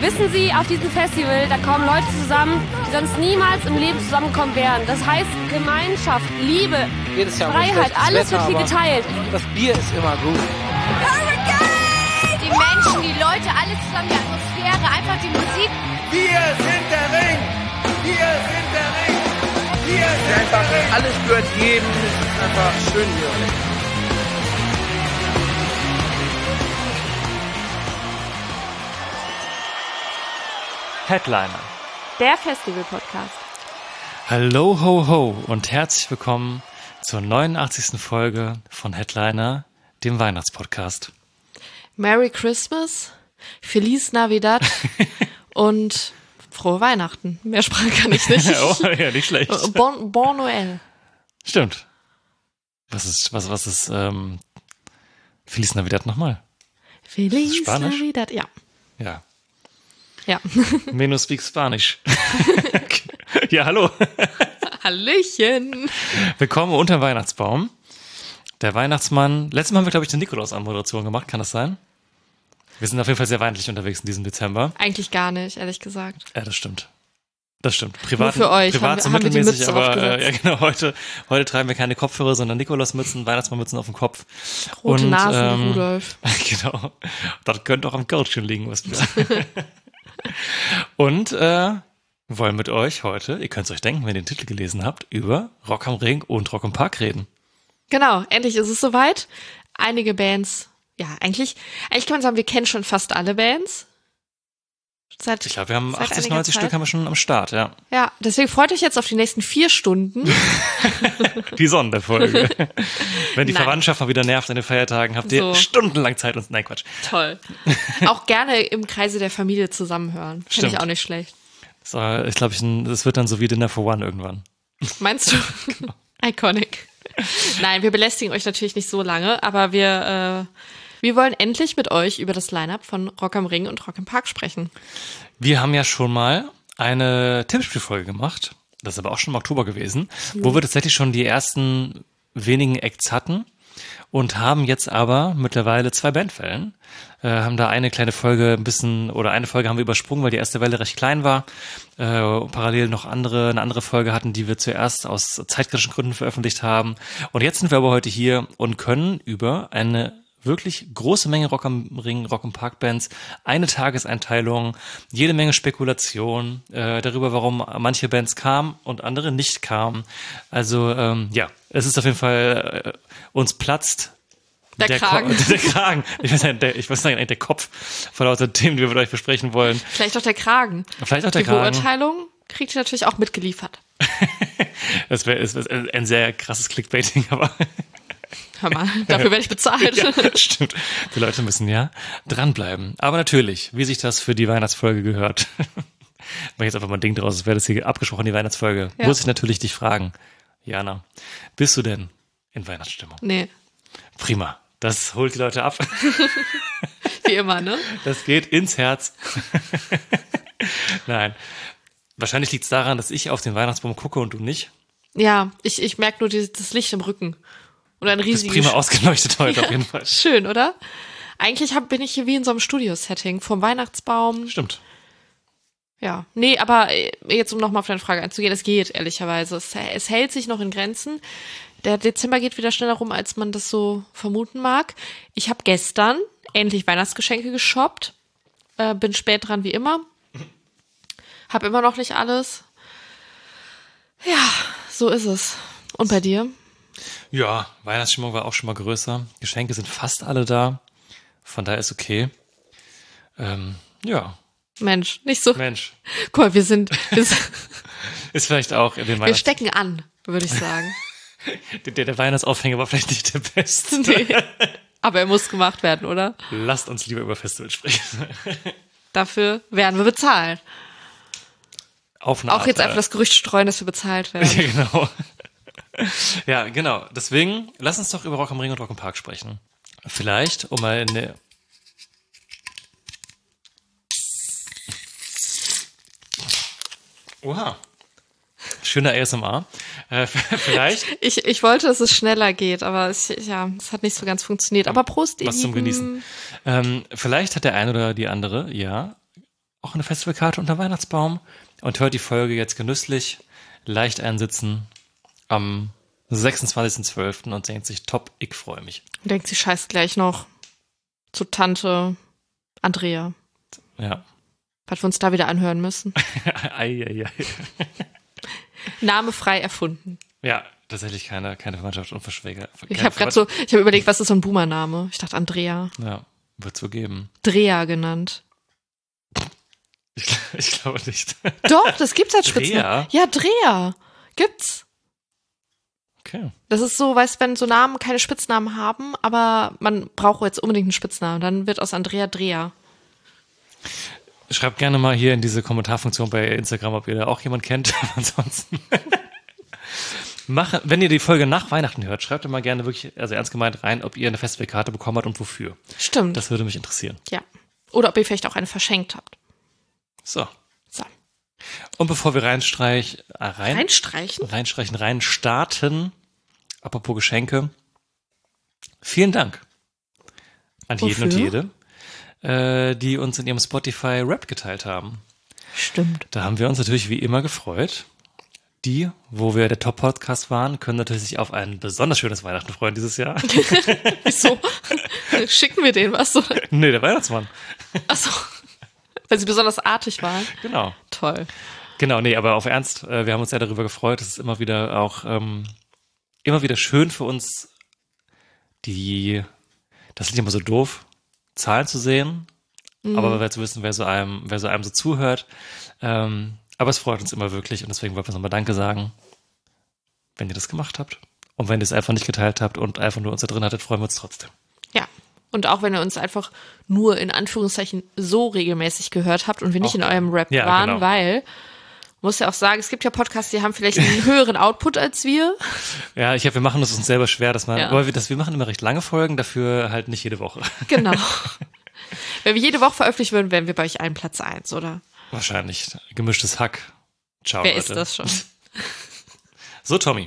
Wissen Sie, auf diesem Festival, da kommen Leute zusammen, die sonst niemals im Leben zusammenkommen wären. Das heißt Gemeinschaft, Liebe, Freiheit, alles wird hier geteilt. Das Bier ist immer gut. Die Menschen, die Leute, alles zusammen, die Atmosphäre, einfach die Musik. Wir sind der Ring! Wir sind der Ring! Wir sind der Ring! Alles gehört jedem. Es ist einfach schön hier. Headliner. Der Festival-Podcast. Hallo, ho, ho und herzlich willkommen zur 89. Folge von Headliner, dem Weihnachtspodcast. Merry Christmas, Feliz Navidad und frohe Weihnachten. Mehr Sprache kann ich nicht. Oh, ja, nicht schlecht. Bon Noël. Stimmt. Was ist Feliz Navidad nochmal? Feliz Spanisch? Navidad, ja. Ja. Ja. Menos speak Spanisch. Ja, hallo. Hallöchen. Willkommen unter dem Weihnachtsbaum. Der Weihnachtsmann. Letztes Mal haben wir, glaube ich, eine Nikolaus-Anmoderation gemacht. Kann das sein? Wir sind auf jeden Fall sehr weihnachtlich unterwegs in diesem Dezember. Eigentlich gar nicht, ehrlich gesagt. Ja, das stimmt. Das stimmt. Privat, Nur für euch privat so haben wir die mittelmäßig, Mütze aber aufgesetzt. ja, genau, heute tragen wir keine Kopfhörer, sondern Nikolausmützen, Weihnachtsmannmützen auf dem Kopf. Rote Nasen, Rudolf. Genau. Das könnte auch am Goldchen liegen, was wir. Und wollen mit euch heute, ihr könnt es euch denken, wenn ihr den Titel gelesen habt, über Rock am Ring und Rock im Park reden. Genau, endlich ist es soweit. Einige Bands, ja, eigentlich kann man sagen, wir kennen schon fast alle Bands. Ich glaube, wir haben seit 80, einiger 90 Zeit. Stück haben wir schon am Start, ja. Ja, deswegen freut euch jetzt auf die nächsten 4 Stunden. Die Sonderfolge. Wenn die Nein. Verwandtschaft mal wieder nervt an den Feiertagen, habt ihr So. stundenlang Zeit und nein, Quatsch. Toll. Auch gerne im Kreise der Familie zusammenhören. Finde ich Stimmt. auch nicht schlecht. So, ich glaube, das wird dann so wie Dinner for One irgendwann. Meinst du? Genau. Iconic. Nein, wir belästigen euch natürlich nicht so lange, aber wir wollen endlich mit euch über das Line-Up von Rock am Ring und Rock im Park sprechen. Wir haben ja schon mal eine Tippspielfolge gemacht. Das ist aber auch schon im Oktober gewesen, wo wir tatsächlich schon die ersten wenigen Acts hatten und haben jetzt aber mittlerweile 2 Bandwellen. Haben da eine kleine Folge eine Folge haben wir übersprungen, weil die erste Welle recht klein war. Parallel noch eine andere Folge hatten, die wir zuerst aus zeitkritischen Gründen veröffentlicht haben. Und jetzt sind wir aber heute hier und können über eine wirklich große Menge Rock am Ring, Rock im Park Bands, eine Tageseinteilung, jede Menge Spekulation darüber, warum manche Bands kamen und andere nicht kamen. Also ja, es ist auf jeden Fall uns platzt Der Kragen. Der Kragen. Ich weiß nicht, eigentlich der Kopf vor lauter Themen, die wir mit euch besprechen wollen. Vielleicht auch der Kragen. Vielleicht auch der Die Kragen. Beurteilung kriegt ihr natürlich auch mitgeliefert. Das wäre ein sehr krasses Clickbaiting, aber Hör mal, dafür werde ich bezahlt. ja, stimmt. Die Leute müssen ja dranbleiben. Aber natürlich, wie sich das für die Weihnachtsfolge gehört. Mach ich jetzt einfach mal ein Ding draus, es wäre das hier abgesprochen, die Weihnachtsfolge. Ja. Muss ich natürlich dich fragen. Jana, bist du denn in Weihnachtsstimmung? Nee, Prima. Das holt die Leute ab. wie immer, ne? Das geht ins Herz. Nein. Wahrscheinlich liegt es daran, dass ich auf den Weihnachtsbaum gucke und du nicht. Ja, ich merke nur das Licht im Rücken. Und ein Du bist riesiges... prima ausgeleuchtet heute auf jeden Fall. Schön, oder? Eigentlich bin ich hier wie in so einem Studio-Setting. Vom Weihnachtsbaum. Stimmt. Ja, nee, aber jetzt, um nochmal auf deine Frage einzugehen, es geht, ehrlicherweise. Es hält sich noch in Grenzen. Der Dezember geht wieder schneller rum, als man das so vermuten mag. Ich habe gestern endlich Weihnachtsgeschenke geshoppt. Bin spät dran wie immer. Hab immer noch nicht alles. Ja, so ist es. Und bei dir? Ja, Weihnachtsstimmung war auch schon mal größer. Geschenke sind fast alle da. Von daher ist okay. Ja, Mensch, nicht so. Mensch. Guck mal, wir Ist vielleicht auch in den Weihnachts... stecken an, würde ich sagen. Der Weihnachtsaufhänger war vielleicht nicht der beste. Nee. Aber er muss gemacht werden, oder? Lasst uns lieber über Festivals sprechen. Dafür werden wir bezahlt. Auf eine Auch Art, jetzt einfach das Gerücht streuen, dass wir bezahlt werden. Ja, genau. Ja, genau. Deswegen, lass uns doch über Rock am Ring und Rock im Park sprechen. Vielleicht, um mal eine... Oha. Schöner ASMR. Vielleicht. Ich wollte, dass es schneller geht, aber es hat nicht so ganz funktioniert. Aber Prost, ihr Was zum Lieben. Genießen. Vielleicht hat der eine oder die andere, ja, auch eine Festivalkarte unter Weihnachtsbaum und hört die Folge jetzt genüsslich, leicht einsitzen am 26.12. und denkt sich, top, ich freue mich. Denkt sie scheiß gleich noch zu Tante Andrea. Ja. Was wir uns da wieder anhören müssen. Ei. Name frei erfunden. Ja, tatsächlich keine Verwandtschaft und Verschwäger. Ich habe überlegt, was ist so ein Boomer-Name? Ich dachte Andrea. Ja, wird so geben. Drea genannt. Ich glaube nicht. Doch, das gibt's als Spitznamen. Ja, Drea. Gibt's. Okay. Das ist so, weißt, wenn so Namen keine Spitznamen haben, aber man braucht jetzt unbedingt einen Spitznamen, dann wird aus Andrea Drea. Schreibt gerne mal hier in diese Kommentarfunktion bei Instagram, ob ihr da auch jemand kennt. Ansonsten. Wenn ihr die Folge nach Weihnachten hört, schreibt immer gerne wirklich, also ernst gemeint rein, ob ihr eine Festivalkarte bekommen habt und wofür. Stimmt. Das würde mich interessieren. Ja. Oder ob ihr vielleicht auch eine verschenkt habt. So. Und bevor wir reinstarten, apropos Geschenke, vielen Dank an jeden und jede, die uns in ihrem Spotify-Rap geteilt haben. Stimmt. Da haben wir uns natürlich wie immer gefreut. Die, wo wir der Top-Podcast waren, können natürlich sich auf ein besonders schönes Weihnachten freuen dieses Jahr. Wieso? Schicken wir denen was? Oder? Nee, der Weihnachtsmann. Ach so. Weil sie besonders artig waren. Genau. Toll. Genau, nee, aber auf Ernst, wir haben uns sehr darüber gefreut. Es ist immer wieder auch immer wieder schön für uns, das ist nicht immer so doof, Zahlen zu sehen, aber zu wissen, wer so einem so zuhört. Aber es freut uns immer wirklich und deswegen wollten wir nochmal Danke sagen, wenn ihr das gemacht habt. Und wenn ihr es einfach nicht geteilt habt und einfach nur uns da drin hattet, freuen wir uns trotzdem. Ja. Und auch wenn ihr uns einfach nur in Anführungszeichen so regelmäßig gehört habt und wir nicht in eurem Rap waren, genau. Weil, muss ja auch sagen, es gibt ja Podcasts, die haben vielleicht einen höheren Output als wir. Ja, wir machen es uns selber schwer, aber wir machen immer recht lange Folgen, dafür halt nicht jede Woche. Genau. Wenn wir jede Woche veröffentlichen würden, wären wir bei euch allen Platz 1, oder? Wahrscheinlich. Gemischtes Hack. Ciao, Wer Leute. ist das schon? So, Tommy.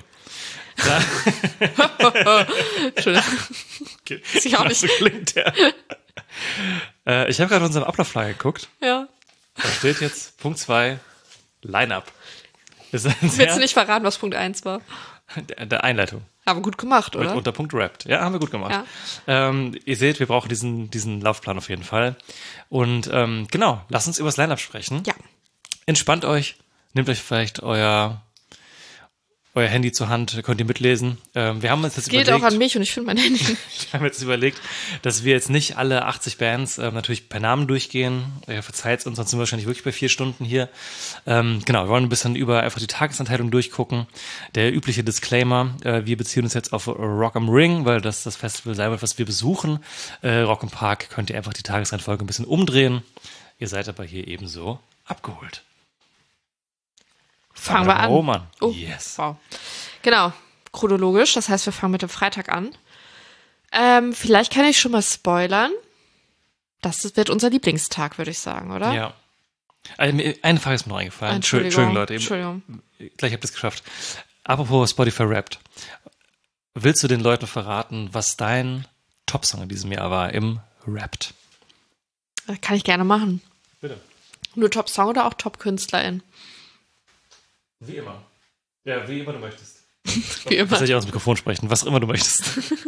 Entschuldigung. Okay. Ich auch nicht. So klingt der. Ich habe gerade unseren Ablaufplan geguckt. Ja. Da steht jetzt Punkt 2, Line-Up. Willst du nicht verraten, was Punkt 1 war? Der Einleitung. Aber gut gemacht, oder? Unter Punkt Rapped. Ja, haben wir gut gemacht. Ja. Ihr seht, wir brauchen diesen Laufplan auf jeden Fall. Und genau, lasst uns über das Line-Up sprechen. Ja. Entspannt euch, nehmt euch vielleicht euer Handy zur Hand, könnt ihr mitlesen. Wir haben uns jetzt überlegt. Geht auch an mich und ich finde mein Handy. Wir haben jetzt überlegt, dass wir jetzt nicht alle 80 Bands natürlich per Namen durchgehen. Verzeiht uns, sonst sind wir wahrscheinlich wirklich bei 4 Stunden hier. Genau, wir wollen ein bisschen über einfach die Tagesanteilung durchgucken. Der übliche Disclaimer, wir beziehen uns jetzt auf Rock am Ring, weil das Festival sein wird, was wir besuchen. Rock am Park könnt ihr einfach die Tagesreihenfolge ein bisschen umdrehen. Ihr seid aber hier ebenso abgeholt. Fangen wir an. Oh Mann. Oh, yes. Wow. Genau, chronologisch. Das heißt, wir fangen mit dem Freitag an. Vielleicht kann ich schon mal spoilern. Das wird unser Lieblingstag, würde ich sagen, oder? Ja. Also, eine Frage ist mir noch eingefallen. Entschuldigung, Leute. Entschuldigung. Gleich habt ihr es geschafft. Apropos Spotify Wrapped. Willst du den Leuten verraten, was dein Top-Song in diesem Jahr war im Wrapped? Kann ich gerne machen. Bitte. Nur Top-Song oder auch Top-Künstlerin? Wie immer. Ja, wie immer du möchtest. Wie immer. Soll ich aus dem Mikrofon sprechen, was immer du möchtest.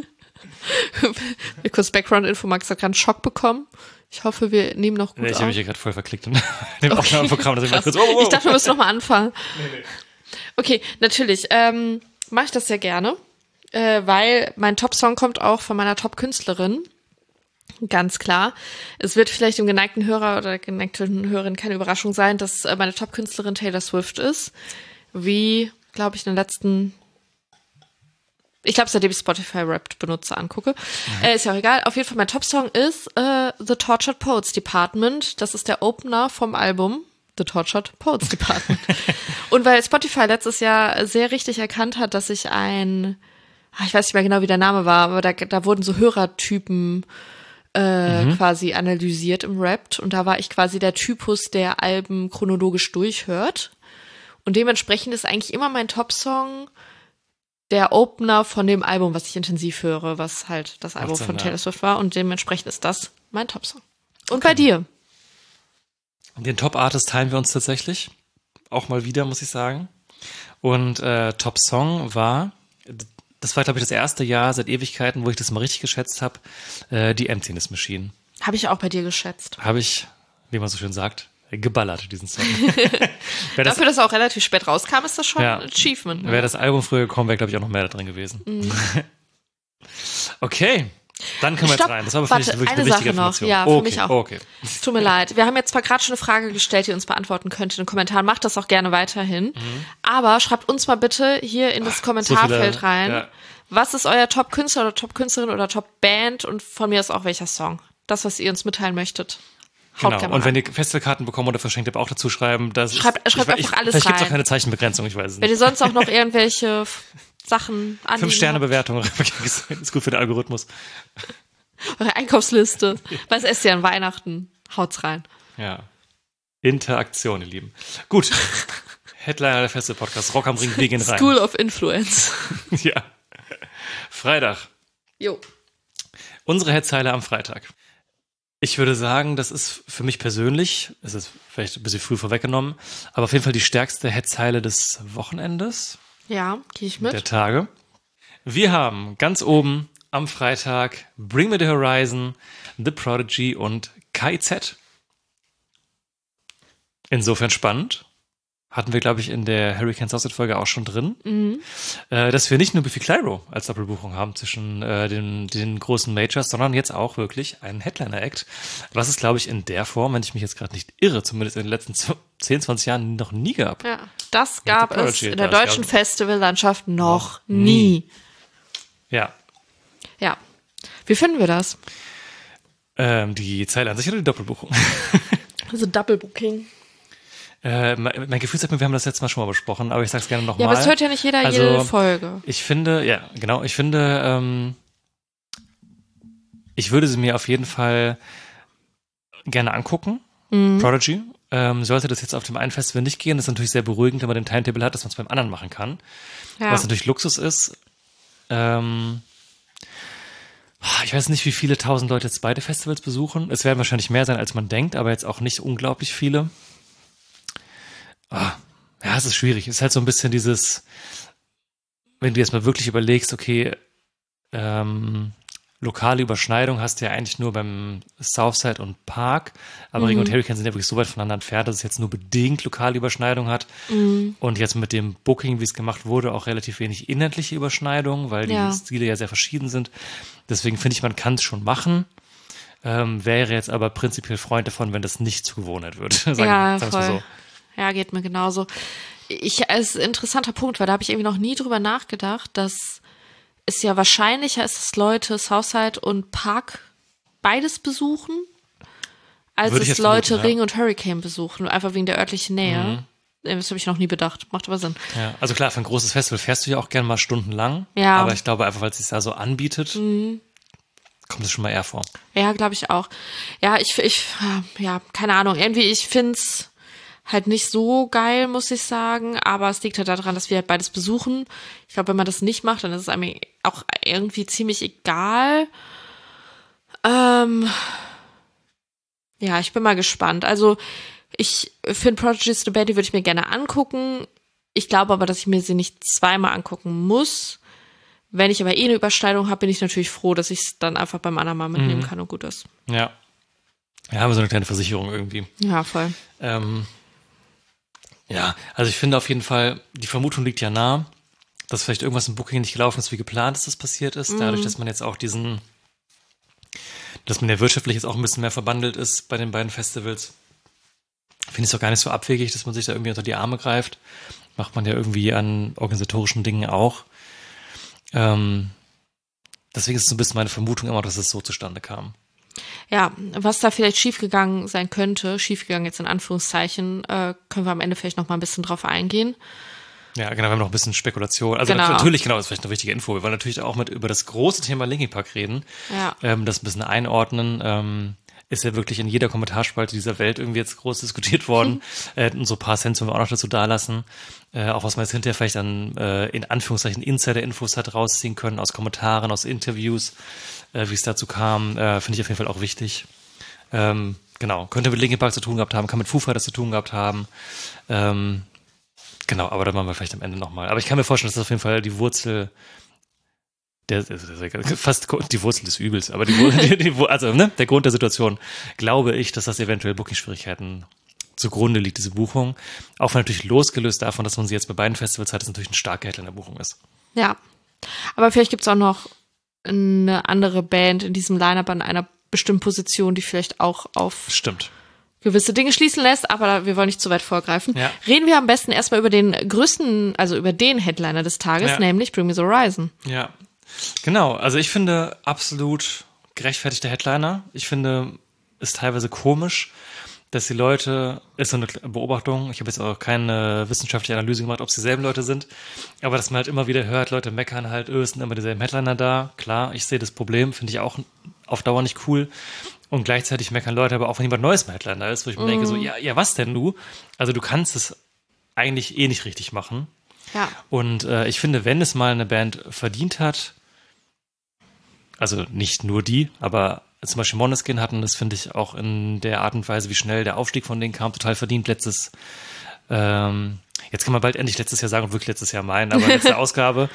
Kurz Background-Info, Max hat gerade einen Schock bekommen. Ich hoffe, wir nehmen noch gut auf. Ich habe mich hier gerade voll verklickt in dem Aufnahmeprogramm. Ich dachte, wir müssen nochmal anfangen. Nee. Okay, natürlich. Mache ich das sehr gerne, weil mein Top-Song kommt auch von meiner Top-Künstlerin. Ganz klar. Es wird vielleicht dem geneigten Hörer oder geneigten Hörerin keine Überraschung sein, dass meine Top-Künstlerin Taylor Swift ist. Wie, glaube ich, in den letzten... Ich glaube, seitdem ich Spotify Wrapped benutze, angucke. Ist ja auch egal. Auf jeden Fall, mein Top-Song ist The Tortured Poets Department. Das ist der Opener vom Album The Tortured Poets Department. Und weil Spotify letztes Jahr sehr richtig erkannt hat, dass ich ich weiß nicht mehr genau, wie der Name war, aber da wurden so Hörertypen quasi analysiert im Wrapped. Und da war ich quasi der Typus, der Alben chronologisch durchhört. Und dementsprechend ist eigentlich immer mein Top-Song der Opener von dem Album, was ich intensiv höre, was halt das Album von Taylor Swift war. Und dementsprechend ist das mein Top-Song. Und bei dir? Den Top-Artist teilen wir uns tatsächlich. Auch mal wieder, muss ich sagen. Und Top-Song war, das war, glaube ich, das erste Jahr seit Ewigkeiten, wo ich das mal richtig geschätzt habe, die Emptiness Machine. Habe ich auch bei dir geschätzt. Habe ich, wie man so schön sagt, geballert, diesen Song. Dafür, dass er auch relativ spät rauskam, ist das schon ein Achievement. Ne? Wäre das Album früher gekommen, wäre, glaube ich, auch noch mehr da drin gewesen. Okay, dann können wir jetzt rein. Das war aber für mich wirklich eine wichtige Information. Ja, für mich auch. Okay. Es tut mir leid. Wir haben jetzt zwar gerade schon eine Frage gestellt, die ihr uns beantworten könnt in den Kommentaren. Macht das auch gerne weiterhin. Aber schreibt uns mal bitte hier in das Kommentarfeld rein. Ja. Was ist euer Top-Künstler oder Top-Künstlerin oder Top-Band? Und von mir ist auch welcher Song. Das, was ihr uns mitteilen möchtet. Genau. Und wenn ihr Festivalkarten bekommen oder verschenkt habt, auch dazu schreiben. Schreibt einfach alles rein. Vielleicht gibt es auch keine Zeichenbegrenzung, ich weiß es nicht. Wenn ihr sonst auch noch irgendwelche Sachen an 5-Sterne-Bewertung ist gut für den Algorithmus. Eure Einkaufsliste. Was esst ihr an Weihnachten? Haut's rein. Ja. Interaktion, ihr Lieben. Gut. Headliner der Festival-Podcast. Rock am Ring, wir gehen rein. School of Influence. Ja. Freitag. Jo. Unsere Headzeile am Freitag. Ich würde sagen, das ist für mich persönlich, es ist vielleicht ein bisschen früh vorweggenommen, aber auf jeden Fall die stärkste Headzeile des Wochenendes. Ja, gehe ich mit. Der Tage. Wir haben ganz oben am Freitag Bring Me The Horizon, The Prodigy und KIZ. Insofern spannend. Hatten wir, glaube ich, in der Hurricane Sauce-Folge auch schon drin, dass wir nicht nur Biffy Clyro als Doppelbuchung haben zwischen den großen Majors, sondern jetzt auch wirklich einen Headliner-Act, was es, glaube ich, in der Form, wenn ich mich jetzt gerade nicht irre, zumindest in den letzten 10, 20 Jahren noch nie gab. Ja, das gab es in der deutschen Festivallandschaft noch nie. Ja. Ja. Wie finden wir das? Die Zeile an sich oder die Doppelbuchung? Also Double-Booking. Mein Gefühl sagt mir, wir haben das letztes Mal schon mal besprochen, aber ich sag's gerne nochmal. Ja, aber es hört ja nicht jeder jede Folge. Ich finde, ich würde sie mir auf jeden Fall gerne angucken. Prodigy. Sollte das jetzt auf dem einen Festival nicht gehen, ist natürlich sehr beruhigend, wenn man den Timetable hat, dass man es beim anderen machen kann. Ja. Was natürlich Luxus ist. Ich weiß nicht, wie viele 1000 Leute jetzt beide Festivals besuchen. Es werden wahrscheinlich mehr sein, als man denkt, aber jetzt auch nicht unglaublich viele. Ja, es ist schwierig. Es ist halt so ein bisschen dieses, wenn du jetzt mal wirklich überlegst, okay, lokale Überschneidung hast du ja eigentlich nur beim Southside und Park, aber Ring und Hurricane sind ja wirklich so weit voneinander entfernt, dass es jetzt nur bedingt lokale Überschneidung hat. Und jetzt mit dem Booking, wie es gemacht wurde, auch relativ wenig inhaltliche Überschneidung, weil die Stile ja sehr verschieden sind. Deswegen finde ich, man kann es schon machen. Wäre jetzt aber prinzipiell Freund davon, wenn das nicht zur Gewohnheit wird. Sagen wir voll. so. Ja, geht mir genauso. Es ist ein interessanter Punkt, weil da habe ich irgendwie noch nie drüber nachgedacht, dass es ja wahrscheinlicher ist, dass Leute Southside und Park beides besuchen, als es Leute Ring und Hurricane besuchen, einfach wegen der örtlichen Nähe. Das habe ich noch nie bedacht. Macht aber Sinn. Ja, also klar, für ein großes Festival fährst du ja auch gerne mal stundenlang. Ja. Aber ich glaube einfach, weil es sich da so anbietet, kommt es schon mal eher vor. Ja, glaube ich auch. Ja, keine Ahnung. Irgendwie, ich find's halt nicht so geil, muss ich sagen, aber es liegt halt daran, dass wir halt beides besuchen. Ich glaube, wenn man das nicht macht, dann ist es einem auch irgendwie ziemlich egal. Ja, ich bin mal gespannt. Also, ich finde Prodigy's The Band, die würde ich mir gerne angucken. Ich glaube aber, dass ich mir sie nicht zweimal angucken muss. Wenn ich aber eine Überschneidung habe, bin ich natürlich froh, dass ich es dann einfach beim anderen Mal mitnehmen kann und gut ist. Ja. Ja, haben wir so eine kleine Versicherung irgendwie. Ja, voll. Ja, also ich finde auf jeden Fall, die Vermutung liegt ja nah, dass vielleicht irgendwas im Booking nicht gelaufen ist, wie geplant ist, das passiert ist. Dadurch, dass man jetzt auch dass man ja wirtschaftlich jetzt auch ein bisschen mehr verbandelt ist bei den beiden Festivals, finde ich es auch gar nicht so abwegig, dass man sich da irgendwie unter die Arme greift. Macht man ja irgendwie an organisatorischen Dingen auch. Deswegen ist es so ein bisschen meine Vermutung immer, dass es so zustande kam. Ja, was da vielleicht schiefgegangen sein könnte, schiefgegangen jetzt in Anführungszeichen, können wir am Ende vielleicht noch mal ein bisschen drauf eingehen. Ja, genau, wir haben noch ein bisschen Spekulation. Also natürlich, das ist vielleicht eine wichtige Info. Wir wollen natürlich auch über das große Thema Linkin Park reden. Ja. Das ein bisschen einordnen. Ist ja wirklich in jeder Kommentarspalte dieser Welt irgendwie jetzt groß diskutiert worden. Und so ein paar Cents wollen wir auch noch dazu dalassen. Auch was man jetzt hinterher vielleicht dann in Anführungszeichen Insider-Infos hat rausziehen können aus Kommentaren, aus Interviews, wie es dazu kam, finde ich auf jeden Fall auch wichtig. Genau, könnte mit Linkin Park zu tun gehabt haben, kann mit Foo Fighters zu tun gehabt haben. Genau, aber da machen wir vielleicht am Ende nochmal. Aber ich kann mir vorstellen, dass das auf jeden Fall die Wurzel fast die Wurzel des Übels, aber der Grund der Situation, glaube ich, dass das eventuell Booking-Schwierigkeiten zugrunde liegt, diese Buchung. Auch wenn natürlich losgelöst davon, dass man sie jetzt bei beiden Festivals hat, das natürlich ein starker Headliner Buchung ist. Ja, aber vielleicht gibt's auch noch eine andere Band in diesem Line-Up an einer bestimmten Position, die vielleicht auch auf gewisse Dinge schließen lässt, aber wir wollen nicht zu weit vorgreifen. Ja. Reden wir am besten erstmal über den größten, also über den Headliner des Tages, nämlich Bring Me the Horizon. Ja, genau. Also ich finde absolut gerechtfertigter Headliner. Ich finde es teilweise komisch, dass die Leute, ist so eine Beobachtung, ich habe jetzt auch keine wissenschaftliche Analyse gemacht, ob es dieselben Leute sind, aber dass man halt immer wieder hört, Leute meckern halt, es sind immer dieselben Headliner da. Klar, ich sehe das Problem, finde ich auch auf Dauer nicht cool. Und gleichzeitig meckern Leute aber auch, wenn jemand Neues im Headliner ist, wo ich mir denke, so, ja, was denn du? Also du kannst es eigentlich nicht richtig machen. Ja. Und ich finde, wenn es mal eine Band verdient hat, also nicht nur die, aber zum Beispiel Måneskin hatten das, finde ich, auch in der Art und Weise, wie schnell der Aufstieg von denen kam, total verdient. Jetzt kann man bald endlich letztes Jahr sagen und wirklich letztes Jahr meinen, aber letzte Ausgabe.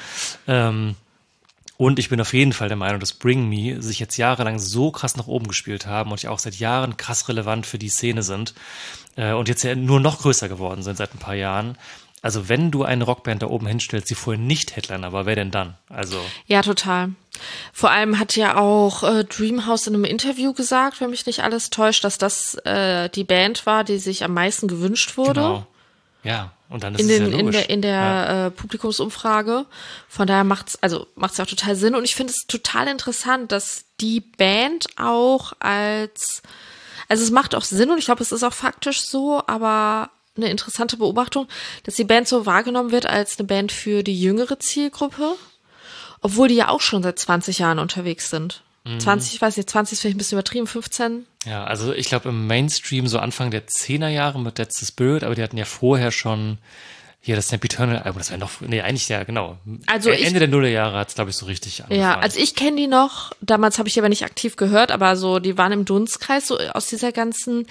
Und ich bin auf jeden Fall der Meinung, dass Bring Me sich jetzt jahrelang so krass nach oben gespielt haben und ja auch seit Jahren krass relevant für die Szene sind und jetzt ja nur noch größer geworden sind seit ein paar Jahren. Also wenn du eine Rockband da oben hinstellst, die vorher nicht Headliner war, wer denn dann? Also ja, total. Vor allem hat ja auch Dreamhouse in einem Interview gesagt, wenn mich nicht alles täuscht, dass das die Band war, die sich am meisten gewünscht wurde. Genau. Ja, und dann ist es ja logisch. In der Publikumsumfrage. Von daher macht's auch total Sinn. Und ich finde es total interessant, dass die Band auch also es macht auch Sinn und ich glaube, es ist auch faktisch so, aber eine interessante Beobachtung, dass die Band so wahrgenommen wird als eine Band für die jüngere Zielgruppe, obwohl die ja auch schon seit 20 Jahren unterwegs sind. 20, ich weiß nicht, 20 ist vielleicht ein bisschen übertrieben, 15. Ja, also ich glaube im Mainstream so Anfang der 10er Jahre mit That's the Spirit, aber die hatten ja vorher schon hier das Sempiternal-Album, das war noch, eigentlich ja, genau. Also Ende der Nullerjahre hat es, glaube ich, so richtig angefangen. Ja, also ich kenne die noch, damals habe ich die aber nicht aktiv gehört, aber so, die waren im Dunstkreis, so aus dieser ganzen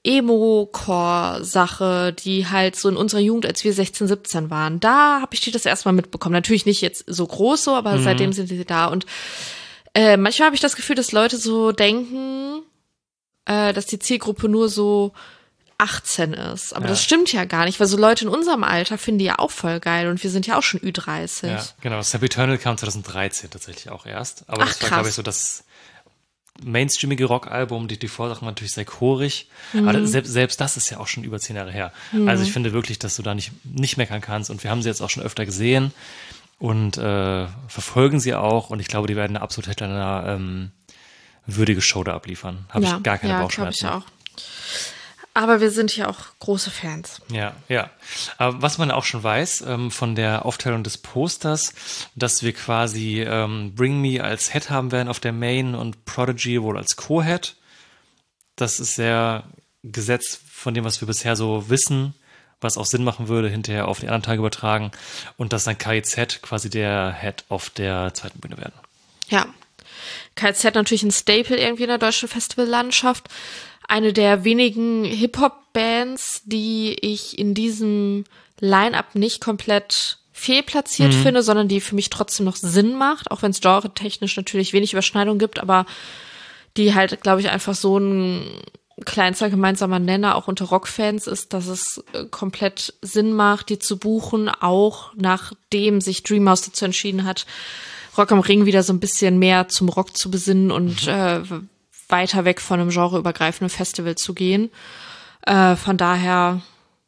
Emo-Core-Sache, die halt so in unserer Jugend, als wir 16, 17 waren, da habe ich die das erstmal mitbekommen. Natürlich nicht jetzt so groß so, aber seitdem sind die da und manchmal habe ich das Gefühl, dass Leute so denken, dass die Zielgruppe nur so 18 ist. Aber das stimmt ja gar nicht, weil so Leute in unserem Alter finden die ja auch voll geil und wir sind ja auch schon Ü30. Ja, genau. Sempiternal kam 2013 tatsächlich auch erst. Aber das war, glaube ich, so das mainstreamige Rockalbum. Die Vorsachen waren natürlich sehr chorig. Aber selbst das ist ja auch schon über 10 Jahre her. Also ich finde wirklich, dass du da nicht meckern kannst. Und wir haben sie jetzt auch schon öfter gesehen. Und verfolgen sie auch und ich glaube, die werden eine absolut Headliner würdige Show da abliefern. Habe ich gar keine Bauchschmerzen. Ja, glaube ich auch. Aber wir sind ja auch große Fans. Ja. Aber was man auch schon weiß von der Aufteilung des Posters, dass wir quasi Bring Me als Head haben werden auf der Main und Prodigy wohl als Co-Head. Das ist sehr gesetzt von dem, was wir bisher so wissen, was auch Sinn machen würde, hinterher auf die anderen Tage übertragen und dass dann KIZ quasi der Head auf der zweiten Bühne werden. Ja, KIZ natürlich ein Staple irgendwie in der deutschen Festivallandschaft. Eine der wenigen Hip-Hop-Bands, die ich in diesem Line-Up nicht komplett fehlplatziert finde, sondern die für mich trotzdem noch Sinn macht, auch wenn es genre-technisch natürlich wenig Überschneidung gibt, aber die halt, glaube ich, einfach so ein kleinster gemeinsamer Nenner auch unter Rockfans ist, dass es komplett Sinn macht, die zu buchen, auch nachdem sich Dreamhouse dazu entschieden hat, Rock am Ring wieder so ein bisschen mehr zum Rock zu besinnen und weiter weg von einem genreübergreifenden Festival zu gehen. Von daher,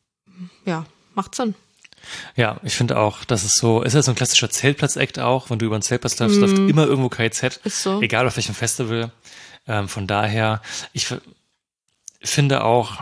ja, macht Sinn. Ja, ich finde auch, das ist so, ist ja so ein klassischer Zeltplatz-Act auch, wenn du über einen Zeltplatz läufst, läuft immer irgendwo KIZ, ist so. Egal auf welchem Festival. Von daher, ich finde auch,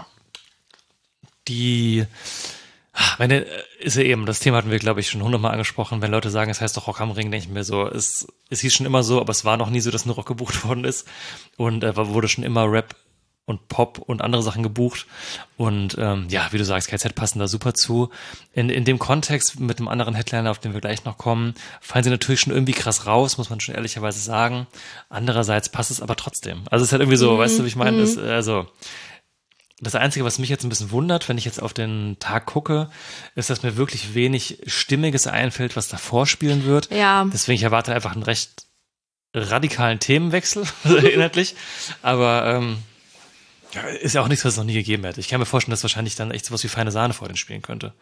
ist ja eben, das Thema hatten wir, glaube ich, schon 100-mal angesprochen, wenn Leute sagen, es heißt doch Rock am Ring, denke ich mir so, es hieß schon immer so, aber es war noch nie so, dass nur Rock gebucht worden ist und wurde schon immer Rap und Pop und andere Sachen gebucht. Und wie du sagst, KZ passen da super zu. In dem Kontext mit einem anderen Headliner, auf den wir gleich noch kommen, fallen sie natürlich schon irgendwie krass raus, muss man schon ehrlicherweise sagen. Andererseits passt es aber trotzdem. Also es ist halt irgendwie so, weißt du, wie ich meine? Das Einzige, was mich jetzt ein bisschen wundert, wenn ich jetzt auf den Tag gucke, ist, dass mir wirklich wenig Stimmiges einfällt, was davor spielen wird. Ja. Deswegen ich erwarte einfach einen recht radikalen Themenwechsel inhaltlich. Aber ist ja auch nichts, was es noch nie gegeben hätte. Ich kann mir vorstellen, dass wahrscheinlich dann echt sowas wie Feine Sahne vor den spielen könnte.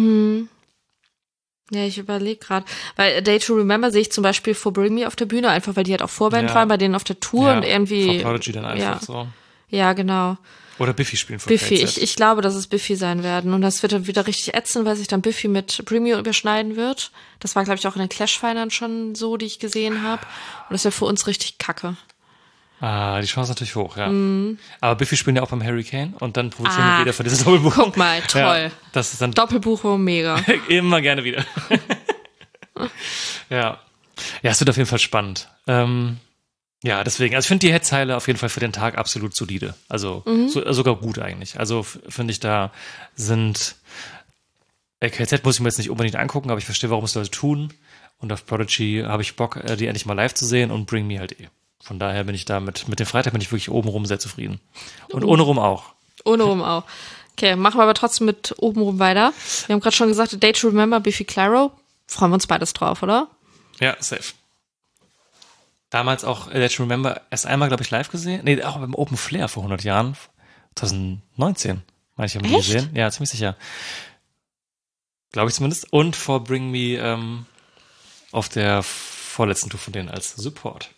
Ja, ich überlege gerade. Weil A Day to Remember sehe ich zum Beispiel vor Bring Me auf der Bühne, einfach weil die halt auch Vorband waren bei denen auf der Tour und irgendwie. Vor Prodigy dann einfach so. Ja, genau. Oder Biffy spielen vor Biffy, KZ. ich glaube, dass es Biffy sein werden. Und das wird dann wieder richtig ätzend, weil sich dann Biffy mit Bring Me überschneiden wird. Das war, glaube ich, auch in den Clash-Finern schon so, die ich gesehen habe. Und das wäre für uns richtig kacke. Die Chance ist natürlich hoch, ja. Aber Biffy spielen ja auch beim Hurricane und dann produzieren wir wieder für diese Doppelbuchung. Guck mal, toll. Ja, das ist dann Doppelbuchung, mega. immer gerne wieder. Ja, es wird auf jeden Fall spannend. Deswegen, also ich finde die Headzeile auf jeden Fall für den Tag absolut solide. Also sogar gut eigentlich. Also finde ich, da sind KZ muss ich mir jetzt nicht unbedingt angucken, aber ich verstehe, warum es Leute tun. Und auf Prodigy habe ich Bock, die endlich mal live zu sehen und Bring Me halt Von daher bin ich da mit dem Freitag bin ich wirklich obenrum sehr zufrieden. Und ohne rum auch. Ohne rum auch. Okay, machen wir aber trotzdem mit obenrum weiter. Wir haben gerade schon gesagt, A Day to Remember, Biffy Clyro. Freuen wir uns beides drauf, oder? Ja, safe. Damals auch A Day to Remember erst einmal, glaube ich, live gesehen. Nee, auch beim Open Flair vor 100 Jahren. 2019, meine ich, haben wir gesehen. Ja, ziemlich sicher. Glaube ich zumindest. Und vor Bring Me auf der vorletzten Tour von denen als Support.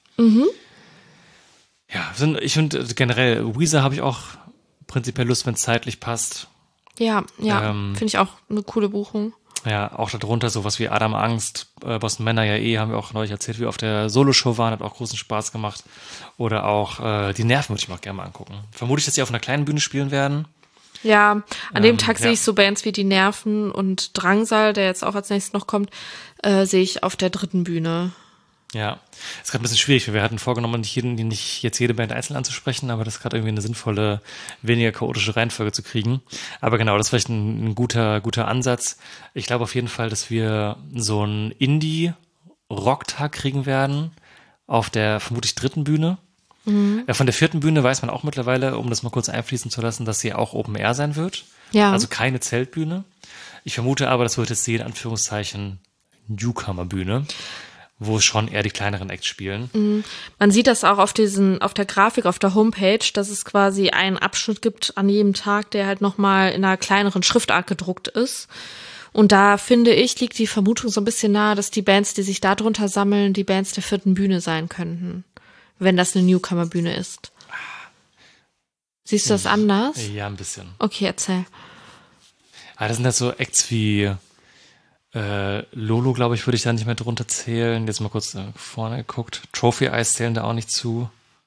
Ja, ich finde generell, Weezer habe ich auch prinzipiell Lust, wenn es zeitlich passt. Ja, finde ich auch eine coole Buchung. Ja, auch darunter sowas wie Adam Angst, Boston Männer haben wir auch neulich erzählt, wie wir auf der Soloshow waren, hat auch großen Spaß gemacht. Oder auch die Nerven würde ich mir auch gerne mal angucken. Vermute ich, dass die auf einer kleinen Bühne spielen werden. Ja, an dem Tag sehe ich so Bands wie die Nerven und Drangsal, der jetzt auch als nächstes noch kommt, sehe ich auf der dritten Bühne. Ja, ist gerade ein bisschen schwierig, weil wir hatten vorgenommen, nicht jetzt jede Band einzeln anzusprechen, aber das ist gerade irgendwie eine sinnvolle, weniger chaotische Reihenfolge zu kriegen. Aber genau, das ist vielleicht ein guter Ansatz. Ich glaube auf jeden Fall, dass wir so einen Indie-Rock-Tag kriegen werden auf der vermutlich dritten Bühne. Von der vierten Bühne weiß man auch mittlerweile, um das mal kurz einfließen zu lassen, dass sie auch Open Air sein wird. Ja. Also keine Zeltbühne. Ich vermute aber, das wird jetzt die in Anführungszeichen Newcomer-Bühne, wo schon eher die kleineren Acts spielen. Man sieht das auch auf der Grafik, auf der Homepage, dass es quasi einen Abschnitt gibt an jedem Tag, der halt nochmal in einer kleineren Schriftart gedruckt ist. Und da, finde ich, liegt die Vermutung so ein bisschen nahe, dass die Bands, die sich da drunter sammeln, die Bands der vierten Bühne sein könnten. Wenn das eine Newcomer-Bühne ist. Siehst du das anders? Ja, ein bisschen. Okay, erzähl. Das sind halt so Acts wie Lolo, glaube ich, würde ich da nicht mehr drunter zählen. Jetzt mal kurz vorne geguckt. Trophy Eyes zählen da auch nicht zu.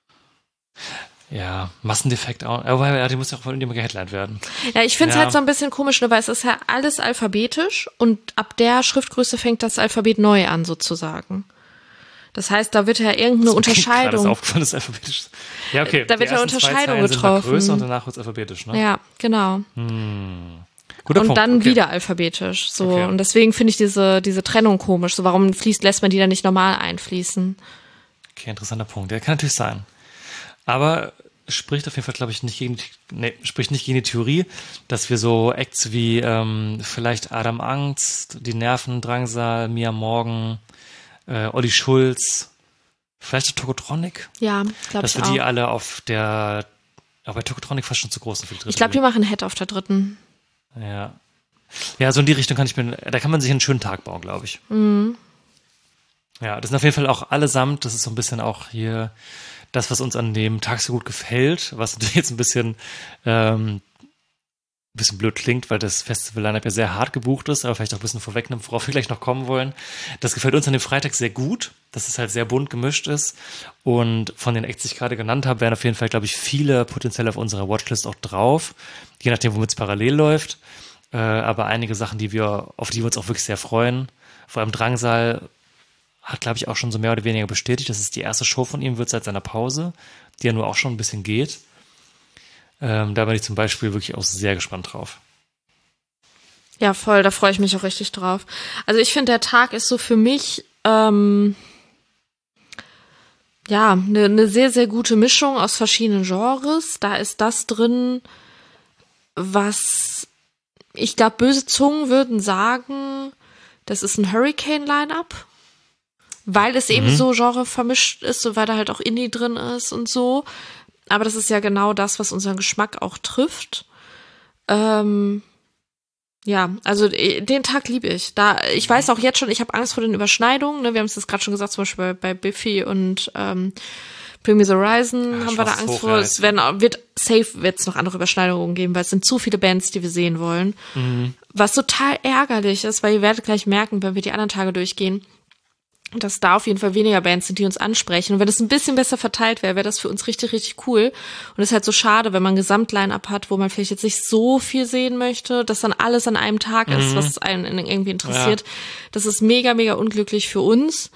Ja, Massendefekt auch. Aber die muss ja auch von irgendjemandem geheadlined werden. Ja, ich finde es halt so ein bisschen komisch, weil es ist ja alles alphabetisch und ab der Schriftgröße fängt das Alphabet neu an, sozusagen. Das heißt, da wird ja irgendeine Unterscheidung. Das ist aufgefallen, das ist alphabetisch. Ja, okay. Da wird ja Unterscheidung getroffen. Größer und danach wird es alphabetisch, ne? Ja, genau. Guter und Punkt. dann okay. wieder alphabetisch. So. Okay. Und deswegen finde ich diese Trennung komisch. So, warum lässt man die dann nicht normal einfließen? Okay, interessanter Punkt. Der kann natürlich sein. Aber spricht auf jeden Fall, glaube ich, spricht nicht gegen die Theorie, dass wir so Acts wie vielleicht Adam Angst, die Nerven, Drangsal, Mia Morgan, Olli Schulz, vielleicht auch Tokotronic. Ja, glaube ich auch. Dass wir die alle aber bei Tokotronic fast schon zu groß sind für die dritte. Ich glaube, die machen Head auf der dritten. Ja. Ja, so in die Richtung da kann man sich einen schönen Tag bauen, glaube ich. Ja, das sind auf jeden Fall auch allesamt, das ist so ein bisschen auch hier das, was uns an dem Tag so gut gefällt, was natürlich jetzt ein bisschen blöd klingt, weil das Festival-Line-Up ja sehr hart gebucht ist, aber vielleicht auch ein bisschen vorwegnimmt, worauf wir gleich noch kommen wollen. Das gefällt uns an dem Freitag sehr gut, dass es halt sehr bunt gemischt ist und von den Acts, die ich gerade genannt habe, wären auf jeden Fall, glaube ich, viele potenziell auf unserer Watchlist auch drauf, je nachdem, womit es parallel läuft, aber einige Sachen, auf die wir uns auch wirklich sehr freuen, vor allem Drangsal hat, glaube ich, auch schon so mehr oder weniger bestätigt, dass es die erste Show von ihm wird seit seiner Pause, die ja nur auch schon ein bisschen geht. Da bin ich zum Beispiel wirklich auch sehr gespannt drauf. Ja, voll, da freue ich mich auch richtig drauf. Also ich finde, der Tag ist so für mich eine sehr, sehr gute Mischung aus verschiedenen Genres. Da ist das drin, was ich glaube, böse Zungen würden sagen, das ist ein Hurricane-Line-Up, weil es eben so Genre vermischt ist und weil da halt auch Indie drin ist und so. Aber das ist ja genau das, was unseren Geschmack auch trifft. Ja, also den Tag liebe ich. Ich weiß auch jetzt schon, ich habe Angst vor den Überschneidungen. Ne? Wir haben es das gerade schon gesagt, zum Beispiel bei Biffy und Bring Me the Horizon haben wir da Angst vor. Es wird's noch andere Überschneidungen geben, weil es sind zu viele Bands, die wir sehen wollen. Was total ärgerlich ist, weil ihr werdet gleich merken, wenn wir die anderen Tage durchgehen, dass da auf jeden Fall weniger Bands sind, die uns ansprechen. Und wenn es ein bisschen besser verteilt wäre, wäre das für uns richtig, richtig cool. Und es ist halt so schade, wenn man ein Gesamtline-Up hat, wo man vielleicht jetzt nicht so viel sehen möchte, dass dann alles an einem Tag ist, was einen irgendwie interessiert. Ja. Das ist mega, mega unglücklich für uns.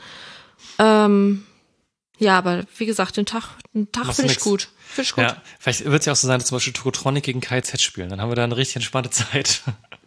Ja, aber wie gesagt, den Tag finde ich gut. Ja, vielleicht wird es ja auch so sein, dass zum Beispiel Tokotronic gegen KZ spielen. Dann haben wir da eine richtig entspannte Zeit.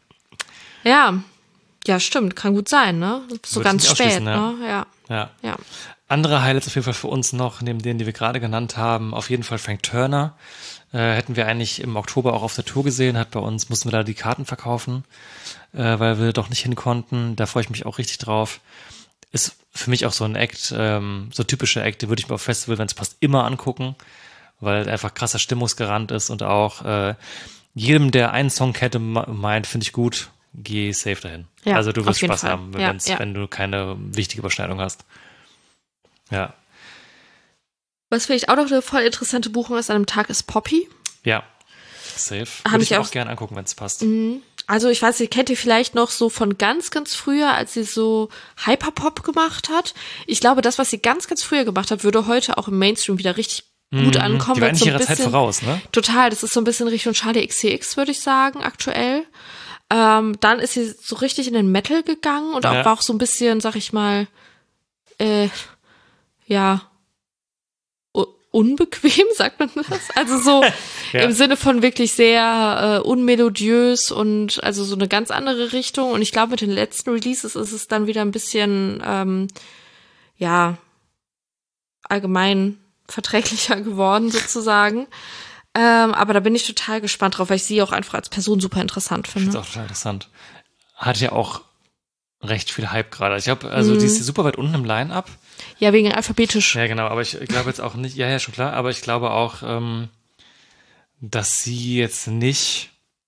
Ja, stimmt, kann gut sein, ne? So ganz spät, ne? Ja. Andere Highlights auf jeden Fall für uns noch, neben denen, die wir gerade genannt haben, auf jeden Fall Frank Turner. Hätten wir eigentlich im Oktober auch auf der Tour gesehen, mussten wir da die Karten verkaufen, weil wir doch nicht hin konnten. Da freue ich mich auch richtig drauf. Ist für mich auch so ein Act, so typischer Act, den würde ich mir auf Festival, wenn es passt, immer angucken, weil einfach krasser Stimmungsgarant ist und auch jedem, der einen Songkette meint, finde ich gut, geh safe dahin. Ja, also du wirst Spaß haben, wenn du keine wichtige Überschneidung hast. Ja. Was vielleicht auch noch eine voll interessante Buchung ist an einem Tag, ist Poppy. Ja, safe. Würde ich auch gerne angucken, wenn es passt. Also ich weiß, ihr kennt ihr vielleicht noch so von ganz, ganz früher, als sie so Hyperpop gemacht hat. Ich glaube, das, was sie ganz, ganz früher gemacht hat, würde heute auch im Mainstream wieder richtig gut ankommen. Die war eigentlich ihrer Zeit voraus, ne? Total, das ist so ein bisschen Richtung Charli XCX, würde ich sagen, aktuell. Dann ist sie so richtig in den Metal gegangen und war auch so ein bisschen, sag ich mal, unbequem, sagt man das? Also so im Sinne von wirklich sehr unmelodiös und also so eine ganz andere Richtung. Und ich glaube, mit den letzten Releases ist es dann wieder ein bisschen, allgemein verträglicher geworden, sozusagen. Aber da bin ich total gespannt drauf, weil ich sie auch einfach als Person super interessant finde. Ich finde es auch total interessant. Hat ja auch recht viel Hype gerade. Ich glaube, also die ist super weit unten im Line-Up. Ja, wegen alphabetisch. Ja, genau, aber ich glaube jetzt auch nicht, ja, schon klar, aber ich glaube auch, dass sie jetzt nicht,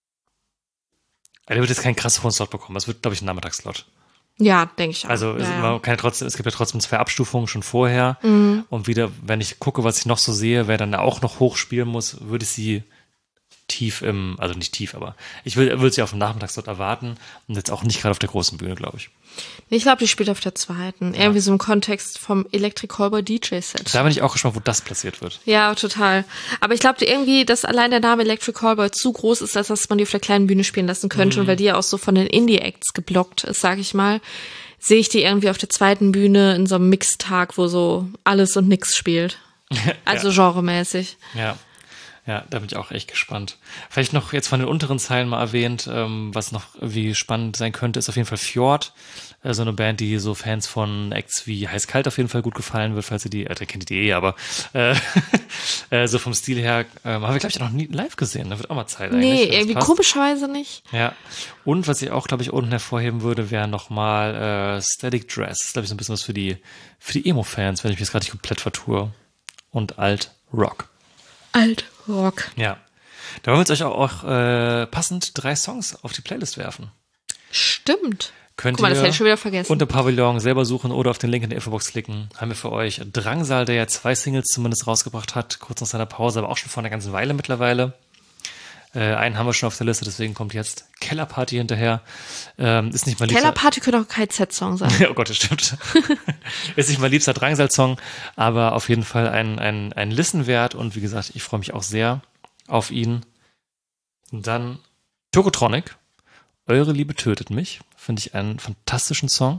er wird jetzt keinen krassen hohen Slot bekommen. Das wird, glaube ich, ein Nachmittagsslot. Ja, denke ich auch. Also es gibt ja trotzdem 2 Abstufungen schon vorher. Und wieder, wenn ich gucke, was ich noch so sehe, wer dann auch noch hoch spielen muss, würde ich sie also nicht tief, aber ich würde sie auf dem Nachmittagsslot erwarten und jetzt auch nicht gerade auf der großen Bühne, glaube ich. Ich glaube, die spielt auf der zweiten. Irgendwie so im Kontext vom Electric Callboy DJ-Set. Da bin ich auch gespannt, wo das platziert wird. Ja, total. Aber ich glaube irgendwie, dass allein der Name Electric Callboy zu groß ist, als dass man die auf der kleinen Bühne spielen lassen könnte. Und weil die ja auch so von den Indie-Acts geblockt ist, sage ich mal, sehe ich die irgendwie auf der zweiten Bühne in so einem Mixtag, wo so alles und nix spielt. Also genremäßig. Ja, da bin ich auch echt gespannt. Vielleicht noch jetzt von den unteren Zeilen mal erwähnt, was noch irgendwie spannend sein könnte, ist auf jeden Fall Fjord. So eine Band, die so Fans von Acts wie Heiß-Kalt auf jeden Fall gut gefallen wird, falls ihr die, kennt ihr die aber so vom Stil her, haben wir, glaube ich, noch nie live gesehen. Da wird auch mal Zeit eigentlich. Nee, irgendwie komischerweise nicht. Ja. Und was ich auch, glaube ich, unten hervorheben würde, wäre nochmal Static Dress. Das ist, glaube ich, so ein bisschen was für die Emo-Fans, wenn ich mich jetzt gerade nicht komplett vertue. Und Alt-Rock. Alt-Rock. Ja. Da wollen wir uns euch auch passend 3 Songs auf die Playlist werfen. Stimmt. Könnt Guck mal, das hätte ihr ich schon wieder vergessen. unter Pavillon selber suchen oder auf den Link in der Infobox klicken. Haben wir für euch Drangsal, der ja 2 Singles zumindest rausgebracht hat, kurz nach seiner Pause, aber auch schon vor einer ganzen Weile mittlerweile. Einen haben wir schon auf der Liste, deswegen kommt jetzt Kellerparty hinterher. Ist nicht mein liebster... Kellerparty könnte auch kein Z-Song sein. Oh Gott, das stimmt. Ist nicht mein liebster Drangsal-Song, aber auf jeden Fall ein Listen wert und wie gesagt, ich freue mich auch sehr auf ihn. Und dann Tokotronic, Eure Liebe tötet mich, finde ich einen fantastischen Song.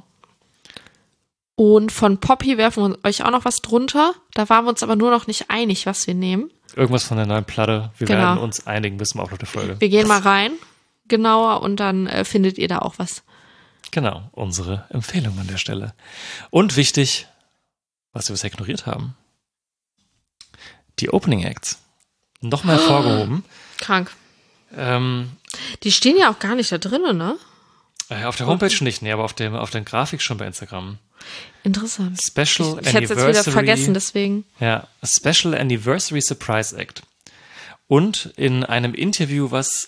Und von Poppy werfen wir euch auch noch was drunter. Da waren wir uns aber nur noch nicht einig, was wir nehmen. Irgendwas von der neuen Platte. Wir Genau. werden uns einigen bis zum Upload der Folge. Wir gehen mal rein, genauer, und dann findet ihr da auch was. Genau, unsere Empfehlung an der Stelle. Und wichtig, was wir bisher ignoriert haben. Die Opening Acts. Nochmal hervorgehoben. Krank. Die stehen ja auch gar nicht da drinnen, ne? Auf der Homepage nicht, nee, aber auf der Grafik schon bei Instagram. Interessant. Special Ich hätte es jetzt wieder vergessen, deswegen. Ja, Special Anniversary Surprise Act. Und in einem Interview, was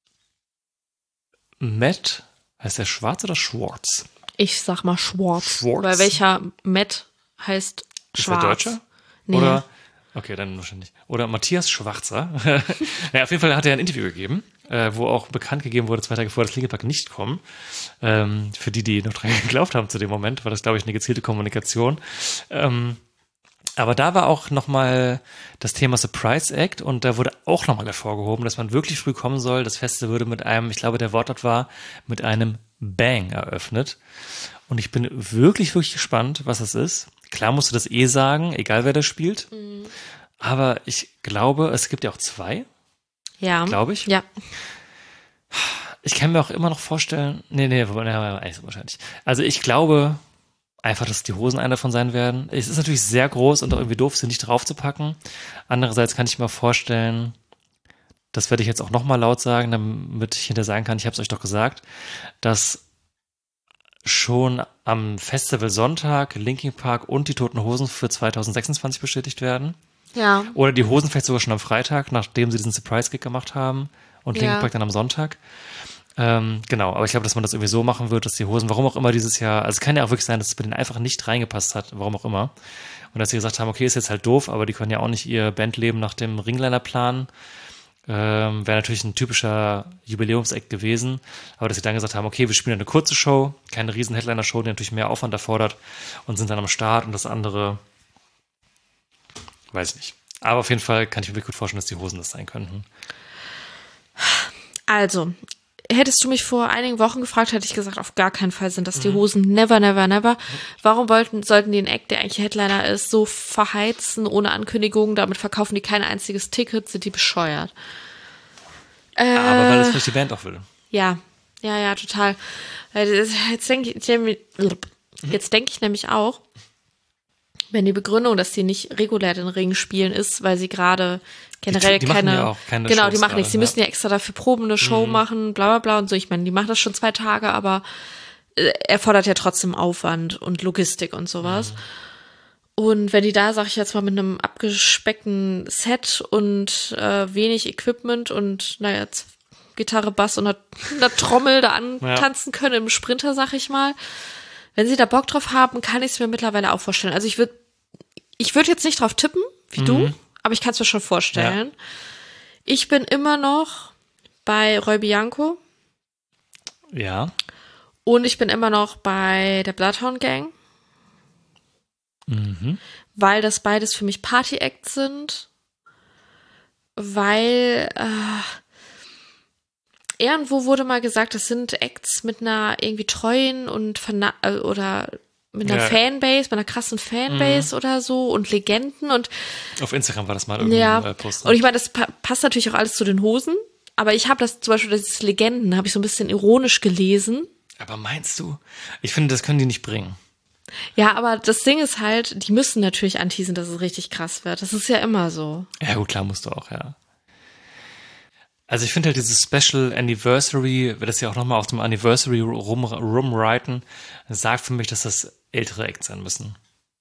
Matt, heißt der Schwarz oder Schwartz? Ich sag mal Schwartz. Schwartz. Weil welcher Matt heißt Ist Schwarz? der Deutscher? Nee. Oder, okay, dann wahrscheinlich. Oder Matthias Schwarzer. Ja, auf jeden Fall hat er ein Interview gegeben, wo auch bekannt gegeben wurde, 2 Tage vor das Linkin Park nicht kommen. Für die noch dran geglaubt haben zu dem Moment, war das, glaube ich, eine gezielte Kommunikation. Aber da war auch nochmal das Thema Surprise Act und da wurde auch nochmal hervorgehoben, dass man wirklich früh kommen soll. Das Festival würde mit einem, ich glaube, der Wortlaut war, mit einem Bang eröffnet. Und ich bin wirklich, wirklich gespannt, was das ist. Klar musst du das sagen, egal wer das spielt. Aber ich glaube, es gibt ja auch 2. Ja. Glaube ich. Ja. Ich kann mir auch immer noch vorstellen, wahrscheinlich. Also ich glaube einfach, dass die Hosen einer davon sein werden. Es ist natürlich sehr groß und auch irgendwie doof, sie nicht draufzupacken. Andererseits kann ich mir vorstellen, das werde ich jetzt auch nochmal laut sagen, damit ich hinterher sagen kann, ich habe es euch doch gesagt, dass schon am Festival Sonntag Linkin Park und die Toten Hosen für 2026 bestätigt werden. Ja. Oder die Hosen vielleicht sogar schon am Freitag, nachdem sie diesen Surprise-Gig gemacht haben und Linkin Park dann am Sonntag. Genau, aber ich glaube, dass man das irgendwie so machen wird, dass die Hosen, warum auch immer dieses Jahr, also es kann ja auch wirklich sein, dass es bei denen einfach nicht reingepasst hat, warum auch immer. Und dass sie gesagt haben, okay, ist jetzt halt doof, aber die können ja auch nicht ihr Bandleben nach dem Ringliner planen. Wäre natürlich ein typischer Jubiläumsakt gewesen, aber dass sie dann gesagt haben, okay, wir spielen eine kurze Show, keine riesen Headliner-Show, die natürlich mehr Aufwand erfordert und sind dann am Start und das andere, weiß ich nicht. Aber auf jeden Fall kann ich mir wirklich gut vorstellen, dass die Hosen das sein könnten. Also, hättest du mich vor einigen Wochen gefragt, hätte ich gesagt, auf gar keinen Fall sind das die Hosen. Never, never, never. Warum sollten die einen Act, der eigentlich Headliner ist, so verheizen, ohne Ankündigung? Damit verkaufen die kein einziges Ticket, sind die bescheuert. Aber weil das vielleicht die Band auch will. Ja, total. Jetzt denke ich nämlich auch, wenn die Begründung, dass die nicht regulär den Ring spielen, ist, weil sie gerade generell die machen ja auch keine genau, Shows die machen nichts. gerade, Sie müssen ja extra dafür proben, eine Show machen, bla bla bla und so. Ich meine, die machen das schon 2 Tage, aber erfordert ja trotzdem Aufwand und Logistik und sowas. Und wenn die da, sag ich jetzt mal, mit einem abgespeckten Set und wenig Equipment und Gitarre, Bass und einer Trommel da antanzen können im Sprinter, sag ich mal. Wenn sie da Bock drauf haben, kann ich es mir mittlerweile auch vorstellen. Also ich würde jetzt nicht drauf tippen, wie du, aber ich kann es mir schon vorstellen. Ja. Ich bin immer noch bei Roy Bianco. Ja. Und ich bin immer noch bei der Bloodhound Gang. Weil das beides für mich Party-Acts sind. Weil irgendwo wurde mal gesagt, das sind Acts mit einer irgendwie treuen und oder mit einer Fanbase, mit einer krassen Fanbase oder so und Legenden und auf Instagram war das mal irgendwie Post. Und ich meine, das passt natürlich auch alles zu den Hosen, aber ich habe das zum Beispiel, das Legenden, habe ich so ein bisschen ironisch gelesen. Aber meinst du? Ich finde, das können die nicht bringen. Ja, aber das Ding ist halt, die müssen natürlich anteasen, dass es richtig krass wird. Das ist ja immer so. Ja gut, klar musst du auch, ja. Also ich finde halt dieses Special Anniversary, wird das ja auch nochmal auf dem Anniversary rumreiten, sagt für mich, dass das ältere Acts sein müssen.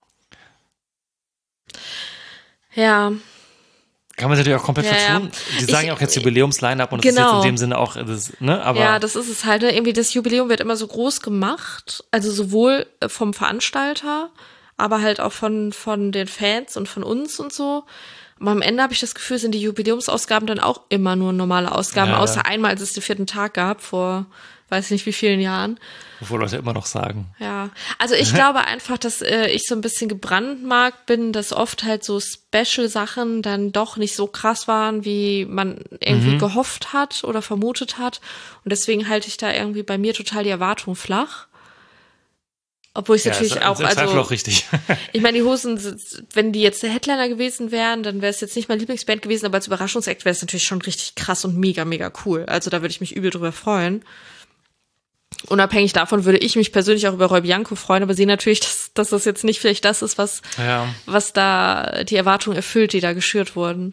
Ja. Kann man natürlich auch komplett vertun. Die sagen ja auch jetzt Jubiläums-Line-Up und das ist jetzt in dem Sinne auch, aber. Ja, das ist es halt, ne? Irgendwie das Jubiläum wird immer so groß gemacht, also sowohl vom Veranstalter, aber halt auch von den Fans und von uns und so. Aber am Ende habe ich das Gefühl, sind die Jubiläumsausgaben dann auch immer nur normale Ausgaben, außer einmal, als es den 4. Tag gab, vor weiß nicht wie vielen Jahren. Obwohl Leute immer noch sagen. Ja, also ich glaube einfach, dass ich so ein bisschen gebrandmarkt bin, dass oft halt so Special-Sachen dann doch nicht so krass waren, wie man irgendwie gehofft hat oder vermutet hat. Und deswegen halte ich da irgendwie bei mir total die Erwartung flach. Obwohl ich natürlich auch, also auch richtig. Ich meine, die Hosen, wenn die jetzt der Headliner gewesen wären, dann wäre es jetzt nicht mein Lieblingsband gewesen, aber als Überraschungsakt wäre es natürlich schon richtig krass und mega, mega cool. Also da würde ich mich übel drüber freuen. Unabhängig davon würde ich mich persönlich auch über Roy Bianco freuen, aber sehe natürlich, dass das jetzt nicht vielleicht das ist, was da die Erwartungen erfüllt, die da geschürt wurden.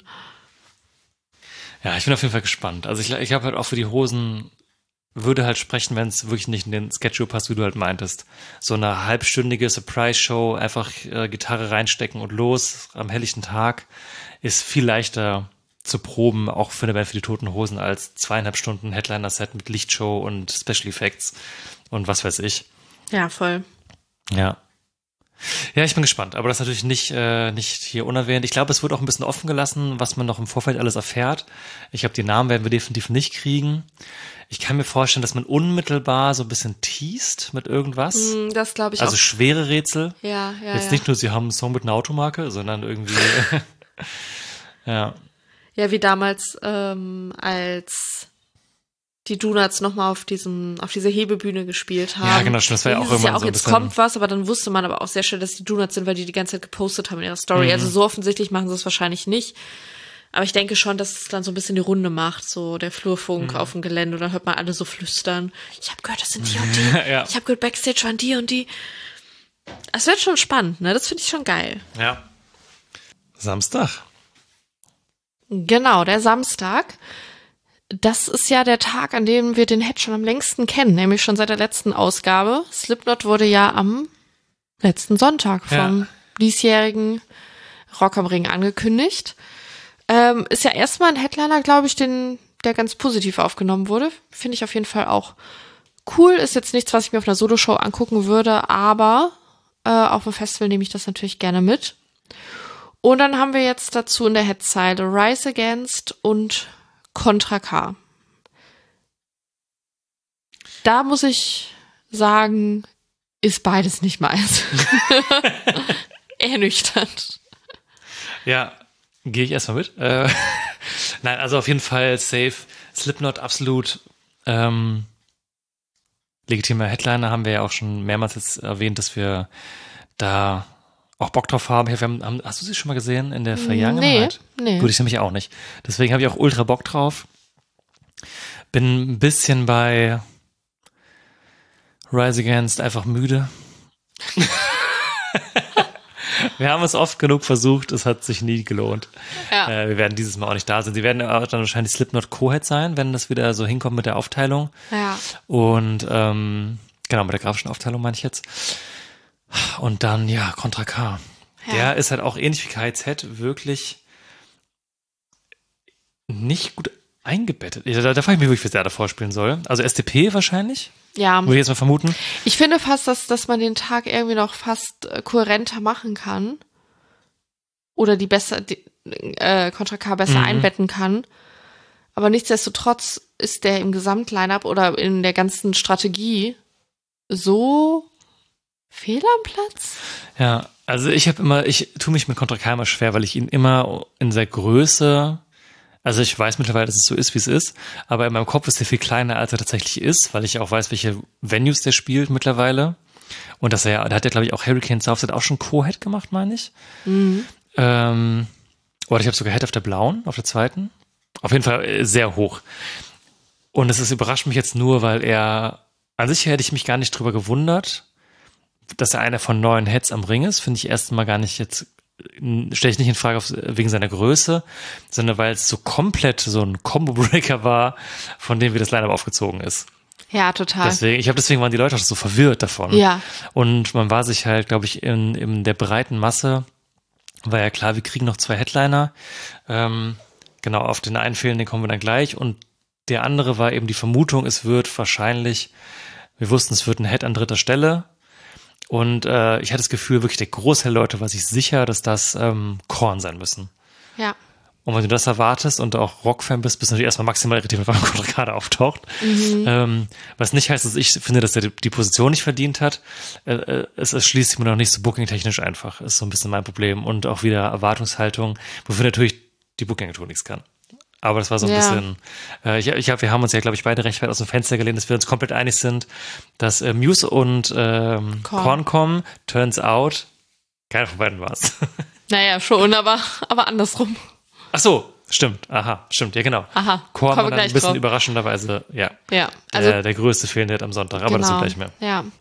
Ja, ich bin auf jeden Fall gespannt. Also ich glaube halt auch für die Hosen würde halt sprechen, wenn es wirklich nicht in den Schedule passt, wie du halt meintest. So eine halbstündige Surprise-Show, einfach Gitarre reinstecken und los am helllichten Tag ist viel leichter zu proben, auch für eine Band für die Toten Hosen, als 2,5 Stunden Headliner-Set mit Lichtshow und Special Effects und was weiß ich. Ja, voll. Ja. Ja, ich bin gespannt, aber das ist natürlich nicht hier unerwähnt. Ich glaube, es wird auch ein bisschen offen gelassen, was man noch im Vorfeld alles erfährt. Ich glaube, die Namen werden wir definitiv nicht kriegen. Ich kann mir vorstellen, dass man unmittelbar so ein bisschen teast mit irgendwas. Das glaube ich also auch. Schwere Rätsel. Ja. Jetzt nicht nur, sie haben einen Song mit einer Automarke, sondern irgendwie, ja. Ja, wie damals, als die Donuts nochmal auf dieser Hebebühne gespielt haben. Ja, genau, das war ja auch immer auch so ein jetzt bisschen. kommt was, aber dann wusste man aber auch sehr schnell, dass die Donuts sind, weil die ganze Zeit gepostet haben in ihrer Story. Also so offensichtlich machen sie es wahrscheinlich nicht. Aber ich denke schon, dass es dann so ein bisschen die Runde macht, so der Flurfunk auf dem Gelände. Und dann hört man alle so flüstern. Ich habe gehört, das sind die und die. Ja. Ich habe gehört, Backstage waren die und die. Das wird schon spannend, ne? Das finde ich schon geil. Ja. Samstag. Genau, der Samstag. Das ist ja der Tag, an dem wir den Head schon am längsten kennen, nämlich schon seit der letzten Ausgabe. Slipknot wurde ja am letzten Sonntag vom diesjährigen Rock am Ring angekündigt. Ist ja erstmal ein Headliner, glaube ich, der ganz positiv aufgenommen wurde. Finde ich auf jeden Fall auch cool. Ist jetzt nichts, was ich mir auf einer Soloshow angucken würde, aber auf dem Festival nehme ich das natürlich gerne mit. Und dann haben wir jetzt dazu in der Headzeile Rise Against und Contra K. Da muss ich sagen, ist beides nicht meins. Ernüchternd. Ja, gehe ich erstmal mit. Nein, also auf jeden Fall safe. Slipknot absolut legitimer Headliner, haben wir ja auch schon mehrmals jetzt erwähnt, dass wir da auch Bock drauf haben. Hast du sie schon mal gesehen in der Vergangenheit? Nee. Gut, ich nämlich auch nicht. Deswegen habe ich auch ultra Bock drauf. Bin ein bisschen bei Rise Against einfach müde. Wir haben es oft genug versucht, es hat sich nie gelohnt. Ja. Wir werden dieses Mal auch nicht da sein. Sie werden auch dann wahrscheinlich Slipknot Co-Head sein, wenn das wieder so hinkommt mit der Aufteilung. Ja. Und genau, mit der grafischen Aufteilung meine ich jetzt. Und dann, ja, Contra K. Ja. Der ist halt auch ähnlich wie KZ wirklich nicht gut eingebettet. Da frage ich mich wirklich, was der davor spielen soll. Also SDP wahrscheinlich? Ja. Würde ich jetzt mal vermuten. Ich finde fast, dass man den Tag irgendwie noch fast kohärenter machen kann. Oder Contra K besser einbetten kann. Aber nichtsdestotrotz ist der im Gesamtline-Up oder in der ganzen Strategie so fehl am Platz. Ja, also ich tue mich mit Contra K immer schwer, weil ich ihn immer in der Größe, also ich weiß mittlerweile, dass es so ist, wie es ist, aber in meinem Kopf ist er viel kleiner, als er tatsächlich ist, weil ich auch weiß, welche Venues der spielt mittlerweile. Und da hat er, glaube ich, auch Hurricane Southside auch schon Co-Head gemacht, meine ich. Oder ich habe sogar Head auf der blauen, auf der zweiten. Auf jeden Fall sehr hoch. Und es überrascht mich jetzt nur, weil an sich hätte ich mich gar nicht drüber gewundert, dass er einer von 9 Heads am Ring ist, finde ich erstmal gar nicht jetzt, stelle ich nicht in Frage wegen seiner Größe, sondern weil es so komplett so ein Combo-Breaker war, von dem wie das Line-Up aufgezogen ist. Ja, total. Deswegen waren die Leute auch so verwirrt davon. Ja. Und man war sich halt, glaube ich, in der breiten Masse, war ja klar, wir kriegen noch 2 Headliner. Genau, auf den einen fehlen, den kommen wir dann gleich. Und der andere war eben die Vermutung, es wird wahrscheinlich, wir wussten, es wird ein Head an 3. Stelle. Und ich hatte das Gefühl, wirklich der Großteil der Leute war sich sicher, dass das Korn sein müssen. Ja. Und wenn du das erwartest und auch Rockfan bist du natürlich erstmal maximal irritiert, wenn Contra K auftaucht. Was nicht heißt, dass ich finde, dass er die Position nicht verdient hat. Es schließt sich mir noch nicht so bookingtechnisch einfach. Ist so ein bisschen mein Problem. Und auch wieder Erwartungshaltung, wofür natürlich die Booking-Agentur nichts kann. Aber das war so ein bisschen, wir haben uns ja, glaube ich, beide recht weit aus dem Fenster gelehnt, dass wir uns komplett einig sind, dass Muse und Korn kommen. Turns out, keiner von beiden war's. Naja, schon, aber andersrum. Ach so, stimmt. Aha, stimmt, ja genau. Aha, Korn war dann ein bisschen drauf. Überraschenderweise, also der größte Fehlende am Sonntag, aber das sind gleich mehr.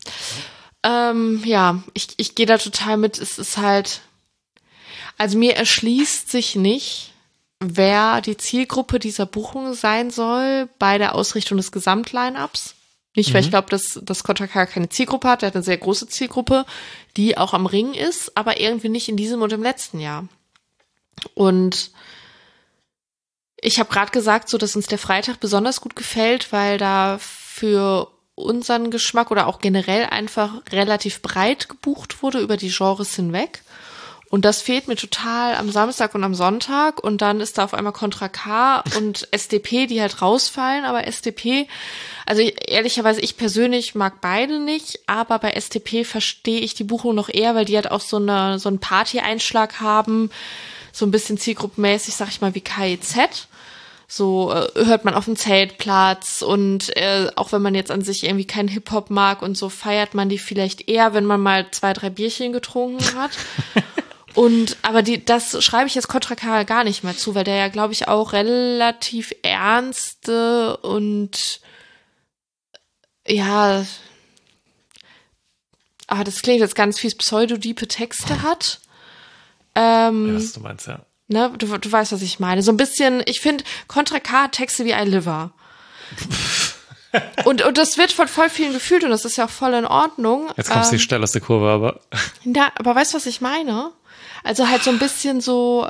Ja, ich gehe da total mit. Es ist halt, also mir erschließt sich nicht, wer die Zielgruppe dieser Buchung sein soll bei der Ausrichtung des Gesamtline-Ups. Nicht, weil ich glaube, dass Contra K keine Zielgruppe hat. Der hat eine sehr große Zielgruppe, die auch am Ring ist, aber irgendwie nicht in diesem und im letzten Jahr. Und ich habe gerade gesagt, so dass uns der Freitag besonders gut gefällt, weil da für unseren Geschmack oder auch generell einfach relativ breit gebucht wurde über die Genres hinweg. Und das fehlt mir total am Samstag und am Sonntag. Und dann ist da auf einmal Contra K und SDP, die halt rausfallen. Aber SDP, also ehrlicherweise, ich persönlich mag beide nicht. Aber bei SDP verstehe ich die Buchung noch eher, weil die halt auch so einen Party-Einschlag haben. So ein bisschen zielgruppenmäßig, sag ich mal, wie KIZ. So hört man auf dem Zeltplatz und auch wenn man jetzt an sich irgendwie keinen Hip-Hop mag und so, feiert man die vielleicht eher, wenn man mal 2, 3 Bierchen getrunken hat. Aber das schreibe ich jetzt Contra K gar nicht mehr zu, weil der ja, glaube ich, auch relativ ernste und das klingt jetzt ganz fies, pseudodiepe Texte hat. Was du meinst, ja. Ne, du weißt, was ich meine. So ein bisschen, ich finde, Contra K hat Texte wie I Liver. und das wird von voll vielen gefühlt und das ist ja auch voll in Ordnung. Jetzt kommst du steil aus der Kurve, aber. Ja, aber weißt du, was ich meine? Also halt so ein bisschen so.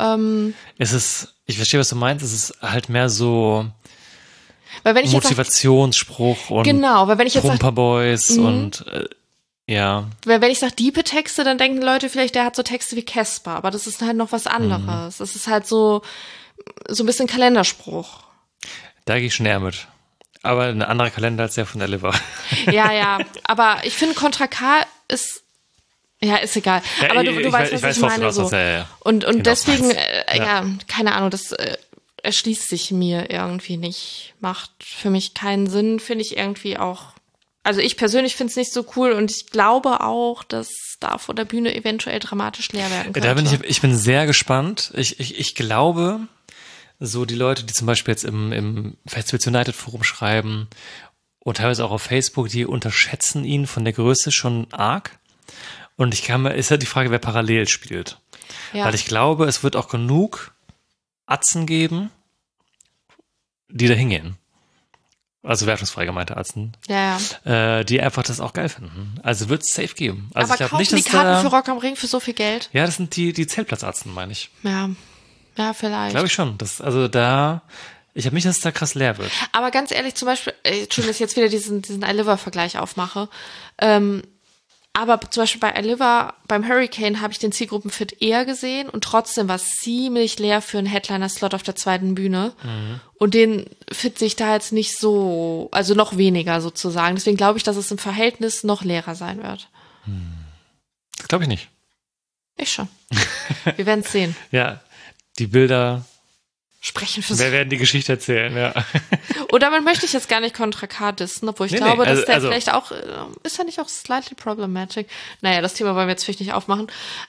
Ich verstehe, was du meinst, es ist halt mehr so weil wenn ich Motivationsspruch und genau, weil wenn ich jetzt Pumperboys und weil wenn ich sage diepe Texte, dann denken Leute vielleicht, der hat so Texte wie Casper, aber das ist halt noch was anderes. Das ist halt so ein bisschen Kalenderspruch. Da gehe ich schon eher mit. Aber ein anderer Kalender als der von der Liver. Ja, aber ich finde Contra K ist egal. Ja, aber du weißt, was ich meine. So. Und genau, deswegen, keine Ahnung, das erschließt sich mir irgendwie nicht. Macht für mich keinen Sinn, finde ich irgendwie auch. Also ich persönlich finde es nicht so cool und ich glaube auch, dass da vor der Bühne eventuell dramatisch leer werden könnte. Ich bin sehr gespannt. Ich glaube, so die Leute, die zum Beispiel jetzt im Festivals United Forum schreiben und teilweise auch auf Facebook, die unterschätzen ihn von der Größe schon arg. Und ist ja die Frage, wer parallel spielt. Ja. Weil ich glaube, es wird auch genug Atzen geben, die da hingehen. Also wertungsfrei gemeinte Atzen. Ja. Die einfach das auch geil finden. Also wird es safe geben. Also aber ich kaufen nicht, die Karten für Rock am Ring für so viel Geld? Ja, das sind die Zeltplatzatzen, meine ich. Ja, vielleicht. Glaube ich schon. Ich habe nicht, dass es da krass leer wird. Aber ganz ehrlich, zum Beispiel, Entschuldigung, dass ich jetzt wieder diesen I Liver-Vergleich aufmache. Aber zum Beispiel bei I Liver, beim Hurricane habe ich den Zielgruppenfit eher gesehen und trotzdem war es ziemlich leer für einen Headliner-Slot auf der zweiten Bühne. Und den Fit sehe ich da jetzt nicht so, also noch weniger sozusagen. Deswegen glaube ich, dass es im Verhältnis noch leerer sein wird. Glaube ich nicht. Ich schon. Wir werden es sehen. Ja, die Bilder sprechen für sich. Wer werden die Geschichte erzählen, ja. Und damit möchte ich jetzt gar nicht Contra K dissen, obwohl ich glaube, dass der vielleicht auch, ist ja nicht auch slightly problematic. Naja, das Thema wollen wir jetzt vielleicht nicht aufmachen.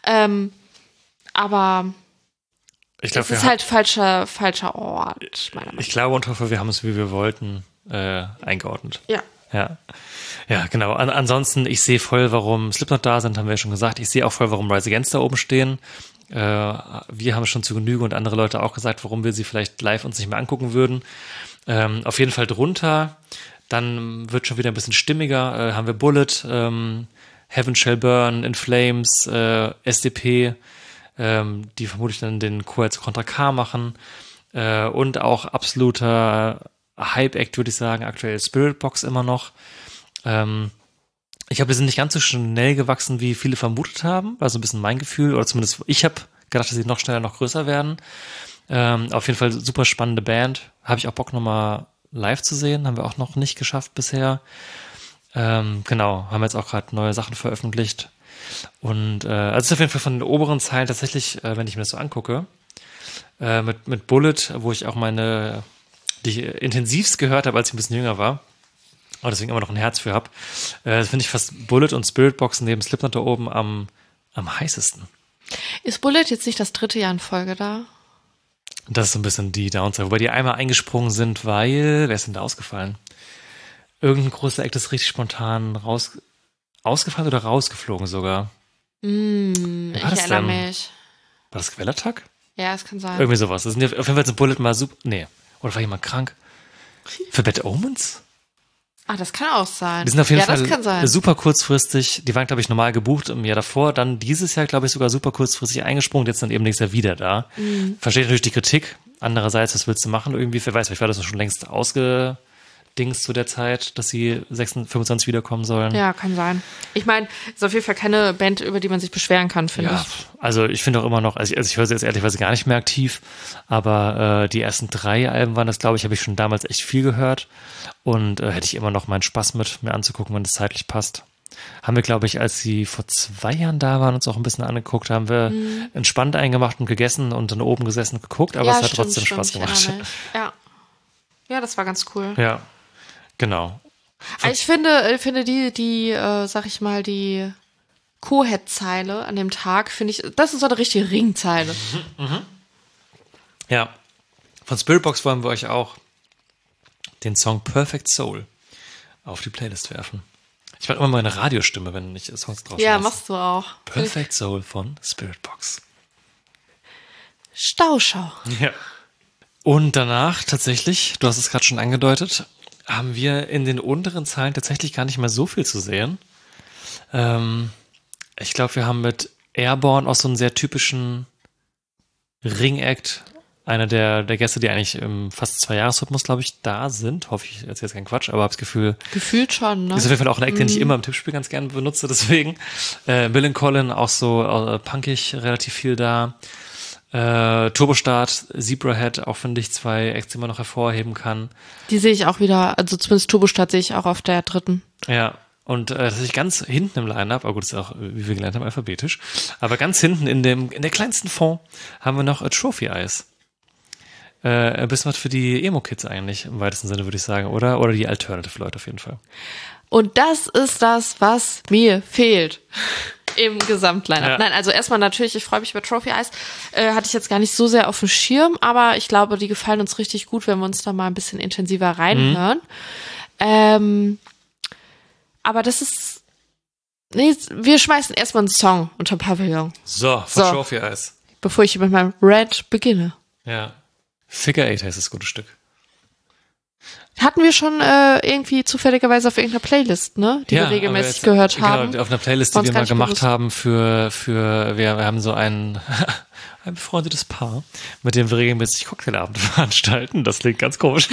Aber ich glaub, es ist halt falscher Ort, meiner Meinung nach. Ich glaube und hoffe, wir haben es, wie wir wollten, eingeordnet. Ja, genau. Ansonsten, ich sehe voll, warum Slipknot da sind, haben wir ja schon gesagt. Ich sehe auch voll, warum Rise Against da oben stehen. Wir haben schon zu Genüge und andere Leute auch gesagt, warum wir sie vielleicht live uns nicht mehr angucken würden. Auf jeden Fall drunter. Dann wird schon wieder ein bisschen stimmiger. Haben wir Bullet, Heaven Shall Burn, In Flames, SDP, die vermutlich dann den Chor zu Contra K machen. Und auch absoluter Hype-Act, würde ich sagen, aktuell Spiritbox immer noch. Ich glaube, wir sind nicht ganz so schnell gewachsen, wie viele vermutet haben. War so ein bisschen mein Gefühl, oder zumindest ich habe gedacht, dass sie noch schneller, noch größer werden. Auf jeden Fall super spannende Band. Habe ich auch Bock, nochmal live zu sehen. Haben wir auch noch nicht geschafft bisher. Genau, haben jetzt auch gerade neue Sachen veröffentlicht. Und also ist auf jeden Fall von den oberen Zeilen tatsächlich, wenn ich mir das so angucke, mit Bullet, wo ich auch die ich intensivst gehört habe, als ich ein bisschen jünger war. Aber deswegen immer noch ein Herz für habe. Finde ich fast Bullet und Spiritbox neben Slipknot da oben am heißesten. Ist Bullet jetzt nicht das 3. Jahr in Folge da? Das ist so ein bisschen die Downside, wobei die einmal eingesprungen sind, weil, wer ist denn da ausgefallen? Irgendein großer Act ist richtig spontan ausgefallen oder rausgeflogen sogar. Ich erinnere mich. War das Quellattack? Ja, es kann sein. Irgendwie sowas. Das sind ja auf jeden Fall ein Bullet mal super. Nee. Oder war jemand krank? Für Bad Omens? Das kann auch sein. Die sind auf jeden Fall das kann sein. super kurzfristig. Die waren, glaube ich, normal gebucht im Jahr davor. Dann dieses Jahr, glaube ich, sogar super kurzfristig eingesprungen. Jetzt dann eben nächstes Jahr wieder da. Verstehe natürlich die Kritik. Andererseits, was willst du machen irgendwie? Wer weiß, vielleicht war das schon längst ausgedingst zu der Zeit, dass sie 25 wiederkommen sollen. Ja, kann sein. Ich meine, ist auf jeden Fall keine Band, über die man sich beschweren kann, finde ich. Also ich finde auch immer noch, also ich höre sie jetzt ehrlicherweise gar nicht mehr aktiv, aber die ersten 3 Alben waren das, glaube ich, habe ich schon damals echt viel gehört und hätte ich immer noch meinen Spaß mit, mir anzugucken, wenn das zeitlich passt. Haben wir, glaube ich, als sie vor 2 Jahren da waren, uns auch ein bisschen angeguckt, haben wir entspannt eingemacht und gegessen und dann oben gesessen und geguckt, aber es hat trotzdem Spaß gemacht. Ja, das war ganz cool. Ja, genau. Ich finde die sag ich mal, die Co-Head-Zeile an dem Tag, finde ich, das ist so eine richtige Ringzeile. Ja. Von Spiritbox wollen wir euch auch den Song Perfect Soul auf die Playlist werfen. Ich mache immer meine Radiostimme, wenn ich Songs drauf Ja, machst du auch. Perfect Soul von Spiritbox. Stauschau. Ja. Und danach tatsächlich, du hast es gerade schon angedeutet, haben wir in den unteren Zeilen tatsächlich gar nicht mehr so viel zu sehen. Ich glaube, wir haben mit Airborne auch so einen sehr typischen Ring-Act. Einer der Gäste, die eigentlich im fast 2-Jahres-Rhythmus, glaube ich, da sind. Hoffe ich, jetzt keinen Quatsch, aber habe das Gefühl. Gefühlt schon, ne? Ist auf jeden Fall auch ein Act, den ich immer im Tippspiel ganz gerne benutze, deswegen. Millencolin auch so punkig, relativ viel da. Turbostart, Zebrahead, auch finde ich 2 Acts, die man noch hervorheben kann. Die sehe ich auch wieder, also zumindest Turbostart sehe ich auch auf der 3. Ja, und tatsächlich ganz hinten im Line-Up, aber gut, das ist auch, wie wir gelernt haben, alphabetisch, aber ganz hinten in der kleinsten Fond haben wir noch A Trophy Eyes. Ein bisschen was für die Emo-Kids eigentlich, im weitesten Sinne würde ich sagen, oder? Oder die Alternative-Leute auf jeden Fall. Und das ist das, was mir fehlt im Gesamtline-Up. Ja. Nein, also erstmal natürlich, ich freue mich über Trophy Eyes. Hatte ich jetzt gar nicht so sehr auf dem Schirm, aber ich glaube, die gefallen uns richtig gut, wenn wir uns da mal ein bisschen intensiver reinhören. Aber das ist... Nee, wir schmeißen erstmal einen Song unter Pavillon. So, von Trophy Eyes. Bevor ich mit meinem Rant beginne. Ja. Figure 8 heißt das gute Stück. Hatten wir schon irgendwie zufälligerweise auf irgendeiner Playlist, ne? Die wir regelmäßig gehört haben. Genau, auf einer Playlist, die wir mal gemacht haben wir haben so ein befreundetes Paar, mit dem wir regelmäßig Cocktailabende veranstalten. Das klingt ganz komisch.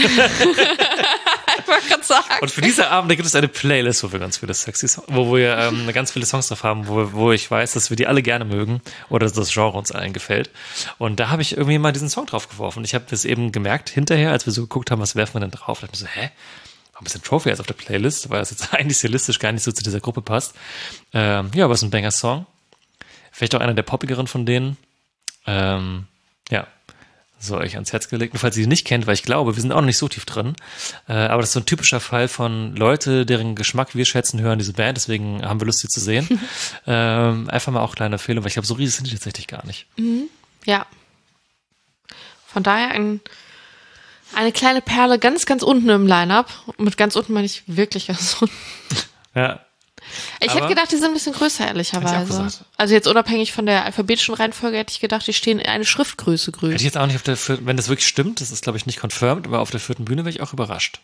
Ich wollte gerade sagen. Und für diese Abende gibt es eine Playlist, wo wir ganz viele sexy Songs, wo wir ganz viele Songs drauf haben, wo ich weiß, dass wir die alle gerne mögen oder dass das Genre uns allen gefällt. Und da habe ich irgendwie mal diesen Song drauf geworfen. Ich habe es eben gemerkt hinterher, als wir so geguckt haben, was werfen wir denn drauf? Da dachte ich mir so, warum ist denn Trophy jetzt auf der Playlist? Weil das jetzt eigentlich stilistisch gar nicht so zu dieser Gruppe passt. Ja, aber es ist ein Banger-Song. Vielleicht auch einer der poppigeren von denen. Ja. So euch ans Herz gelegt. Und falls ihr die nicht kennt, weil ich glaube, wir sind auch noch nicht so tief drin, aber das ist so ein typischer Fall von Leute, deren Geschmack wir schätzen, hören diese Band, deswegen haben wir Lust, sie zu sehen. Einfach mal auch kleine Empfehlung, weil ich glaube, so riesig sind die tatsächlich gar nicht. Ja. Von daher eine kleine Perle ganz, ganz unten im Line-Up. Mit ganz unten meine ich wirklich ganz unten. Ja. Ich hätte gedacht, die sind ein bisschen größer, ehrlicherweise. Also jetzt unabhängig von der alphabetischen Reihenfolge hätte ich gedacht, die stehen in eine Schriftgröße größer. Hätte ich jetzt auch nicht wenn das wirklich stimmt, das ist glaube ich nicht confirmed, aber auf der 4. Bühne wäre ich auch überrascht.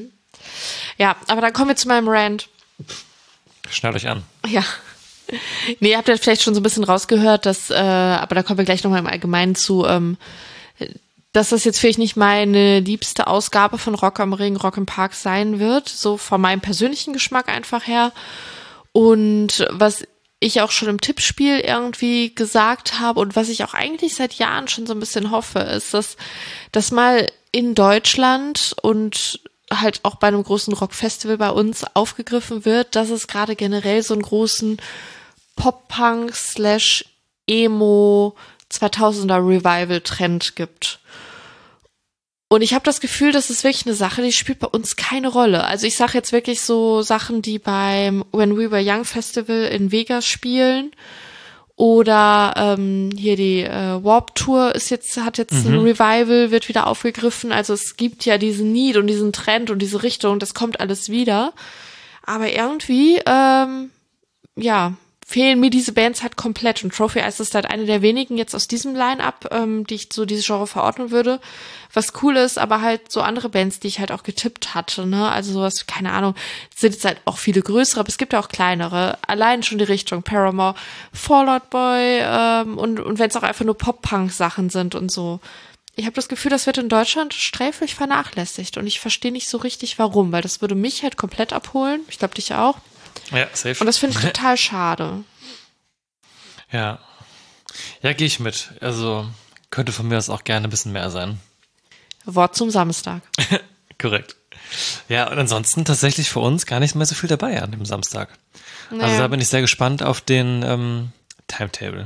Ja, aber dann kommen wir zu meinem Rant. Schnallt euch an. Ja. Nee, ihr habt ja vielleicht schon so ein bisschen rausgehört, dass, aber da kommen wir gleich nochmal im Allgemeinen zu, dass das jetzt vielleicht nicht meine liebste Ausgabe von Rock am Ring, Rock im Park sein wird, so von meinem persönlichen Geschmack einfach her. Und was ich auch schon im Tippspiel irgendwie gesagt habe und was ich auch eigentlich seit Jahren schon so ein bisschen hoffe, ist, dass mal in Deutschland und halt auch bei einem großen Rockfestival bei uns aufgegriffen wird, dass es gerade generell so einen großen Pop-Punk / Emo 2000er Revival-Trend gibt. Und ich habe das Gefühl, das ist wirklich eine Sache, die spielt bei uns keine Rolle. Also ich sage jetzt wirklich so Sachen, die beim When We Were Young Festival in Vegas spielen. Oder hier die Warped Tour hat jetzt ein Revival, wird wieder aufgegriffen. Also es gibt ja diesen Need und diesen Trend und diese Richtung, das kommt alles wieder. Aber irgendwie, fehlen mir diese Bands halt komplett. Und Trophy Eyes ist halt eine der wenigen jetzt aus diesem Line-Up, die ich so dieses Genre verordnen würde. Was cool ist, aber halt so andere Bands, die ich halt auch getippt hatte, ne? Also sowas, keine Ahnung, sind jetzt halt auch viele größere, aber es gibt ja auch kleinere. Allein schon die Richtung Paramore, Fall Out Boy und wenn es auch einfach nur Pop-Punk-Sachen sind und so. Ich habe das Gefühl, das wird in Deutschland sträflich vernachlässigt und ich verstehe nicht so richtig, warum, weil das würde mich halt komplett abholen. Ich glaube, dich auch. Ja, safe. Und das finde ich total schade. Ja. Ja, gehe ich mit. Also könnte von mir aus auch gerne ein bisschen mehr sein. Wort zum Samstag. Korrekt. Ja, und ansonsten tatsächlich für uns gar nicht mehr so viel dabei an dem Samstag. Naja. Also da bin ich sehr gespannt auf den Timetable.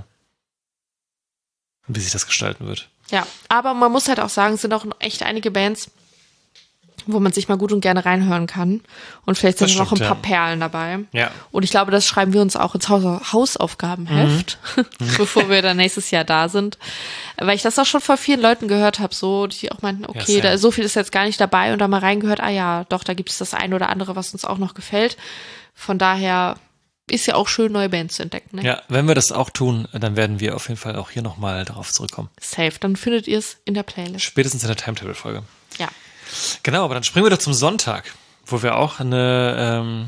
Wie sich das gestalten wird. Ja, aber man muss halt auch sagen, es sind auch echt einige Bands, wo man sich mal gut und gerne reinhören kann. Und vielleicht sind noch ein paar Perlen dabei. Ja. Und ich glaube, das schreiben wir uns auch ins Hausaufgabenheft, bevor wir dann nächstes Jahr da sind. Weil ich das auch schon von vielen Leuten gehört habe, so, die auch meinten, okay, da so viel ist jetzt gar nicht dabei und da mal reingehört, doch, da gibt es das eine oder andere, was uns auch noch gefällt. Von daher ist ja auch schön, neue Bands zu entdecken. Ne? Ja, wenn wir das auch tun, dann werden wir auf jeden Fall auch hier nochmal darauf zurückkommen. Safe, dann findet ihr es in der Playlist. Spätestens in der Timetable-Folge. Ja. Genau, aber dann springen wir doch zum Sonntag, wo wir auch eine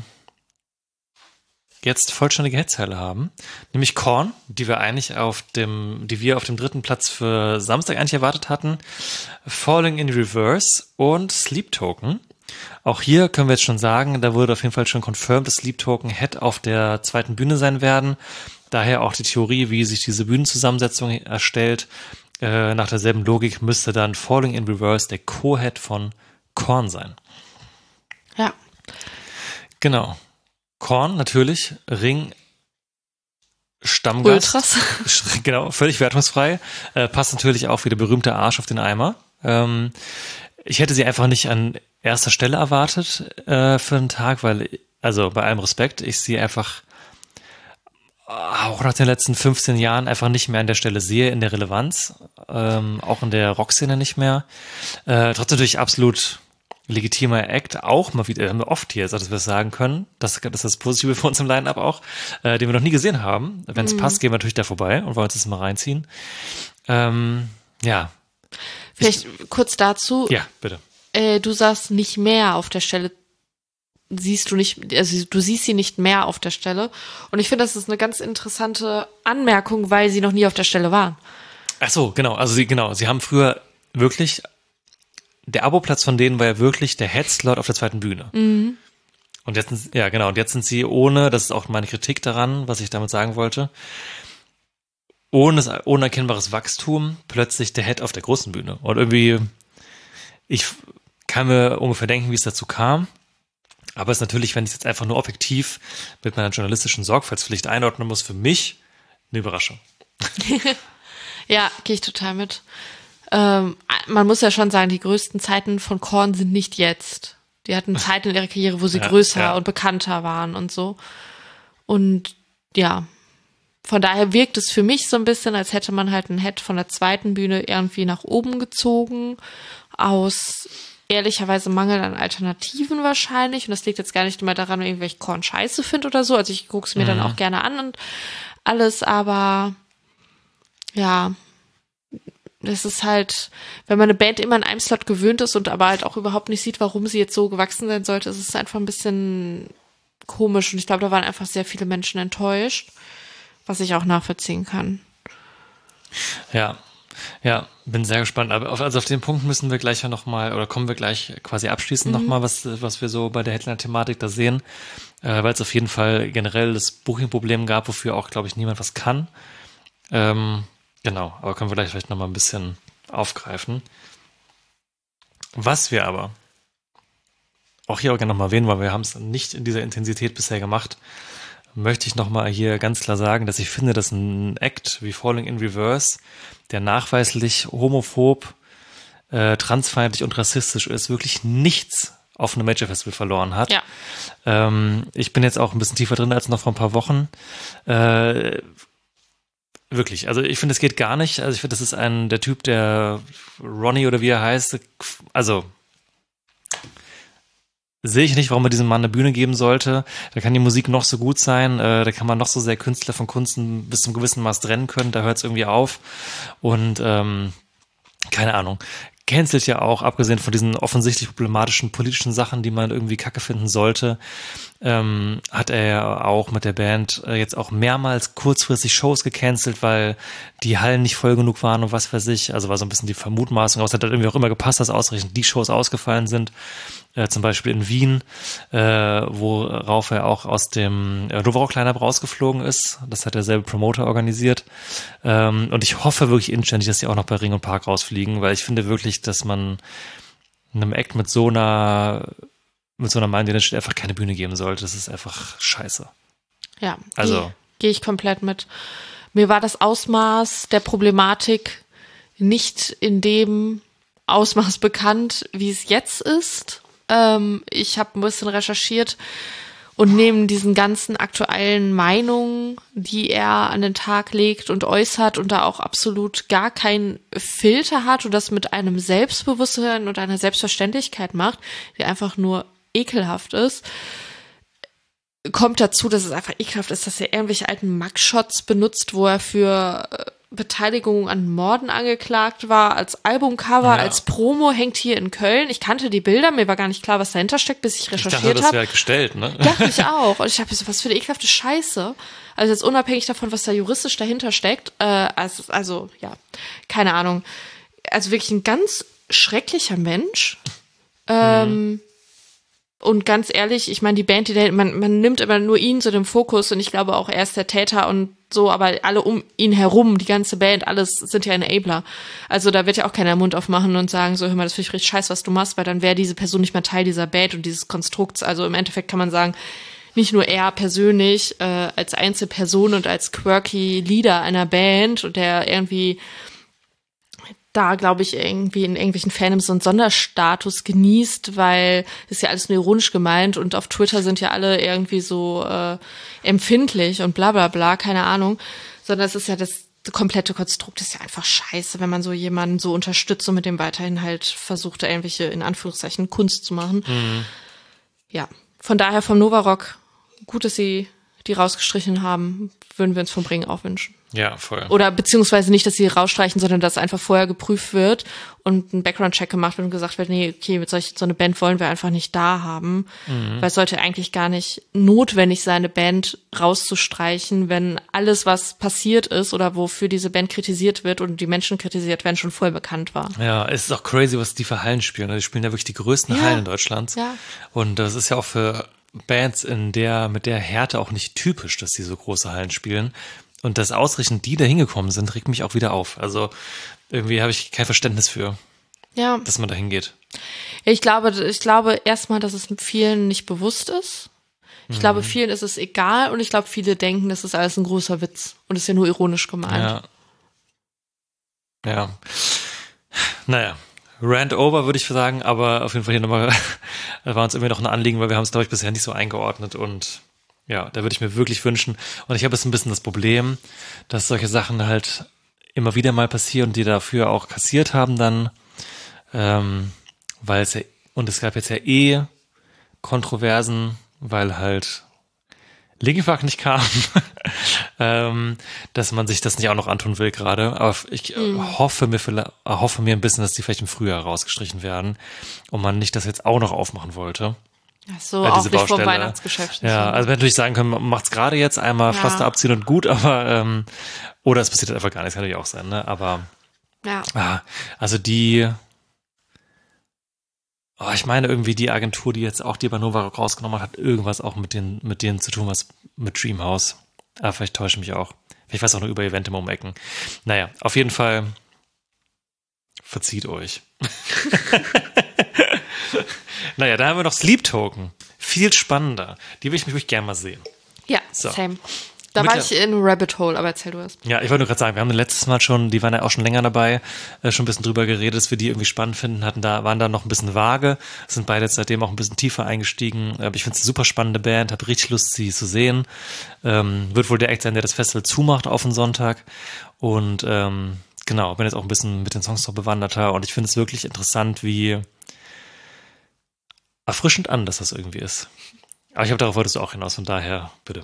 jetzt vollständige Hitzeile haben, nämlich Korn, die wir auf dem dritten Platz für Samstag eigentlich erwartet hatten, Falling in Reverse und Sleep Token. Auch hier können wir jetzt schon sagen, da wurde auf jeden Fall schon confirmed, dass Sleep Token Head auf der zweiten Bühne sein werden. Daher auch die Theorie, wie sich diese Bühnenzusammensetzung erstellt. Nach derselben Logik müsste dann Falling in Reverse der Co-Head von Korn sein. Ja. Genau. Korn natürlich, Ring, Stammgast. Ultras. Genau, völlig wertungsfrei. Passt natürlich auch wie der berühmte Arsch auf den Eimer. Ich hätte sie einfach nicht an erster Stelle erwartet für einen Tag, weil, also bei allem Respekt, ich sie einfach auch nach den letzten 15 Jahren einfach nicht mehr an der Stelle sehe, in der Relevanz, auch in der Rockszene nicht mehr. Trotzdem natürlich absolut legitimer Act, auch mal wieder, haben wir oft hier, dass wir es sagen können, das ist das Positive für uns im Line-Up auch, den wir noch nie gesehen haben. Wenn es passt, gehen wir natürlich da vorbei und wollen uns das mal reinziehen. Ja. Vielleicht kurz dazu. Ja, bitte. Du sagst nicht mehr auf der Stelle, siehst du nicht, also du siehst sie nicht mehr auf der Stelle. Und ich finde, das ist eine ganz interessante Anmerkung, weil sie noch nie auf der Stelle waren. Ach so, genau. Also sie haben früher wirklich, der Abo-Platz von denen war ja wirklich der Headslot auf der zweiten Bühne. Mhm. Und jetzt sind sie ohne, das ist auch meine Kritik daran, was ich damit sagen wollte, ohne unerkennbares Wachstum plötzlich der Head auf der großen Bühne. Und irgendwie, ich kann mir ungefähr denken, wie es dazu kam. Aber es ist natürlich, wenn ich es jetzt einfach nur objektiv mit meiner journalistischen Sorgfaltspflicht einordnen muss, für mich eine Überraschung. Ja, gehe ich total mit. Man muss ja schon sagen, die größten Zeiten von Korn sind nicht jetzt. Die hatten Zeiten in ihrer Karriere, wo sie größer und bekannter waren und so. Und ja, von daher wirkt es für mich so ein bisschen, als hätte man halt ein Head von der zweiten Bühne irgendwie nach oben gezogen, aus ehrlicherweise Mangel an Alternativen wahrscheinlich. Und das liegt jetzt gar nicht immer daran, wenn ich Korn scheiße finde oder so. Also ich gucke es mir dann auch gerne an und alles, aber ja, das ist halt, wenn man eine Band immer in einem Slot gewöhnt ist und aber halt auch überhaupt nicht sieht, warum sie jetzt so gewachsen sein sollte, ist es einfach ein bisschen komisch. Und ich glaube, da waren einfach sehr viele Menschen enttäuscht, was ich auch nachvollziehen kann. Ja, bin sehr gespannt. Aber auf den Punkt müssen wir gleich ja nochmal, oder kommen wir gleich quasi abschließend nochmal, was wir so bei der Headliner-Thematik da sehen, weil es auf jeden Fall generell das Booking-Problem gab, wofür auch, glaube ich, niemand was kann. Genau, aber können wir gleich vielleicht nochmal ein bisschen aufgreifen. Was wir aber auch hier auch gerne nochmal erwähnen, weil wir haben es nicht in dieser Intensität bisher gemacht, möchte ich nochmal hier ganz klar sagen, dass ich finde, dass ein Act wie Falling in Reverse, der nachweislich homophob, transfeindlich und rassistisch ist, wirklich nichts auf einem Major Festival verloren hat. Ja. Ich bin jetzt auch ein bisschen tiefer drin als noch vor ein paar Wochen. Wirklich, also ich finde, es geht gar nicht. Also ich finde, das ist der Typ, der Ronnie oder wie er heißt, also sehe ich nicht, warum man diesem Mann eine Bühne geben sollte. Da kann die Musik noch so gut sein, da kann man noch so sehr Künstler von Kunst bis zum gewissen Maß trennen können, da hört es irgendwie auf. Und keine Ahnung, cancelt ja auch, abgesehen von diesen offensichtlich problematischen politischen Sachen, die man irgendwie kacke finden sollte, hat er ja auch mit der Band jetzt auch mehrmals kurzfristig Shows gecancelt, weil die Hallen nicht voll genug waren und was weiß ich. Also war so ein bisschen die Vermutmaßung, aber es hat halt irgendwie auch immer gepasst, dass ausgerechnet die Shows ausgefallen sind. Zum Beispiel in Wien, worauf er auch aus dem Novarock Line-Up rausgeflogen ist. Das hat derselbe Promoter organisiert. Und ich hoffe wirklich inständig, dass die auch noch bei Ring und Park rausfliegen, weil ich finde wirklich, dass man einem Act mit so einer Mind-Identity einfach keine Bühne geben sollte. Das ist einfach scheiße. Ja, also gehe ich komplett mit. Mir war das Ausmaß der Problematik nicht in dem Ausmaß bekannt, wie es jetzt ist. Ich habe ein bisschen recherchiert und neben diesen ganzen aktuellen Meinungen, die er an den Tag legt und äußert und da auch absolut gar keinen Filter hat und das mit einem Selbstbewusstsein und einer Selbstverständlichkeit macht, die einfach nur ekelhaft ist, kommt dazu, dass es einfach ekelhaft ist, dass er irgendwelche alten Mugshots benutzt, wo er für Beteiligung an Morden angeklagt war, als Albumcover, als Promo, hängt hier in Köln. Ich kannte die Bilder, mir war gar nicht klar, was dahinter steckt, bis ich recherchiert habe. Ich dachte, das wäre gestellt, ne? Dachte ich auch. Und ich habe so, was für eine ekelhafte Scheiße. Also jetzt unabhängig davon, was da juristisch dahinter steckt, also ja, keine Ahnung. Also wirklich ein ganz schrecklicher Mensch. Und ganz ehrlich, ich meine, die Band, man nimmt immer nur ihn zu dem Fokus und ich glaube auch, er ist der Täter und so, aber alle um ihn herum, die ganze Band, alles sind ja Enabler. Also da wird ja auch keiner Mund aufmachen und sagen, so, hör mal, das finde ich richtig scheiße, was du machst, weil dann wäre diese Person nicht mehr Teil dieser Band und dieses Konstrukts. Also im Endeffekt kann man sagen, nicht nur er persönlich als Einzelperson und als quirky Leader einer Band und der irgendwie da, glaube ich, irgendwie in irgendwelchen Fandoms so einen Sonderstatus genießt, weil ist ja alles nur ironisch gemeint und auf Twitter sind ja alle irgendwie so empfindlich und bla bla bla, keine Ahnung, sondern es ist ja das komplette Konstrukt ist ja einfach scheiße, wenn man so jemanden so unterstützt und mit dem weiterhin halt versucht, da irgendwelche, in Anführungszeichen, Kunst zu machen. Ja, von daher vom Novarock, gut, dass sie die rausgestrichen haben, würden wir uns vom Ring auch wünschen. Ja, voll. Oder beziehungsweise nicht, dass sie rausstreichen, sondern dass einfach vorher geprüft wird und ein Background-Check gemacht wird und gesagt wird, nee, okay, mit so eine Band wollen wir einfach nicht da haben. Weil es sollte eigentlich gar nicht notwendig sein, eine Band rauszustreichen, wenn alles, was passiert ist oder wofür diese Band kritisiert wird und die Menschen kritisiert werden, schon vorher bekannt war. Ja, es ist auch crazy, was die für Hallen spielen. Die spielen ja wirklich die größten Hallen in Deutschland. Ja. Und das ist ja auch für Bands mit der Härte auch nicht typisch, dass die so große Hallen spielen. Und dass ausgerechnet die da hingekommen sind, regt mich auch wieder auf. Also irgendwie habe ich kein Verständnis für, dass man da hingeht. Ich glaube erstmal, dass es vielen nicht bewusst ist. Ich glaube, vielen ist es egal und ich glaube, viele denken, das ist alles ein großer Witz und ist ja nur ironisch gemeint. Ja. Naja. Rant over, würde ich sagen, aber auf jeden Fall hier nochmal, da war uns irgendwie noch ein Anliegen, weil wir haben es, glaube ich, bisher nicht so eingeordnet und ja, da würde ich mir wirklich wünschen. Und ich habe jetzt ein bisschen das Problem, dass solche Sachen halt immer wieder mal passieren und die dafür auch kassiert haben dann, weil es ja, und es gab jetzt ja Kontroversen, weil halt Linkin Park nicht kam, dass man sich das nicht auch noch antun will gerade. Aber ich hoffe mir ein bisschen, dass die vielleicht im Frühjahr rausgestrichen werden und man nicht das jetzt auch noch aufmachen wollte. Ach so, auch nicht vom Weihnachtsgeschäft. Ja, also wir natürlich sagen können, man macht's gerade jetzt einmal Pflaster abziehen und gut, aber oder es passiert einfach gar nichts, kann natürlich auch sein, ne? Aber also ich meine irgendwie die Agentur, die jetzt auch die bei Novarock rausgenommen hat irgendwas auch mit denen zu tun, was mit Dreamhouse. Aber vielleicht täusche ich mich auch. Ich weiß auch nur über Event im Ecken. Naja, auf jeden Fall verzieht euch. Naja, da haben wir noch Sleep Token. Viel spannender. Die will ich mich wirklich gerne mal sehen. Ja, So. same. Da war ich in Rabbit Hole, aber erzähl du es. Ja, ich wollte nur gerade sagen, wir haben letztes Mal schon, die waren ja auch schon länger dabei, schon ein bisschen drüber geredet, dass wir die irgendwie spannend finden, waren da noch ein bisschen vage, sind beide jetzt seitdem auch ein bisschen tiefer eingestiegen. Ich finde es eine super spannende Band, habe richtig Lust, sie zu sehen. Wird wohl der Act sein, der das Festival zumacht auf den Sonntag. Und genau, bin jetzt auch ein bisschen mit den Songs noch bewanderter und ich finde es wirklich interessant, wie erfrischend anders das irgendwie ist. Aber ich glaube, darauf wolltest du auch hinaus, von daher, bitte.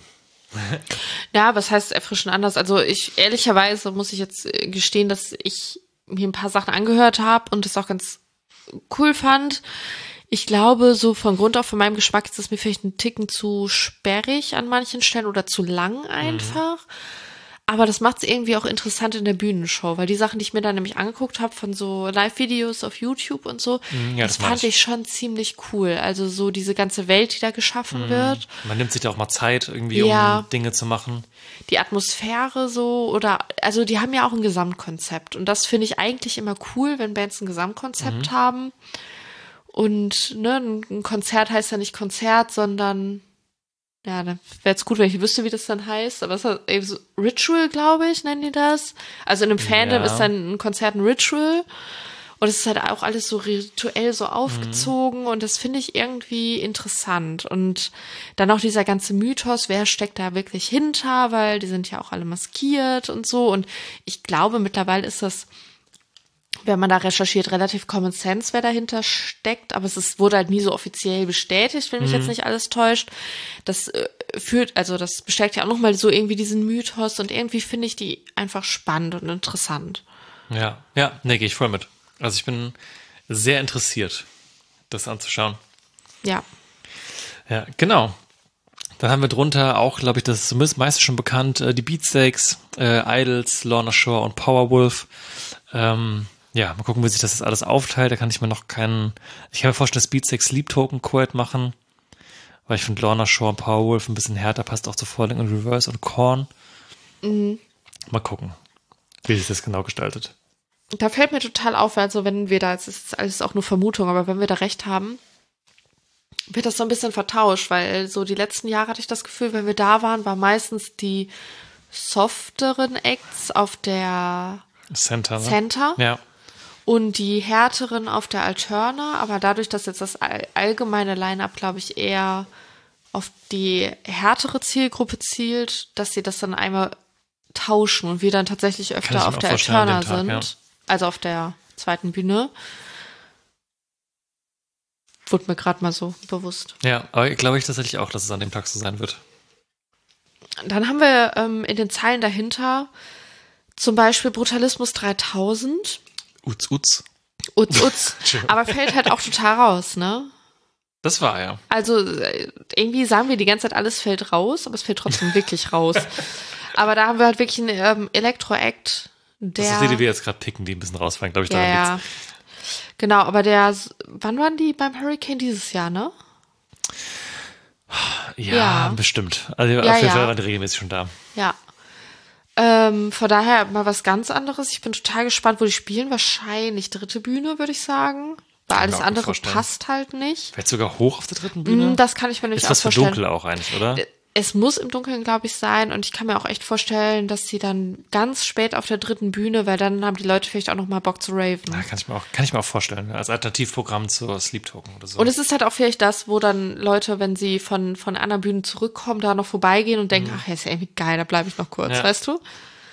Ja, was heißt erfrischend anders? Also ehrlicherweise muss ich jetzt gestehen, dass ich mir ein paar Sachen angehört habe und das auch ganz cool fand. Ich glaube, so von Grund auf, von meinem Geschmack ist es mir vielleicht ein Ticken zu sperrig an manchen Stellen oder zu lang einfach. Aber das macht es irgendwie auch interessant in der Bühnenshow, weil die Sachen, die ich mir dann nämlich angeguckt habe von so Live-Videos auf YouTube und so, Ja, das fand ich schon ziemlich cool. Also so diese ganze Welt, die da geschaffen wird. Man nimmt sich da auch mal Zeit irgendwie, Ja. um Dinge zu machen. Die Atmosphäre so also die haben ja auch ein Gesamtkonzept und das finde ich eigentlich immer cool, wenn Bands ein Gesamtkonzept haben und ne, ein Konzert heißt ja nicht Konzert, sondern ja, dann wäre es gut, wenn ich wüsste, wie das dann heißt, aber es ist eben so Ritual, glaube ich, nennen die das. Also in einem Fandom ist dann ein Konzert ein Ritual und es ist halt auch alles so rituell so aufgezogen und das finde ich irgendwie interessant und dann auch dieser ganze Mythos, wer steckt da wirklich hinter, weil die sind ja auch alle maskiert und so und ich glaube mittlerweile ist das, wenn man da recherchiert, relativ Common Sense, wer dahinter steckt, aber wurde halt nie so offiziell bestätigt, wenn mich jetzt nicht alles täuscht. Das das bestärkt ja auch nochmal so irgendwie diesen Mythos und irgendwie finde ich die einfach spannend und interessant. Ja, nee, gehe ich voll mit. Also ich bin sehr interessiert, das anzuschauen. Ja. Ja, genau. Dann haben wir drunter auch, glaube ich, das ist zumindest meistens schon bekannt, die Beatsteaks, Idols, Lorna Shore und Powerwolf. Ja, mal gucken, wie sich das jetzt alles aufteilt. Da kann ich mir ich kann mir vorstellen, dass Beatsteaks Sleep Token Co-Ed machen, weil ich finde Lorna Shore und Powerwolf ein bisschen härter, passt auch zu Falling in Reverse und Korn. Mal gucken, wie sich das genau gestaltet. Da fällt mir total auf, also wenn wir da, es ist alles auch nur Vermutung, aber wenn wir da recht haben, wird das so ein bisschen vertauscht, weil so die letzten Jahre hatte ich das Gefühl, wenn wir da waren, war meistens die softeren Acts auf der Center, ne? Center. Ja. Und die härteren auf der Alterna, aber dadurch, dass jetzt das allgemeine Line-Up, glaube ich, eher auf die härtere Zielgruppe zielt, dass sie das dann einmal tauschen und wir dann tatsächlich öfter auf der Alterna sind, ja. Also auf der zweiten Bühne. Wurde mir gerade mal so bewusst. Ja, aber glaube ich tatsächlich auch, dass es an dem Tag so sein wird. Dann haben wir in den Zeilen dahinter zum Beispiel Brutalismus 3000. Utz. Aber fällt halt auch total raus, ne? Das war ja. Also irgendwie sagen wir die ganze Zeit, alles fällt raus, aber es fällt trotzdem wirklich raus. Aber da haben wir halt wirklich einen Elektro-Act, der... Das ist die wir jetzt gerade picken, die ein bisschen rausfallen, glaube ich, daran ja. liegt's. Genau, aber wann waren die beim Hurricane dieses Jahr, ne? Ja, bestimmt. Also auf jeden Fall waren die regelmäßig schon da. Ja. Von daher mal was ganz anderes. Ich bin total gespannt, wo die spielen. Wahrscheinlich dritte Bühne, würde ich sagen. Weil alles andere passt halt nicht. Vielleicht sogar hoch auf der dritten Bühne? Das kann ich mir nicht auch vorstellen. Ist das für dunkel auch eigentlich, oder? Es muss im Dunkeln, glaube ich, sein. Und ich kann mir auch echt vorstellen, dass sie dann ganz spät auf der dritten Bühne, weil dann haben die Leute vielleicht auch noch mal Bock zu raven. Ja, kann ich mir auch vorstellen. Als Alternativprogramm zur Sleep Token oder so. Und es ist halt auch vielleicht das, wo dann Leute, wenn sie von anderen Bühnen zurückkommen, da noch vorbeigehen und denken, ach, ja, ist ja irgendwie geil, da bleibe ich noch kurz, weißt du?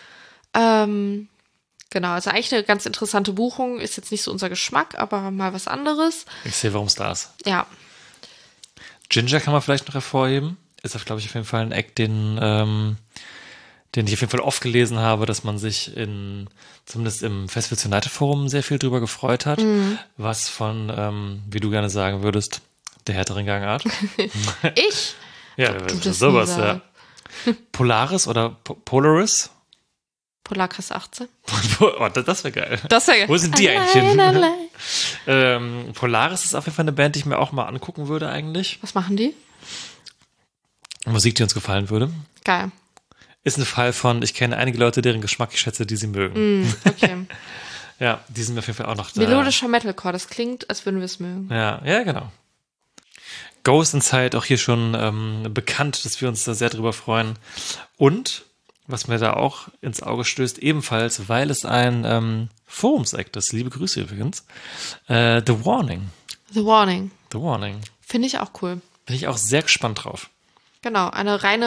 Genau, also eigentlich eine ganz interessante Buchung. Ist jetzt nicht so unser Geschmack, aber mal was anderes. Ich sehe, warum es da ist. Ja. Ginger kann man vielleicht noch hervorheben. Ist das, glaube ich, auf jeden Fall ein Act, den ich auf jeden Fall oft gelesen habe, dass man sich zumindest im Festivals United Forum sehr viel drüber gefreut hat, was von, wie du gerne sagen würdest, der härteren Gangart. Ich? Ja, sowas, ja. Polaris oder Polaris? Polarkreis 18. Oh, das wäre geil. Das wäre geil. Wo sind die eigentlich hin? Polaris ist auf jeden Fall eine Band, die ich mir auch mal angucken würde eigentlich. Was machen die? Musik, die uns gefallen würde. Geil. Ist ein Fall von, ich kenne einige Leute, deren Geschmack ich schätze, die sie mögen. Okay. Ja, die sind mir auf jeden Fall auch noch da. Melodischer Metalcore, das klingt, als würden wir es mögen. Ja, genau. Ghost Inside auch hier schon bekannt, dass wir uns da sehr drüber freuen. Und was mir da auch ins Auge stößt, ebenfalls, weil es ein Forums-Act ist, liebe Grüße übrigens, The Warning. The Warning. The Warning. Finde ich auch cool. Bin ich auch sehr gespannt drauf. Genau, ein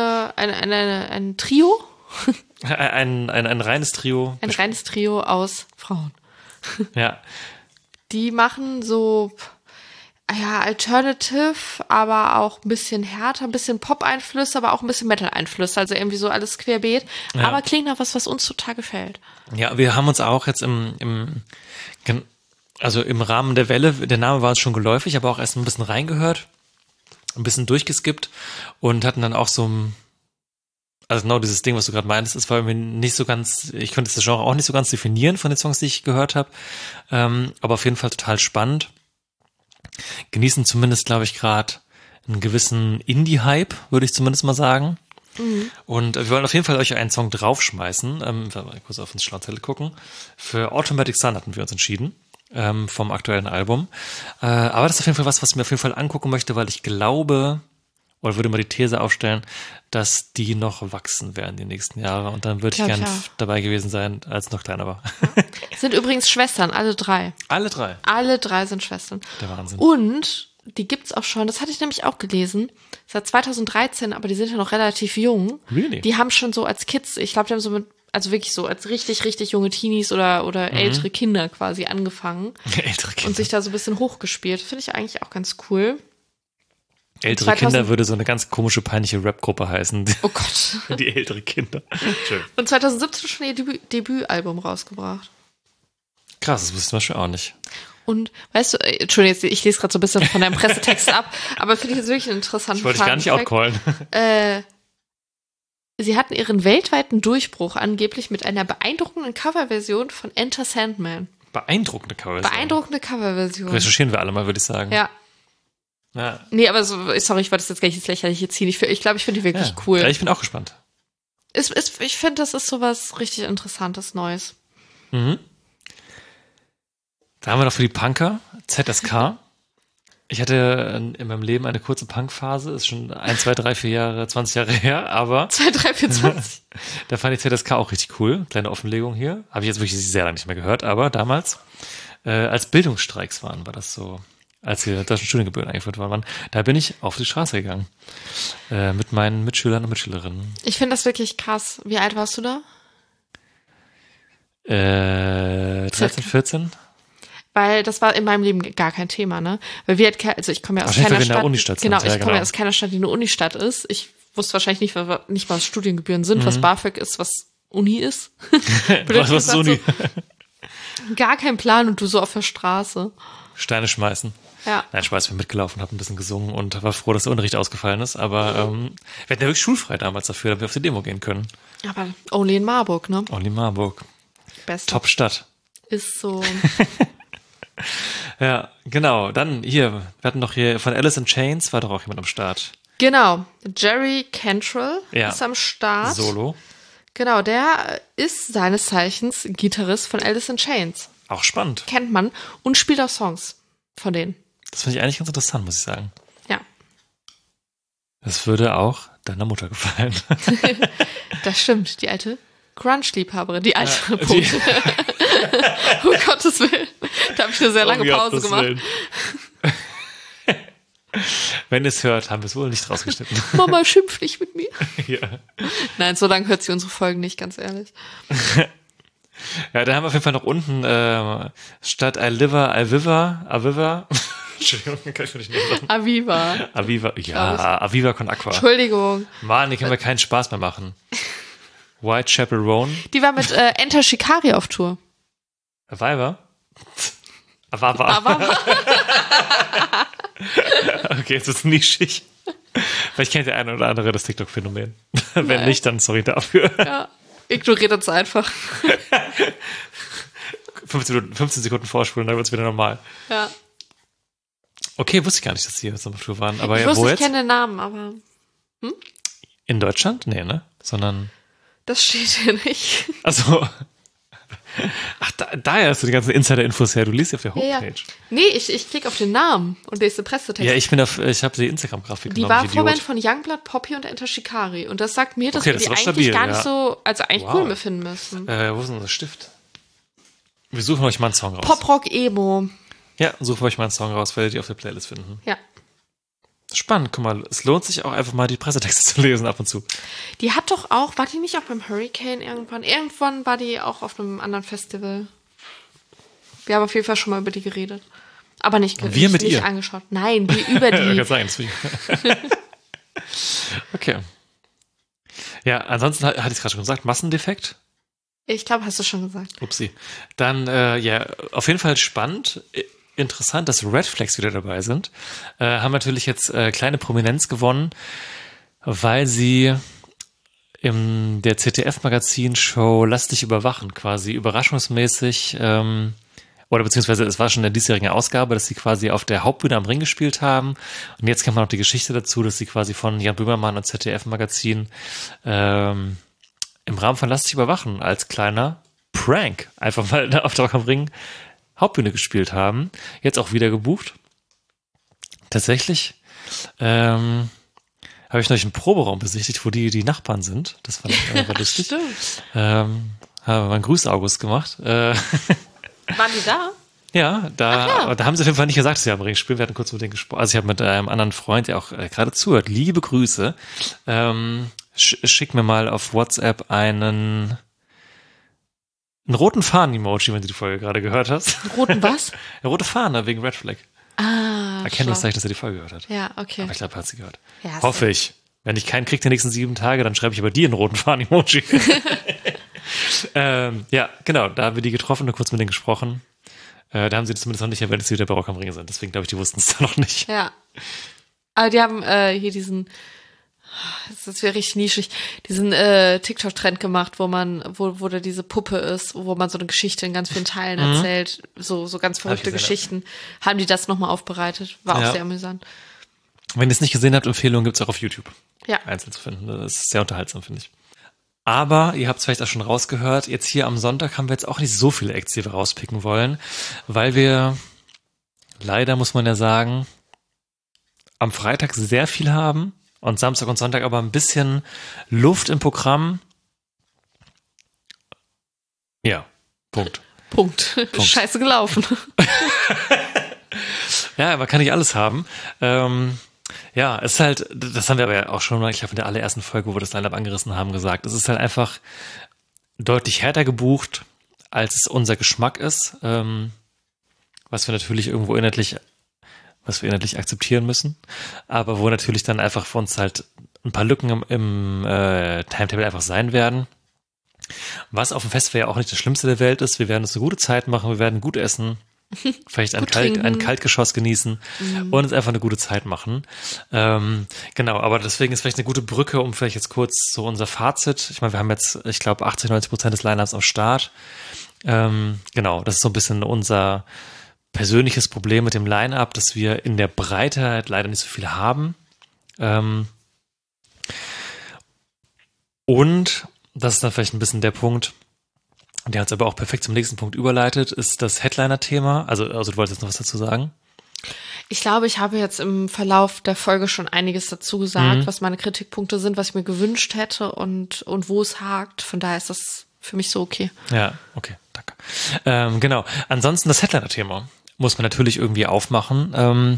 Trio. Ein reines Trio. Ein reines Trio aus Frauen. Ja. Die machen so, ja, Alternative, aber auch ein bisschen härter, ein bisschen Pop-Einflüsse, aber auch ein bisschen Metal-Einflüsse. Also irgendwie so alles querbeet. Ja. Aber klingt nach was uns total gefällt. Ja, wir haben uns auch jetzt im Rahmen der Welle, der Name war uns schon geläufig, aber auch erst ein bisschen reingehört, ein bisschen durchgeskippt und hatten dann auch so also genau dieses Ding, was du gerade meintest, ist, weil mir nicht so ganz, ich konnte das Genre auch nicht so ganz definieren von den Songs, die ich gehört habe, aber auf jeden Fall total spannend. Genießen zumindest, glaube ich, gerade einen gewissen Indie-Hype, würde ich zumindest mal sagen. Mhm. Und wir wollen auf jeden Fall euch einen Song draufschmeißen, mal kurz auf ins Schlauzettel gucken. Für Automatic Sun hatten wir uns entschieden, vom aktuellen Album. Aber das ist auf jeden Fall was ich mir auf jeden Fall angucken möchte, weil ich glaube, oder würde mal die These aufstellen, dass die noch wachsen werden die nächsten Jahre. Und dann würde ich gern dabei gewesen sein, als noch kleiner war. Sind übrigens Schwestern, alle drei. Alle drei? Alle drei sind Schwestern. Der Wahnsinn. Und die gibt's auch schon, das hatte ich nämlich auch gelesen, seit 2013, aber die sind ja noch relativ jung. Really? Die haben schon so als Kids, ich glaube, die haben so also wirklich so als richtig, richtig junge Teenies oder ältere Kinder quasi angefangen. Ältere Kinder. Und sich da so ein bisschen hochgespielt. Finde ich eigentlich auch ganz cool. Ältere Kinder würde so eine ganz komische, peinliche Rap-Gruppe heißen. Oh Gott. Die ältere Kinder. Schön. Und 2017 schon ihr Debütalbum rausgebracht. Krass, das wusste ich zum Beispiel auch nicht. Und weißt du, Entschuldigung, ich lese gerade so ein bisschen von deinem Pressetext ab, aber finde ich jetzt wirklich einen interessanten Ich wollte dich gar nicht outcallen. Sie hatten ihren weltweiten Durchbruch angeblich mit einer beeindruckenden Coverversion von Enter Sandman. Beeindruckende Coverversion? Beeindruckende Coverversion. Recherchieren wir alle mal, würde ich sagen. Ja. Nee, aber so, sorry, ich wollte das jetzt gar nicht ins Lächerliche ziehen. Ich glaube, ich finde die wirklich cool. Ja, ich bin auch gespannt. Ich finde, das ist sowas richtig Interessantes, Neues. Mhm. Da haben wir noch für die Punker ZSK. Ich hatte in meinem Leben eine kurze Punk-Phase, ist schon 1, 2, 3, 4 Jahre, 20 Jahre her, aber 2, 3, 4, 20. Da fand ich ZSK auch richtig cool. Kleine Offenlegung hier. Habe ich jetzt wirklich sehr lange nicht mehr gehört, aber damals, als Bildungsstreiks war das so, als die deutschen Studiengebühren eingeführt waren, da bin ich auf die Straße gegangen. Mit meinen Mitschülern und Mitschülerinnen. Ich finde das wirklich krass. Wie alt warst du da? 13, 14. Weil das war in meinem Leben gar kein Thema, ne? Weil ich komme ja aus keiner Stadt. Genau, ich komme ja aus keiner Stadt, die eine Unistadt ist. Ich wusste wahrscheinlich nicht, was Studiengebühren sind, was BAföG ist, was Uni ist. Was ist Uni? So. Gar kein Plan und du so auf der Straße. Steine schmeißen. Ja. Nein, Spaß, ich bin mitgelaufen, habe ein bisschen gesungen und war froh, dass der Unterricht ausgefallen ist. Aber wir hatten ja wirklich schulfrei damals dafür, damit wir auf die Demo gehen können. Aber only in Marburg, ne? Only Marburg. Beste. Top-Stadt. Ist so. Ja, genau. Dann hier, wir hatten doch hier von Alice in Chains, war doch auch jemand am Start. Genau. Jerry Cantrell ist am Start. Solo. Genau, der ist seines Zeichens Gitarrist von Alice in Chains. Auch spannend. Kennt man und spielt auch Songs von denen. Das finde ich eigentlich ganz interessant, muss ich sagen. Ja. Das würde auch deiner Mutter gefallen. Das stimmt, die alte Grunge-Liebhaberin, die alte Oh Gottes Willen. Da habe ich eine sehr lange Pause gemacht. Wenn ihr es hört, haben wir es wohl nicht rausgeschnitten. Mama, schimpf nicht mit mir. Ja. Nein, so lange hört sie unsere Folgen nicht, ganz ehrlich. Ja, da haben wir auf jeden Fall noch unten statt Aviva. Entschuldigung, kann ich nicht sagen. Aviva, ja, Aviva con Aqua. Entschuldigung. Mann, hier können wir keinen Spaß mehr machen. Whitechapel Roan. Die war mit Enter Shikari auf Tour. Aviva? Okay, jetzt ist es nischig. Vielleicht kennt der eine oder andere das TikTok-Phänomen. Wenn nicht, dann sorry dafür. Ja, ignoriert uns einfach. 15 Sekunden vorspulen, dann wird es wieder normal. Ja. Okay, wusste ich gar nicht, dass die jetzt auf Tour waren. Aber ich ja, wusste, wo ich jetzt? kenne den Namen, aber... In Deutschland? Nee, ne? Sondern... Das steht hier nicht. Also Ach, daher hast du die ganzen Insider-Infos her. Du liest auf der Homepage. Ja. Nee, ich klicke auf den Namen und lese den Pressetext. Ja, ich habe die Instagram-Grafik genommen. Die war Vorband von Youngblood, Poppy und Enter Shikari. Und das sagt mir, dass wir die eigentlich stabil, gar nicht so, also eigentlich cool befinden müssen. Wo ist denn unser Stift? Wir suchen euch mal einen Song raus. Poprock Emo. Ja, suchen euch mal einen Song raus, werdet ihr auf der Playlist finden. Ja. Spannend, guck mal, es lohnt sich auch einfach mal die Pressetexte zu lesen ab und zu. Die hat doch auch, war die nicht auch beim Hurricane irgendwann? Irgendwann war die auch auf einem anderen Festival. Wir haben auf jeden Fall schon mal über die geredet. Aber nicht angeschaut. Nein, wir über die. Ich kann sagen, okay. Ja, ansonsten hatte ich es gerade schon gesagt, Massendefekt. Ich glaube, hast du schon gesagt. Upsi. Dann, auf jeden Fall spannend. Interessant, dass Red Flags wieder dabei sind. Haben natürlich jetzt kleine Prominenz gewonnen, weil sie in der ZDF-Magazin-Show Lass dich überwachen quasi überraschungsmäßig, oder beziehungsweise es war schon in der diesjährigen Ausgabe, dass sie quasi auf der Hauptbühne am Ring gespielt haben. Und jetzt kennt man noch die Geschichte dazu, dass sie quasi von Jan Böhmermann und ZDF-Magazin im Rahmen von Lass dich überwachen als kleiner Prank einfach mal auf der Rock am Ring Hauptbühne gespielt haben, jetzt auch wieder gebucht. Tatsächlich habe ich neulich einen Proberaum besichtigt, wo die Nachbarn sind. Das war lustig. Haben wir einen Grüß August gemacht. Waren die da? Ja, da haben sie auf jeden Fall nicht gesagt, dass sie am Ring spielen. Wir hatten kurz mit denen gesprochen. Also ich habe mit einem anderen Freund, der auch gerade zuhört, liebe Grüße. Schick mir mal auf WhatsApp einen roten Fahnen-Emoji, wenn du die Folge gerade gehört hast. Einen roten was? Eine rote Fahne wegen Red Flag. Erkennungszeichen, dass er die Folge gehört hat. Ja, okay. Aber ich glaube, er hat sie gehört. Ja, hoffe ich. Wenn ich keinen kriege die nächsten 7 Tage, dann schreibe ich aber dir einen roten Fahnen-Emoji. Ja, genau. Da haben wir die getroffen und kurz mit denen gesprochen. Da haben sie zumindest noch nicht erwähnt, dass sie wieder bei Rock am Ring sind. Deswegen glaube ich, die wussten es da noch nicht. Ja. Aber die haben hier diesen, das wäre richtig nischig, diesen TikTok-Trend gemacht, wo da diese Puppe ist, wo man so eine Geschichte in ganz vielen Teilen erzählt, so ganz verrückte Geschichten. Haben die das nochmal aufbereitet? War auch sehr amüsant. Wenn ihr es nicht gesehen habt, Empfehlungen gibt es auch auf YouTube. Ja. Einzeln zu finden. Das ist sehr unterhaltsam, finde ich. Aber ihr habt es vielleicht auch schon rausgehört, jetzt hier am Sonntag haben wir jetzt auch nicht so viele Acts, die wir rauspicken wollen, weil wir leider, muss man ja sagen, am Freitag sehr viel haben und Samstag und Sonntag aber ein bisschen Luft im Programm. Ja, Punkt. Scheiße gelaufen. Ja, man kann nicht alles haben. Ja, es ist halt, das haben wir aber ja auch schon, ich glaube in der allerersten Folge, wo wir das Line-Up angerissen haben, gesagt, es ist halt einfach deutlich härter gebucht, als es unser Geschmack ist, was wir natürlich irgendwo inhaltlich akzeptieren müssen, aber wo natürlich dann einfach für uns halt ein paar Lücken im Timetable einfach sein werden. Was auf dem Festival ja auch nicht das Schlimmste der Welt ist. Wir werden uns eine gute Zeit machen, wir werden gut essen, vielleicht ein Kaltgeschoss genießen und uns einfach eine gute Zeit machen. Genau, aber deswegen ist vielleicht eine gute Brücke, um vielleicht jetzt kurz so unser Fazit. Ich meine, wir haben jetzt, ich glaube, 80-90% des Line-Ups am Start. Genau, das ist so ein bisschen unser persönliches Problem mit dem Line-Up, dass wir in der Breite halt leider nicht so viel haben. Und das ist dann vielleicht ein bisschen der Punkt, der hat es aber auch perfekt zum nächsten Punkt überleitet, ist das Headliner-Thema. Also du wolltest jetzt noch was dazu sagen? Ich glaube, ich habe jetzt im Verlauf der Folge schon einiges dazu gesagt, was meine Kritikpunkte sind, was ich mir gewünscht hätte und wo es hakt. Von daher ist das für mich so okay. Ja, okay, danke. Genau. Ansonsten das Headliner-Thema muss man natürlich irgendwie aufmachen.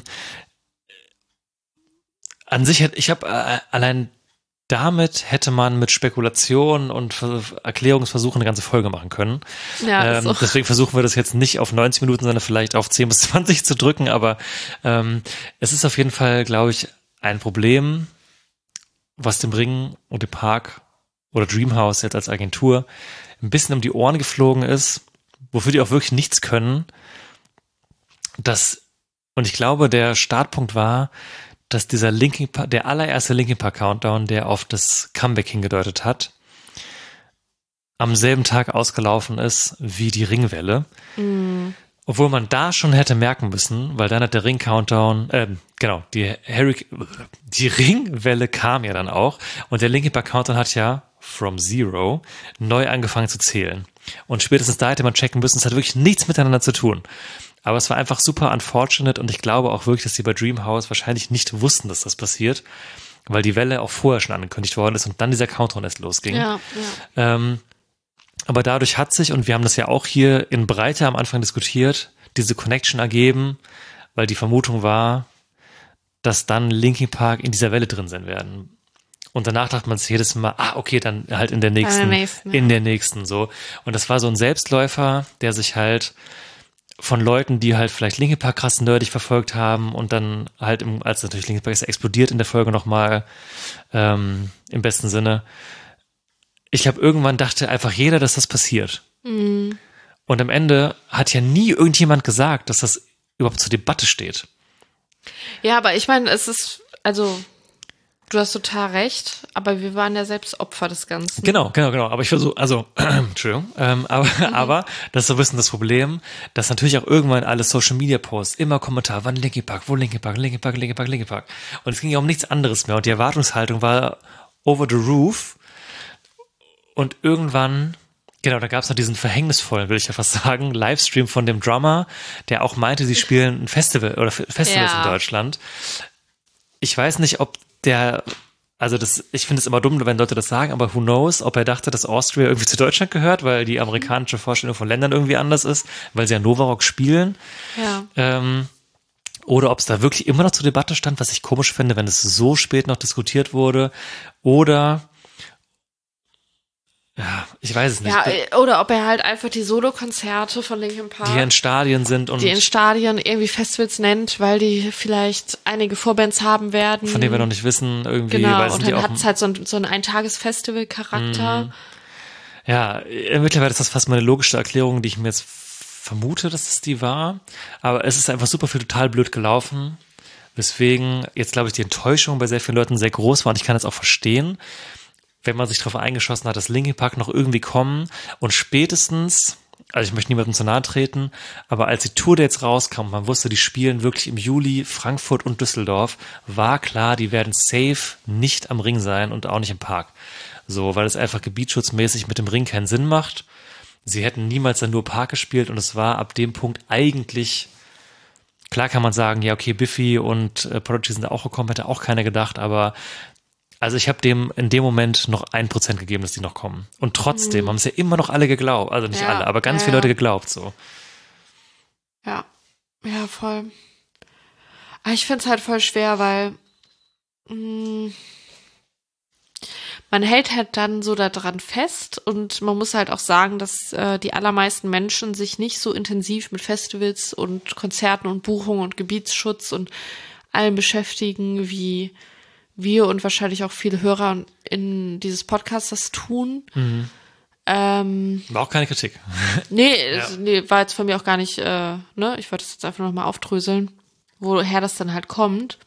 An sich, ich habe allein damit hätte man mit Spekulationen und Erklärungsversuchen eine ganze Folge machen können. Ja, so. Deswegen versuchen wir das jetzt nicht auf 90 Minuten, sondern vielleicht auf 10 bis 20 zu drücken. Aber es ist auf jeden Fall, glaube ich, ein Problem, was dem Ring und dem Park oder Dreamhouse jetzt als Agentur ein bisschen um die Ohren geflogen ist, wofür die auch wirklich nichts können. Und ich glaube, der Startpunkt war, dass dieser der allererste Linkin Park Countdown, der auf das Comeback hingedeutet hat, am selben Tag ausgelaufen ist wie die Ringwelle. Obwohl man da schon hätte merken müssen, weil dann hat der Ring Countdown, die Ringwelle kam ja dann auch und der Linkin Park Countdown hat ja from Zero neu angefangen zu zählen. Und spätestens da hätte man checken müssen, es hat wirklich nichts miteinander zu tun. Aber es war einfach super unfortunate und ich glaube auch wirklich, dass die bei Dreamhouse wahrscheinlich nicht wussten, dass das passiert, weil die Welle auch vorher schon angekündigt worden ist und dann dieser Countdown erst losging. Ja. Aber dadurch hat sich, und wir haben das ja auch hier in Breite am Anfang diskutiert, diese Connection ergeben, weil die Vermutung war, dass dann Linkin Park in dieser Welle drin sein werden. Und danach dachte man sich jedes Mal, okay, dann halt in der nächsten, so. Und das war so ein Selbstläufer, der sich halt von Leuten, die halt vielleicht Linkin Park krass nerdig verfolgt haben und dann halt, als natürlich Linkin Park ist, explodiert in der Folge nochmal, im besten Sinne. Ich habe irgendwann dachte einfach jeder, dass das passiert. Mhm. Und am Ende hat ja nie irgendjemand gesagt, dass das überhaupt zur Debatte steht. Ja, aber ich meine, es ist, also du hast total recht, aber wir waren ja selbst Opfer des Ganzen. Genau. Aber ich versuche, Entschuldigung, aber das ist so ein bisschen das Problem, dass natürlich auch irgendwann alle Social-Media-Posts, immer Kommentar, wann Linkin Park, wo Linkin Park. Und es ging ja um nichts anderes mehr und die Erwartungshaltung war over the roof und irgendwann, genau, da gab es noch diesen verhängnisvollen, will ich ja fast sagen, Livestream von dem Drummer, der auch meinte, sie spielen ein Festival oder Festivals in Deutschland. Ich weiß nicht, ob ich finde es immer dumm, wenn Leute das sagen, aber who knows, ob er dachte, dass Austria irgendwie zu Deutschland gehört, weil die amerikanische Vorstellung von Ländern irgendwie anders ist, weil sie ja Novarock spielen. Ja. Oder ob es da wirklich immer noch zur Debatte stand, was ich komisch finde, wenn es so spät noch diskutiert wurde. Oder ja, ich weiß es nicht. Ja, oder ob er halt einfach die Solokonzerte von Linkin Park, die in Stadien sind und die in Stadien irgendwie Festivals nennt, weil die vielleicht einige Vorbands haben werden. Von denen wir noch nicht wissen, irgendwie. Genau, weil und dann hat es halt so einen Eintages-Festival-Charakter. Ja, mittlerweile ist das fast meine logische Erklärung, die ich mir jetzt vermute, dass es die war. Aber es ist einfach super viel total blöd gelaufen. Weswegen jetzt, glaube ich, die Enttäuschung bei sehr vielen Leuten sehr groß war und ich kann das auch verstehen, wenn man sich darauf eingeschossen hat, dass Linkin Park noch irgendwie kommen und spätestens, also ich möchte niemandem zu nahe treten, aber als die Tourdates rauskamen, man wusste, die spielen wirklich im Juli Frankfurt und Düsseldorf, war klar, die werden safe nicht am Ring sein und auch nicht im Park. So, weil es einfach gebietsschutzmäßig mit dem Ring keinen Sinn macht. Sie hätten niemals dann nur Park gespielt und es war ab dem Punkt eigentlich, klar kann man sagen, ja okay, Biffy und Prodigy sind da auch gekommen, hätte auch keiner gedacht, aber also ich habe dem in dem Moment noch 1% gegeben, dass die noch kommen. Und trotzdem haben es ja immer noch alle geglaubt. Also nicht alle, aber ganz viele Leute geglaubt so. Ja, voll. Aber ich finde es halt voll schwer, weil man hält halt dann so daran fest und man muss halt auch sagen, dass die allermeisten Menschen sich nicht so intensiv mit Festivals und Konzerten und Buchungen und Gebietsschutz und allem beschäftigen, wie wir und wahrscheinlich auch viele Hörer in dieses Podcast das tun. Mhm. War auch keine Kritik. Nee, war jetzt von mir auch gar nicht, Ich wollte das jetzt einfach nochmal aufdröseln, woher das dann halt kommt.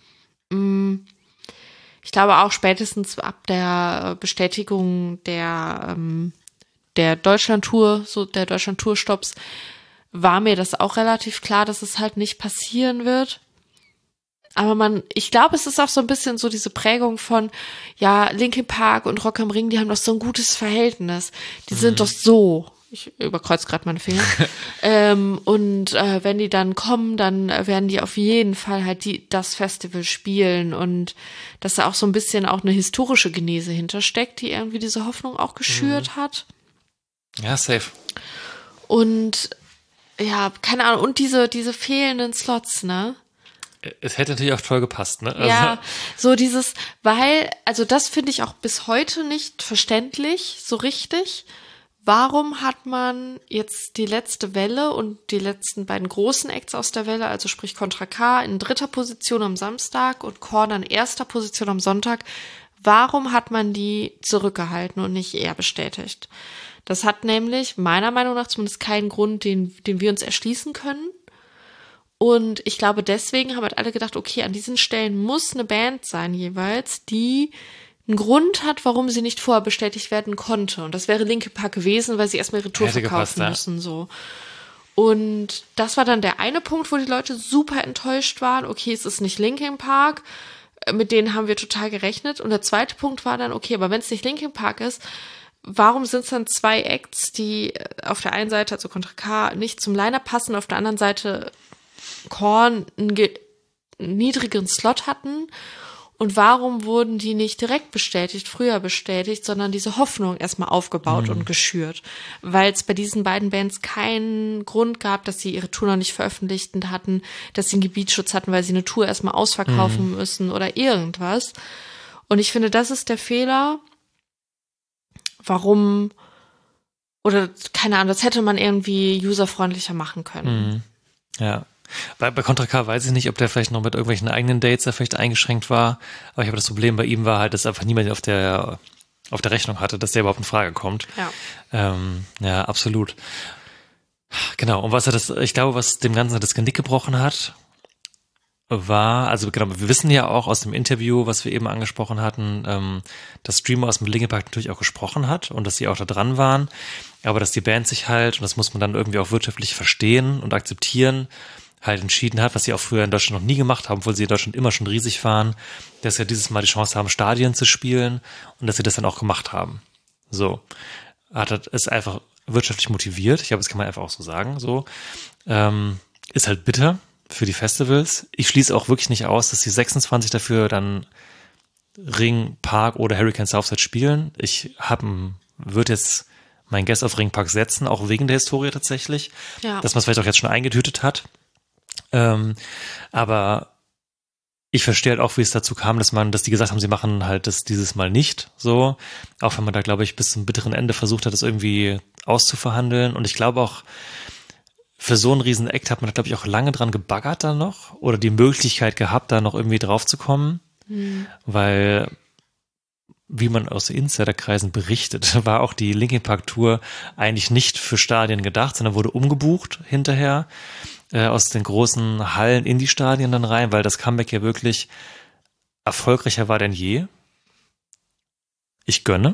Ich glaube auch spätestens ab der Bestätigung der Deutschland-Tour, so der Deutschland-Tour-Stopps, war mir das auch relativ klar, dass es halt nicht passieren wird. Aber ich glaube, es ist auch so ein bisschen so diese Prägung von, ja, Linkin Park und Rock am Ring, die haben doch so ein gutes Verhältnis. Die sind doch so. Ich überkreuze gerade meine Finger. Und wenn die dann kommen, dann werden die auf jeden Fall halt das Festival spielen und dass da auch so ein bisschen auch eine historische Genese hintersteckt, die irgendwie diese Hoffnung auch geschürt hat. Ja, safe. Und ja, keine Ahnung, und diese fehlenden Slots, ne? Es hätte natürlich auch toll gepasst, ne? Also ja, so dieses, also das finde ich auch bis heute nicht verständlich, so richtig. Warum hat man jetzt die letzte Welle und die letzten beiden großen Acts aus der Welle, also sprich Contra K in 3. Position am Samstag und Korn in 1. Position am Sonntag, warum hat man die zurückgehalten und nicht eher bestätigt? Das hat nämlich meiner Meinung nach zumindest keinen Grund, den wir uns erschließen können. Und ich glaube, deswegen haben halt alle gedacht, okay, an diesen Stellen muss eine Band sein jeweils, die einen Grund hat, warum sie nicht vorher bestätigt werden konnte. Und das wäre Linkin Park gewesen, weil sie erstmal ihre Tour verkaufen müssen. So. Und das war dann der eine Punkt, wo die Leute super enttäuscht waren. Okay, es ist nicht Linkin Park, mit denen haben wir total gerechnet. Und der zweite Punkt war dann, okay, aber wenn es nicht Linkin Park ist, warum sind es dann 2 Acts, die auf der einen Seite, also Contra K, nicht zum Line-Up passen, auf der anderen Seite Korn einen niedrigeren Slot hatten? Und warum wurden die nicht direkt früher bestätigt, sondern diese Hoffnung erstmal aufgebaut und geschürt? Weil es bei diesen beiden Bands keinen Grund gab, dass sie ihre Tour noch nicht veröffentlicht hatten, dass sie einen Gebietsschutz hatten, weil sie eine Tour erstmal ausverkaufen müssen oder irgendwas. Und ich finde, das ist der Fehler. Warum, oder keine Ahnung, das hätte man irgendwie userfreundlicher machen können. Ja. Bei Contra K weiß ich nicht, ob der vielleicht noch mit irgendwelchen eigenen Dates da vielleicht eingeschränkt war, aber ich habe das Problem bei ihm war halt, dass einfach niemand auf der Rechnung hatte, dass der überhaupt in Frage kommt. Ja. Ja, absolut. Genau, und ich glaube, was dem Ganzen das Genick gebrochen hat, war, also genau, wir wissen ja auch aus dem Interview, was wir eben angesprochen hatten, dass Dreamer aus dem Linkin Park natürlich auch gesprochen hat und dass sie auch da dran waren, aber dass die Band sich halt, und das muss man dann irgendwie auch wirtschaftlich verstehen und akzeptieren, halt entschieden hat, was sie auch früher in Deutschland noch nie gemacht haben, obwohl sie in Deutschland immer schon riesig waren, dass sie ja dieses Mal die Chance haben, Stadien zu spielen und dass sie das dann auch gemacht haben. So. Ist einfach wirtschaftlich motiviert, ich glaube, das kann man einfach auch so sagen, so. Ist halt bitter für die Festivals. Ich schließe auch wirklich nicht aus, dass die 26 dafür dann Ring Park oder Hurricane Southside spielen. Ich würde jetzt mein Guess auf Ring Park setzen, auch wegen der Historie tatsächlich, dass man es vielleicht auch jetzt schon eingetütet hat. Aber ich verstehe halt auch, wie es dazu kam, dass die gesagt haben, sie machen halt das dieses Mal nicht so. Auch wenn man da, glaube ich, bis zum bitteren Ende versucht hat, das irgendwie auszuverhandeln. Und ich glaube auch, für so einen riesen Act hat man, glaube ich, auch lange dran gebaggert da noch oder die Möglichkeit gehabt, da noch irgendwie drauf zu kommen. Weil, wie man aus Insiderkreisen berichtet, war auch die Linkin Park Tour eigentlich nicht für Stadien gedacht, sondern wurde umgebucht hinterher aus den großen Hallen in die Stadien dann rein, weil das Comeback ja wirklich erfolgreicher war denn je. Ich gönne.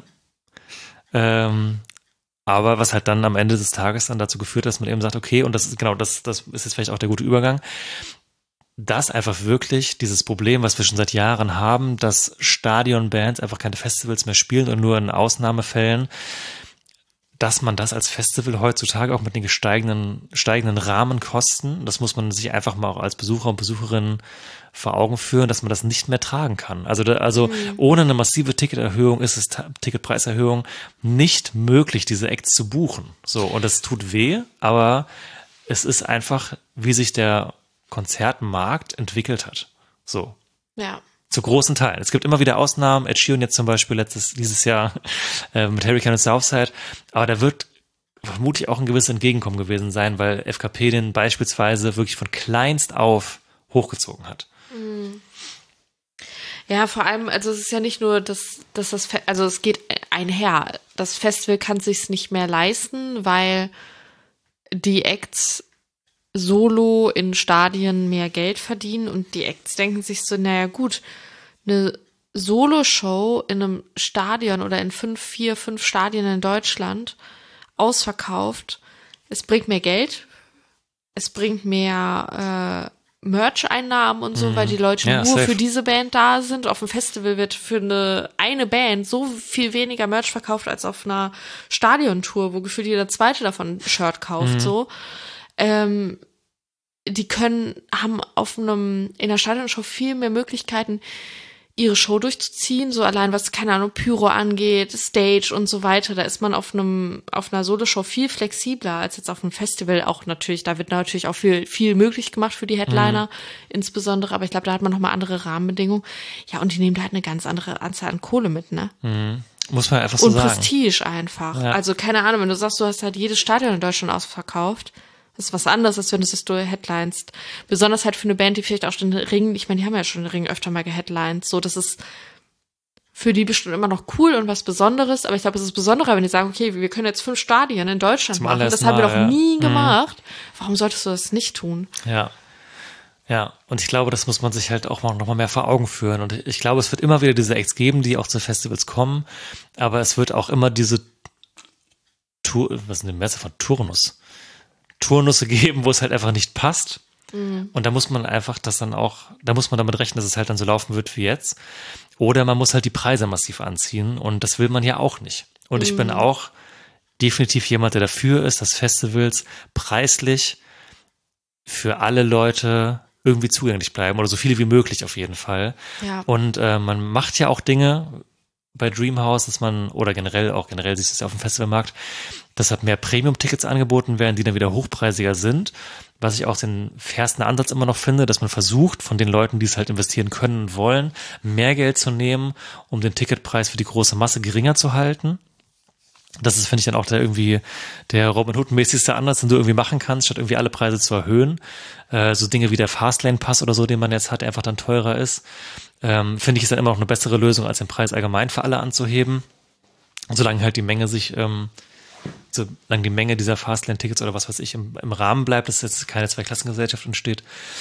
Aber was halt dann am Ende des Tages dann dazu geführt hat, dass man eben sagt, okay, und das ist jetzt vielleicht auch der gute Übergang, dass einfach wirklich dieses Problem, was wir schon seit Jahren haben, dass Stadionbands einfach keine Festivals mehr spielen und nur in Ausnahmefällen, dass man das als Festival heutzutage auch mit den steigenden Rahmenkosten, das muss man sich einfach mal auch als Besucher und Besucherin vor Augen führen, dass man das nicht mehr tragen kann. Also ohne eine massive Ticketpreiserhöhung nicht möglich, diese Acts zu buchen. So, und das tut weh, aber es ist einfach, wie sich der Konzertmarkt entwickelt hat. So. Ja. Zu großen Teilen. Es gibt immer wieder Ausnahmen. Ed Sheeran jetzt zum Beispiel dieses Jahr mit Hurricane und Southside. Aber da wird vermutlich auch ein gewisses Entgegenkommen gewesen sein, weil FKP den beispielsweise wirklich von kleinst auf hochgezogen hat. Ja, vor allem, also es ist ja nicht nur, also es geht einher. Das Festival kann es sich nicht mehr leisten, weil die Acts solo in Stadien mehr Geld verdienen und die Acts denken sich so, naja gut, eine Solo-Show in einem Stadion oder in 5 Stadien in Deutschland ausverkauft, es bringt mehr Geld, es bringt mehr Merch-Einnahmen und so, weil die Leute nur safe für diese Band da sind. Auf dem Festival wird für eine Band so viel weniger Merch verkauft als auf einer Stadiontour, wo gefühlt jeder Zweite davon ein Shirt kauft, so. Die haben in der Stadionshow viel mehr Möglichkeiten, ihre Show durchzuziehen, so allein was, keine Ahnung, Pyro angeht, Stage und so weiter. Da ist man auf einer Soloshow viel flexibler als jetzt auf einem Festival. Auch natürlich, da wird natürlich auch viel möglich gemacht für die Headliner, insbesondere, aber ich glaube, da hat man nochmal andere Rahmenbedingungen. Ja, und die nehmen da halt eine ganz andere Anzahl an Kohle mit, ne? Muss man einfach so sagen. Und Prestige einfach. Ja. Also, keine Ahnung, wenn du sagst, du hast halt jedes Stadion in Deutschland ausverkauft, das ist was anderes, als wenn du headlinest. Besonders halt für eine Band, die vielleicht auch den Ring, ich meine, die haben ja schon den Ring öfter mal geheadlined, so, das ist für die bestimmt immer noch cool und was Besonderes, aber ich glaube, es ist besonderer, wenn die sagen, okay, wir können jetzt 5 Stadien in Deutschland machen, das haben wir doch nie gemacht. Warum solltest du das nicht tun? Ja. Ja, und ich glaube, das muss man sich halt auch noch mal mehr vor Augen führen. Und ich glaube, es wird immer wieder diese Acts geben, die auch zu Festivals kommen, aber es wird auch immer diese was ist denn die Messe von Turnusse geben, wo es halt einfach nicht passt. Und da muss man einfach da muss man damit rechnen, dass es halt dann so laufen wird wie jetzt. Oder man muss halt die Preise massiv anziehen und das will man ja auch nicht. Und ich bin auch definitiv jemand, der dafür ist, dass Festivals preislich für alle Leute irgendwie zugänglich bleiben oder so viele wie möglich auf jeden Fall. Ja. Und man macht ja auch Dinge bei Dreamhouse, dass man, oder generell siehst du es ja auf dem Festivalmarkt, dass halt mehr Premium-Tickets angeboten werden, die dann wieder hochpreisiger sind. Was ich auch den fairsten Ansatz immer noch finde, dass man versucht, von den Leuten, die es halt investieren können und wollen, mehr Geld zu nehmen, um den Ticketpreis für die große Masse geringer zu halten. Das ist, finde ich, dann auch der Robin Hood-mäßigste Ansatz, den du irgendwie machen kannst, statt irgendwie alle Preise zu erhöhen. So Dinge wie der Fastlane-Pass oder so, den man jetzt hat, der einfach dann teurer ist. Finde ich, ist dann immer noch eine bessere Lösung, als den Preis allgemein für alle anzuheben. Und solange halt die Menge solange die Menge dieser Fastlane-Tickets oder was weiß ich im Rahmen bleibt, dass jetzt keine Zweiklassengesellschaft entsteht.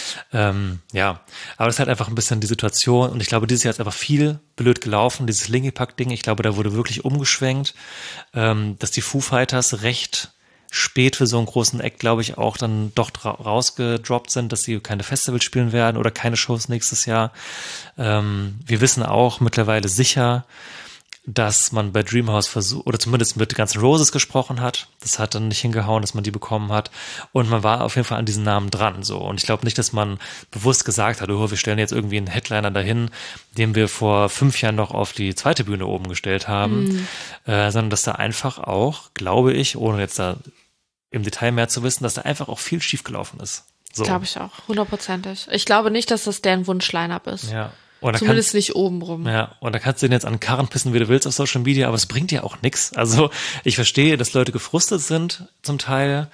Ja, aber das ist halt einfach ein bisschen die Situation und ich glaube, dieses Jahr ist einfach viel blöd gelaufen, dieses Linkin Park-Ding, ich glaube, da wurde wirklich umgeschwenkt, dass die Foo Fighters recht spät für so einen großen Act, glaube ich, auch dann doch rausgedroppt sind, dass sie keine Festivals spielen werden oder keine Shows nächstes Jahr. Wir wissen auch mittlerweile sicher, dass man bei Dreamhouse versucht, oder zumindest mit Guns N' Roses gesprochen hat. Das hat dann nicht hingehauen, dass man die bekommen hat. Und man war auf jeden Fall an diesen Namen dran, so. Und ich glaube nicht, dass man bewusst gesagt hat, oh, wir stellen jetzt irgendwie einen Headliner dahin, den wir vor 5 Jahren noch auf die zweite Bühne oben gestellt haben, sondern dass da einfach auch, glaube ich, ohne jetzt da im Detail mehr zu wissen, dass da einfach auch viel schiefgelaufen ist. So. Glaube ich auch, 100%. Ich glaube nicht, dass das deren Wunsch-Line-Up ist. Ja. Zumindest nicht obenrum. Ja, und da kannst du den jetzt an Karren pissen, wie du willst auf Social Media, aber es bringt ja auch nichts. Also ich verstehe, dass Leute gefrustet sind zum Teil,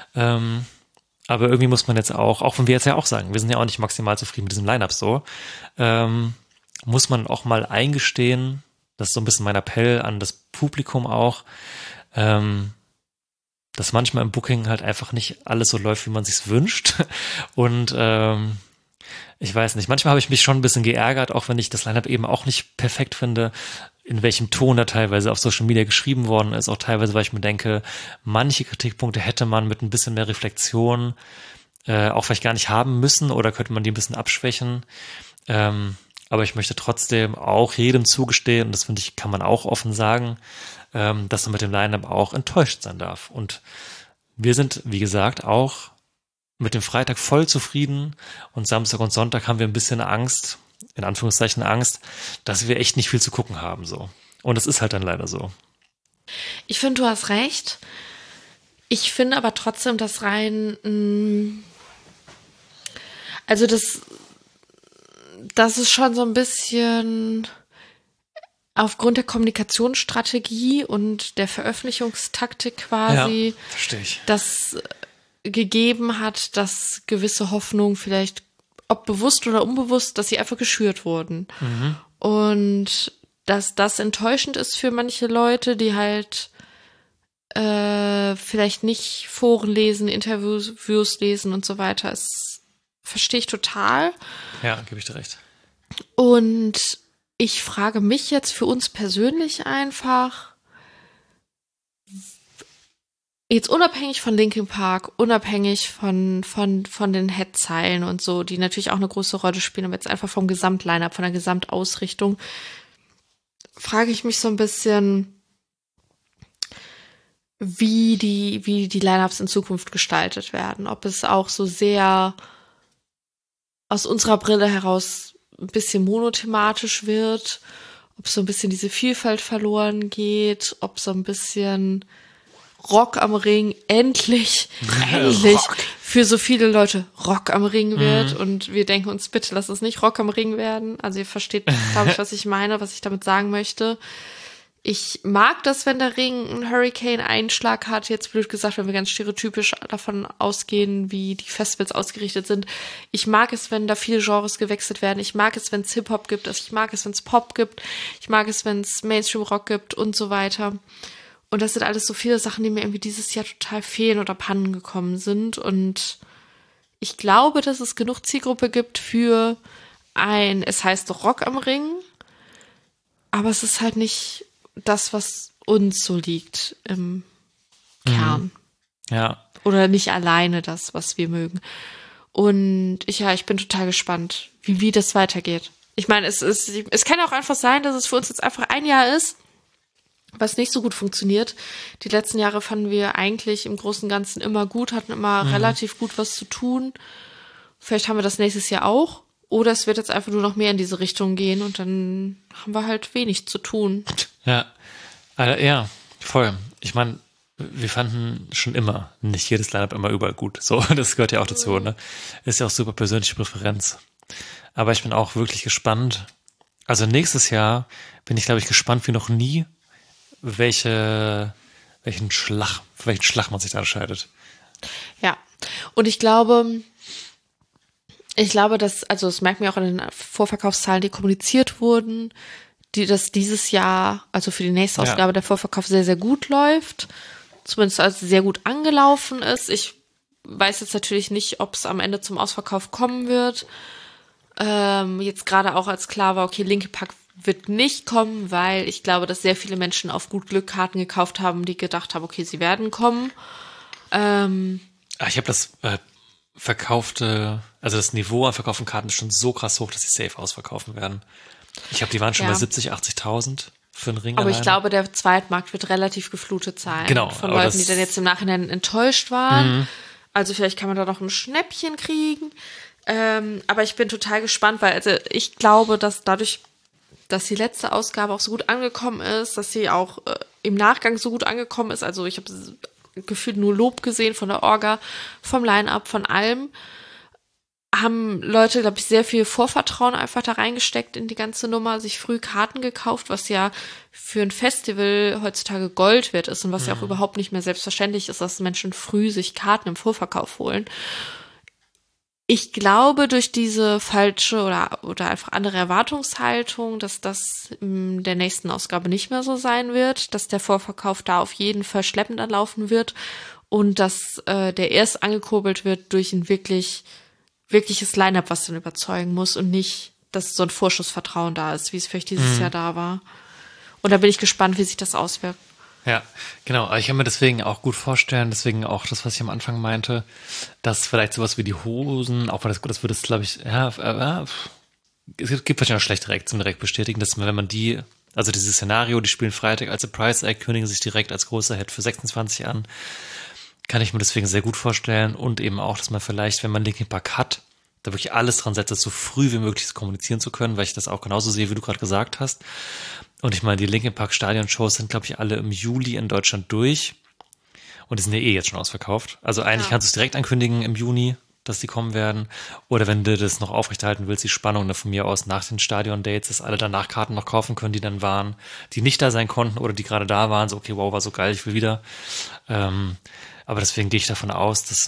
aber irgendwie muss man jetzt auch wenn wir jetzt ja auch sagen, wir sind ja auch nicht maximal zufrieden mit diesem Line-Up so, muss man auch mal eingestehen, das ist so ein bisschen mein Appell an das Publikum auch, dass manchmal im Booking halt einfach nicht alles so läuft, wie man sich's wünscht und ich weiß nicht, manchmal habe ich mich schon ein bisschen geärgert, auch wenn ich das Line-Up eben auch nicht perfekt finde, in welchem Ton da teilweise auf Social Media geschrieben worden ist, auch teilweise, weil ich mir denke, manche Kritikpunkte hätte man mit ein bisschen mehr Reflexion auch vielleicht gar nicht haben müssen oder könnte man die ein bisschen abschwächen. Aber ich möchte trotzdem auch jedem zugestehen, und das finde ich, kann man auch offen sagen, dass man mit dem Line-Up auch enttäuscht sein darf. Und wir sind, wie gesagt, auch mit dem Freitag voll zufrieden und Samstag und Sonntag haben wir ein bisschen Angst, in Anführungszeichen Angst, dass wir echt nicht viel zu gucken haben, so. Und das ist halt dann leider so. Ich finde, du hast recht. Ich finde aber trotzdem, dass also das ist schon so ein bisschen aufgrund der Kommunikationsstrategie und der Veröffentlichungstaktik quasi, ja, verstehe ich. Das gegeben hat, dass gewisse Hoffnungen vielleicht, ob bewusst oder unbewusst, dass sie einfach geschürt wurden. Mhm. Und dass das enttäuschend ist für manche Leute, die halt vielleicht nicht Foren lesen, Interviews lesen und so weiter. Das verstehe ich total. Ja, gebe ich dir recht. Und ich frage mich jetzt für uns persönlich einfach, jetzt unabhängig von Linkin Park, unabhängig von den Headzeilen und so, die natürlich auch eine große Rolle spielen, aber jetzt einfach vom Gesamtline-Up, von der Gesamtausrichtung, frage ich mich so ein bisschen, wie die Line-Ups in Zukunft gestaltet werden. Ob es auch so sehr aus unserer Brille heraus ein bisschen monothematisch wird, ob so ein bisschen diese Vielfalt verloren geht, ob so ein bisschen Rock am Ring endlich für so viele Leute Rock am Ring wird und wir denken uns, bitte lass es nicht Rock am Ring werden. Also ihr versteht, glaube ich, was ich meine, was ich damit sagen möchte. Ich mag das, wenn der Ring einen Hurricane-Einschlag hat, jetzt blöd gesagt, wenn wir ganz stereotypisch davon ausgehen, wie die Festivals ausgerichtet sind. Ich mag es, wenn da viele Genres gewechselt werden. Ich mag es, wenn es Hip-Hop gibt. Ich mag es, wenn es Pop gibt. Ich mag es, wenn es Mainstream-Rock gibt und so weiter. Und das sind alles so viele Sachen, die mir irgendwie dieses Jahr total fehlen oder abhanden gekommen sind. Und ich glaube, dass es genug Zielgruppe gibt für es heißt doch Rock am Ring, aber es ist halt nicht das, was uns so liegt im Kern. Ja. Oder nicht alleine das, was wir mögen. Und ich bin total gespannt, wie das weitergeht. Ich meine, es kann auch einfach sein, dass es für uns jetzt einfach ein Jahr ist was nicht so gut funktioniert. Die letzten Jahre fanden wir eigentlich im Großen und Ganzen immer gut, hatten immer relativ gut was zu tun. Vielleicht haben wir das nächstes Jahr auch. Oder es wird jetzt einfach nur noch mehr in diese Richtung gehen und dann haben wir halt wenig zu tun. Ja, ja, voll. Ich meine, wir fanden schon immer nicht jedes Line-Up immer überall gut. So, das gehört ja auch dazu, ne? Ist ja auch super persönliche Präferenz. Aber ich bin auch wirklich gespannt. Also nächstes Jahr bin ich, glaube ich, gespannt wie noch nie, für welchen Schlag man sich da entscheidet. Ja, und ich glaube, dass, also das merkt man auch an den Vorverkaufszahlen, die kommuniziert wurden, dass dieses Jahr, also für die nächste Ausgabe, der Vorverkauf sehr, sehr gut läuft. Zumindest also sehr gut angelaufen ist. Ich weiß jetzt natürlich nicht, ob es am Ende zum Ausverkauf kommen wird. Jetzt gerade auch als klar war, okay, Linkin Park wird nicht kommen, weil ich glaube, dass sehr viele Menschen auf gut Glück Karten gekauft haben, die gedacht haben, okay, sie werden kommen. Ich habe das also das Niveau an verkauften Karten ist schon so krass hoch, dass sie safe ausverkaufen werden. Ich glaube, die waren schon bei 70.000, 80.000 für einen Ring. Aber ich glaube, der Zweitmarkt wird relativ geflutet sein. Genau. Von Leuten, die dann jetzt im Nachhinein enttäuscht waren. Also vielleicht kann man da noch ein Schnäppchen kriegen. Aber ich bin total gespannt, weil also ich glaube, dass dadurch, dass die letzte Ausgabe auch so gut angekommen ist, dass sie auch im Nachgang so gut angekommen ist. Also ich habe gefühlt nur Lob gesehen von der Orga, vom Line-Up, von allem. Haben Leute, glaube ich, sehr viel Vorvertrauen einfach da reingesteckt in die ganze Nummer, sich früh Karten gekauft, was ja für ein Festival heutzutage Gold wert ist und was ja auch überhaupt nicht mehr selbstverständlich ist, dass Menschen früh sich Karten im Vorverkauf holen. Ich glaube, durch diese falsche oder einfach andere Erwartungshaltung, dass das in der nächsten Ausgabe nicht mehr so sein wird, dass der Vorverkauf da auf jeden Fall schleppend anlaufen wird und dass der erst angekurbelt wird durch ein wirkliches Line-Up, was dann überzeugen muss und nicht, dass so ein Vorschussvertrauen da ist, wie es vielleicht dieses Jahr da war. Und da bin ich gespannt, wie sich das auswirkt. Ja, genau. Aber ich kann mir deswegen auch gut vorstellen, deswegen auch das, was ich am Anfang meinte, dass vielleicht sowas wie die Hosen, auch weil das würde es, glaube ich, es gibt vielleicht noch schlechte Reaktionen direkt bestätigen, dass wenn man also dieses Szenario, die spielen Freitag als Surprise Act, kündigen sich direkt als großer Hit für 26 an, kann ich mir deswegen sehr gut vorstellen und eben auch, dass man vielleicht, wenn man Linkin Park hat, da wirklich alles dran setzt, das so früh wie möglich kommunizieren zu können, weil ich das auch genauso sehe, wie du gerade gesagt hast. Und ich meine, die Linkin Park Stadion-Shows sind, glaube ich, alle im Juli in Deutschland durch. Und die sind ja jetzt schon ausverkauft. Also eigentlich kannst du es direkt ankündigen im Juni, dass die kommen werden. Oder wenn du das noch aufrechterhalten willst, die Spannung von mir aus nach den Stadion-Dates, dass alle danach Karten noch kaufen können, die dann waren, die nicht da sein konnten oder die gerade da waren. So, okay, wow, war so geil, ich will wieder. Aber deswegen gehe ich davon aus, dass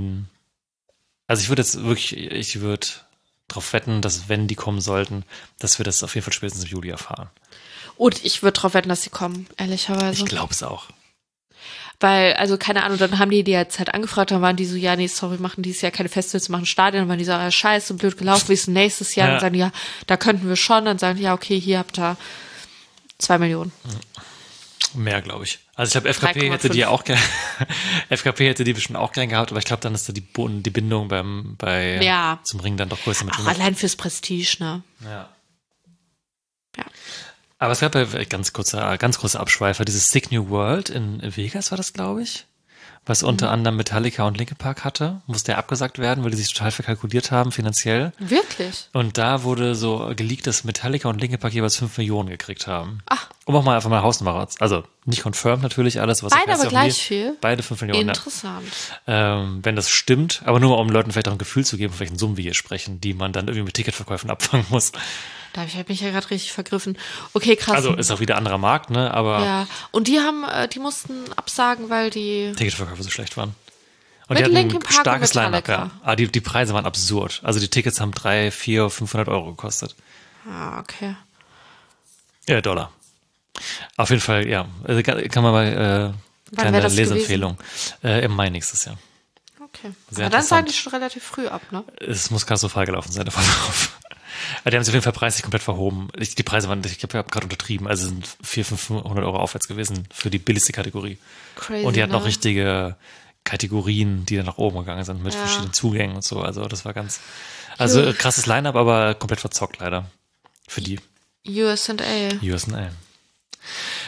ich würde darauf wetten, dass wenn die kommen sollten, dass wir das auf jeden Fall spätestens im Juli erfahren. Und ich würde darauf wetten, dass sie kommen, ehrlicherweise. Ich glaube es auch. Weil, also keine Ahnung, dann haben die jetzt halt angefragt, dann waren die so, ja, nee, sorry, wir machen dieses Jahr keine Festivals, wir machen Stadien, dann waren die so, ja, scheiße, blöd gelaufen, wie ist denn nächstes Jahr? Dann sagen die, ja, da könnten wir schon, dann sagen die, ja, okay, hier habt ihr 2 Millionen. Mehr, glaube ich. Also ich glaube, FKP hätte die auch gerne, FKP hätte die bestimmt auch gern gehabt, aber ich glaube, dann ist da die Bindung zum Ring dann doch größer mit. Auch allein fürs Prestige, ne? Ja. Ja. Aber es gab ja ganz große Abschweifer, dieses Sick New World in Vegas war das, glaube ich, was unter anderem Metallica und Linkin Park hatte, musste ja abgesagt werden, weil die sich total verkalkuliert haben finanziell. Wirklich? Und da wurde so geleakt, dass Metallica und Linkin Park jeweils 5 Millionen gekriegt haben. Ach. Um auch mal einfach mal Hausnummer raus. Also nicht confirmed natürlich alles. Was beide aber gleich viel? Beide 5 Millionen. Interessant. Ja. Wenn das stimmt, aber nur um Leuten vielleicht auch ein Gefühl zu geben, von welchen Summen wir hier sprechen, die man dann irgendwie mit Ticketverkäufen abfangen muss. Da habe ich mich ja gerade richtig vergriffen. Okay, krass. Also ist auch wieder anderer Markt, ne? Aber ja. Und die mussten absagen, weil die Ticketverkäufe so schlecht waren. Und mit die hatten Linkin ein Park starkes und Line-Up, Metallica. ja. Aber die Preise waren absurd. Also die Tickets haben 300, 400, 500 Euro gekostet. Ah, okay. Ja, $. Auf jeden Fall, ja. Also kann man mal kleine Leseempfehlung. Im Mai nächstes Jahr. Okay. Sehr Aber dann sagen die schon relativ früh ab, ne? Es muss katastrophal gelaufen sein, davon drauf. Aber die haben sich auf jeden Fall preislich komplett verhoben. Die Preise waren, ich habe gerade untertrieben, also sind 400, 500 Euro aufwärts gewesen für die billigste Kategorie. Crazy, und die hatten ne? auch richtige Kategorien, die dann nach oben gegangen sind mit verschiedenen Zugängen und so. Also das war krasses Line-Up, aber komplett verzockt leider. Für die. USA. USA.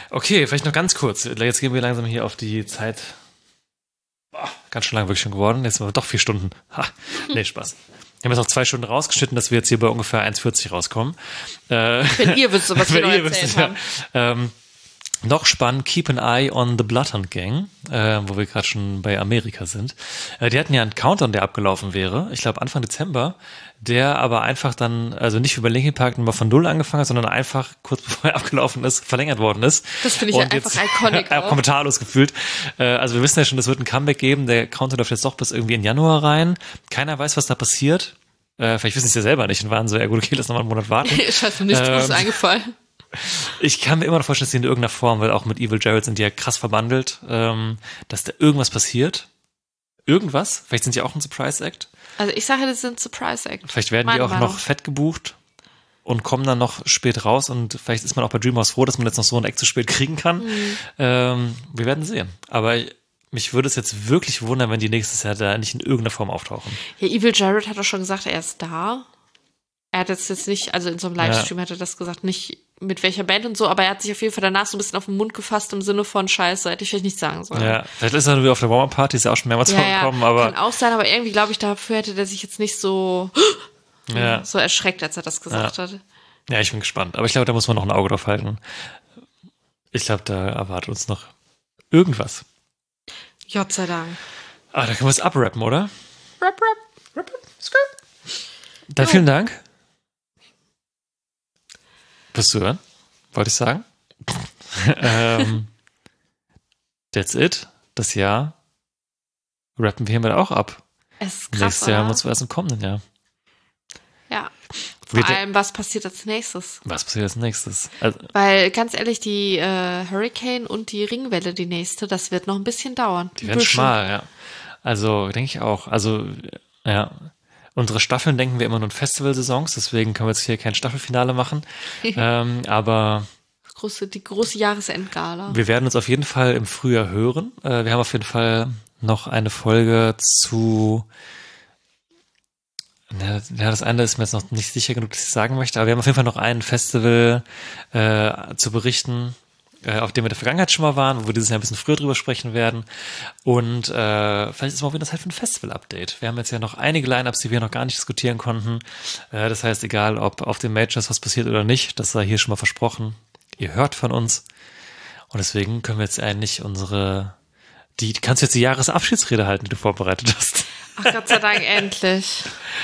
Okay, vielleicht noch ganz kurz. Jetzt gehen wir langsam hier auf die Zeit. Boah, ganz schön lang wirklich schon geworden. Jetzt sind wir doch 4 Stunden. Nee, Spaß. Wir haben jetzt noch 2 Stunden rausgeschnitten, dass wir jetzt hier bei ungefähr 1,40 rauskommen. Wenn ihr wisst, was wir noch erzählt haben. Noch spannend, Keep an Eye on the Bloodhound Gang, wo wir gerade schon bei Amerika sind. Die hatten ja einen Countdown, der abgelaufen wäre, ich glaube Anfang Dezember, der aber einfach dann, also nicht über Linkin Park nochmal von 0 angefangen hat, sondern einfach kurz bevor er abgelaufen ist, verlängert worden ist. Das finde ich ja einfach iconic. Kommentarlos gefühlt. Also wir wissen ja schon, es wird ein Comeback geben, der Countdown läuft jetzt doch bis irgendwie in Januar rein. Keiner weiß, was da passiert. Vielleicht wissen sie es ja selber nicht und waren so, ja gut, okay, lass nochmal einen Monat warten. Ich hatte mir nichts Gutes eingefallen. Ich kann mir immer noch vorstellen, dass die in irgendeiner Form, weil auch mit Evil Jared sind die ja krass verbandelt, dass da irgendwas passiert. Irgendwas? Vielleicht sind die auch ein Surprise-Act. Also ich sage, das sind Surprise-Act. Vielleicht werden die auch noch fett gebucht und kommen dann noch spät raus und vielleicht ist man auch bei Dreamhouse froh, dass man jetzt noch so ein Act zu spät kriegen kann. Wir werden sehen. Aber mich würde es jetzt wirklich wundern, wenn die nächstes Jahr da nicht in irgendeiner Form auftauchen. Ja, Evil Jared hat doch schon gesagt, er ist da. Er hat jetzt nicht, also in so einem Livestream hat er das gesagt, nicht mit welcher Band und so, aber er hat sich auf jeden Fall danach so ein bisschen auf den Mund gefasst im Sinne von Scheiße, hätte ich vielleicht nicht sagen sollen. Ja, vielleicht ist er nur wieder auf der Warm-Up-Party, ist ja auch schon mehrmals vorgekommen, aber. Kann auch sein, aber irgendwie glaube ich, dafür hätte der sich jetzt nicht so erschreckt, als er das gesagt hat. Ja, ich bin gespannt, aber ich glaube, da muss man noch ein Auge drauf halten. Ich glaube, da erwartet uns noch irgendwas. Gott sei Dank. Da können wir es abrappen, oder? Rap. Dann vielen Dank. Bist du hören? Wollte ich sagen. That's it. Das Jahr rappen wir hiermit auch ab. Es ist krass, nächstes Jahr haben wir uns erst im kommenden Jahr. Ja. Vor allem, was passiert als nächstes? Also, weil, ganz ehrlich, die Hurricane und die Ringwelle, die nächste, das wird noch ein bisschen dauern. Die werden schmal, ja. Also, denke ich auch. Also, ja. Unsere Staffeln denken wir immer nur in Festivalsaisons, deswegen können wir jetzt hier kein Staffelfinale machen. Aber die große Jahresendgala. Wir werden uns auf jeden Fall im Frühjahr hören. Wir haben auf jeden Fall noch eine Folge zu. Ja, das eine ist mir jetzt noch nicht sicher genug, dass ich sagen möchte, aber wir haben auf jeden Fall noch ein Festival zu berichten, auf dem wir in der Vergangenheit schon mal waren, wo wir dieses Jahr ein bisschen früher drüber sprechen werden. Und vielleicht ist es mal wieder Zeit für ein Festival-Update. Wir haben jetzt ja noch einige Line-Ups, die wir noch gar nicht diskutieren konnten. Das heißt, egal ob auf den Majors was passiert oder nicht, das sei hier schon mal versprochen. Ihr hört von uns. Und deswegen können wir jetzt eigentlich kannst du jetzt die Jahresabschiedsrede halten, die du vorbereitet hast. Ach, Gott sei Dank, endlich.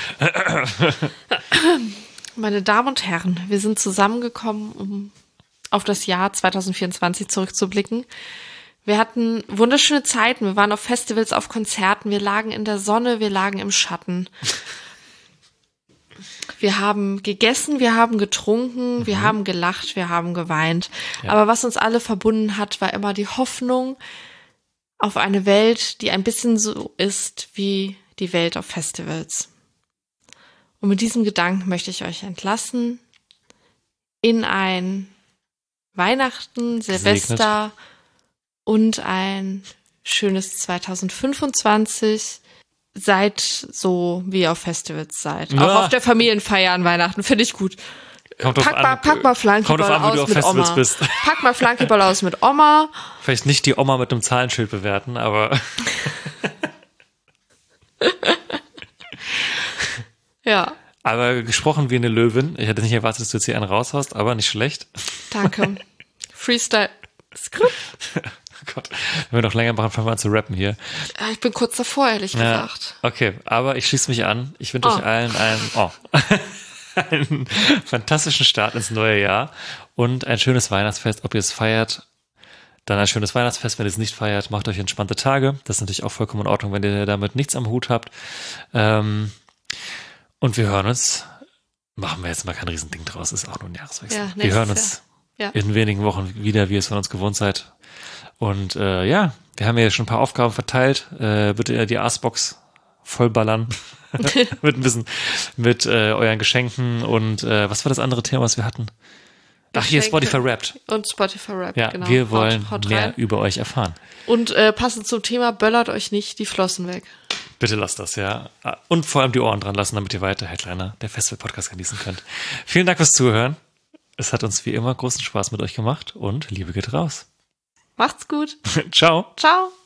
Meine Damen und Herren, wir sind zusammengekommen, um auf das Jahr 2024 zurückzublicken. Wir hatten wunderschöne Zeiten. Wir waren auf Festivals, auf Konzerten. Wir lagen in der Sonne, wir lagen im Schatten. Wir haben gegessen, wir haben getrunken, wir haben gelacht, wir haben geweint. Ja. Aber was uns alle verbunden hat, war immer die Hoffnung auf eine Welt, die ein bisschen so ist wie die Welt auf Festivals. Und mit diesem Gedanken möchte ich euch entlassen in ein Weihnachten, Silvester und ein schönes 2025. Seid so, wie ihr auf Festivals seid. Ja. Auch auf der Familienfeier an Weihnachten, finde ich gut. Pack mal Flankyball aus mit Oma. Pack mal Flankyball aus mit Oma. Vielleicht nicht die Oma mit einem Zahlenschild bewerten, aber... Ja. Aber gesprochen wie eine Löwin. Ich hätte nicht erwartet, dass du jetzt hier einen raushaust, aber nicht schlecht. Danke. Freestyle. Oh Gott, wenn wir noch länger machen, fangen wir an zu rappen hier. Ich bin kurz davor, ehrlich gesagt. Okay, aber ich schließe mich an. Ich wünsche euch allen einen fantastischen Start ins neue Jahr und ein schönes Weihnachtsfest. Ob ihr es feiert, dann ein schönes Weihnachtsfest. Wenn ihr es nicht feiert, macht euch entspannte Tage. Das ist natürlich auch vollkommen in Ordnung, wenn ihr damit nichts am Hut habt. Und wir hören uns. Machen wir jetzt mal kein Riesending draus. Ist auch nur ein Jahreswechsel. Ja, wir hören uns in wenigen Wochen wieder, wie ihr es von uns gewohnt seid. Und wir haben ja schon ein paar Aufgaben verteilt. Bitte die Arsbox vollballern mit euren Geschenken und was war das andere Thema, was wir hatten? Ach, hier Spotify Wrapped. Und Spotify Wrapped, ja, genau. Wir wollen mehr über euch erfahren. Und passend zum Thema, böllert euch nicht die Flossen weg. Bitte lasst das, ja. Und vor allem die Ohren dran lassen, damit ihr weiter Headliner der Festival-Podcast genießen könnt. Vielen Dank fürs Zuhören. Es hat uns wie immer großen Spaß mit euch gemacht und Liebe geht raus. Macht's gut. Ciao. Ciao.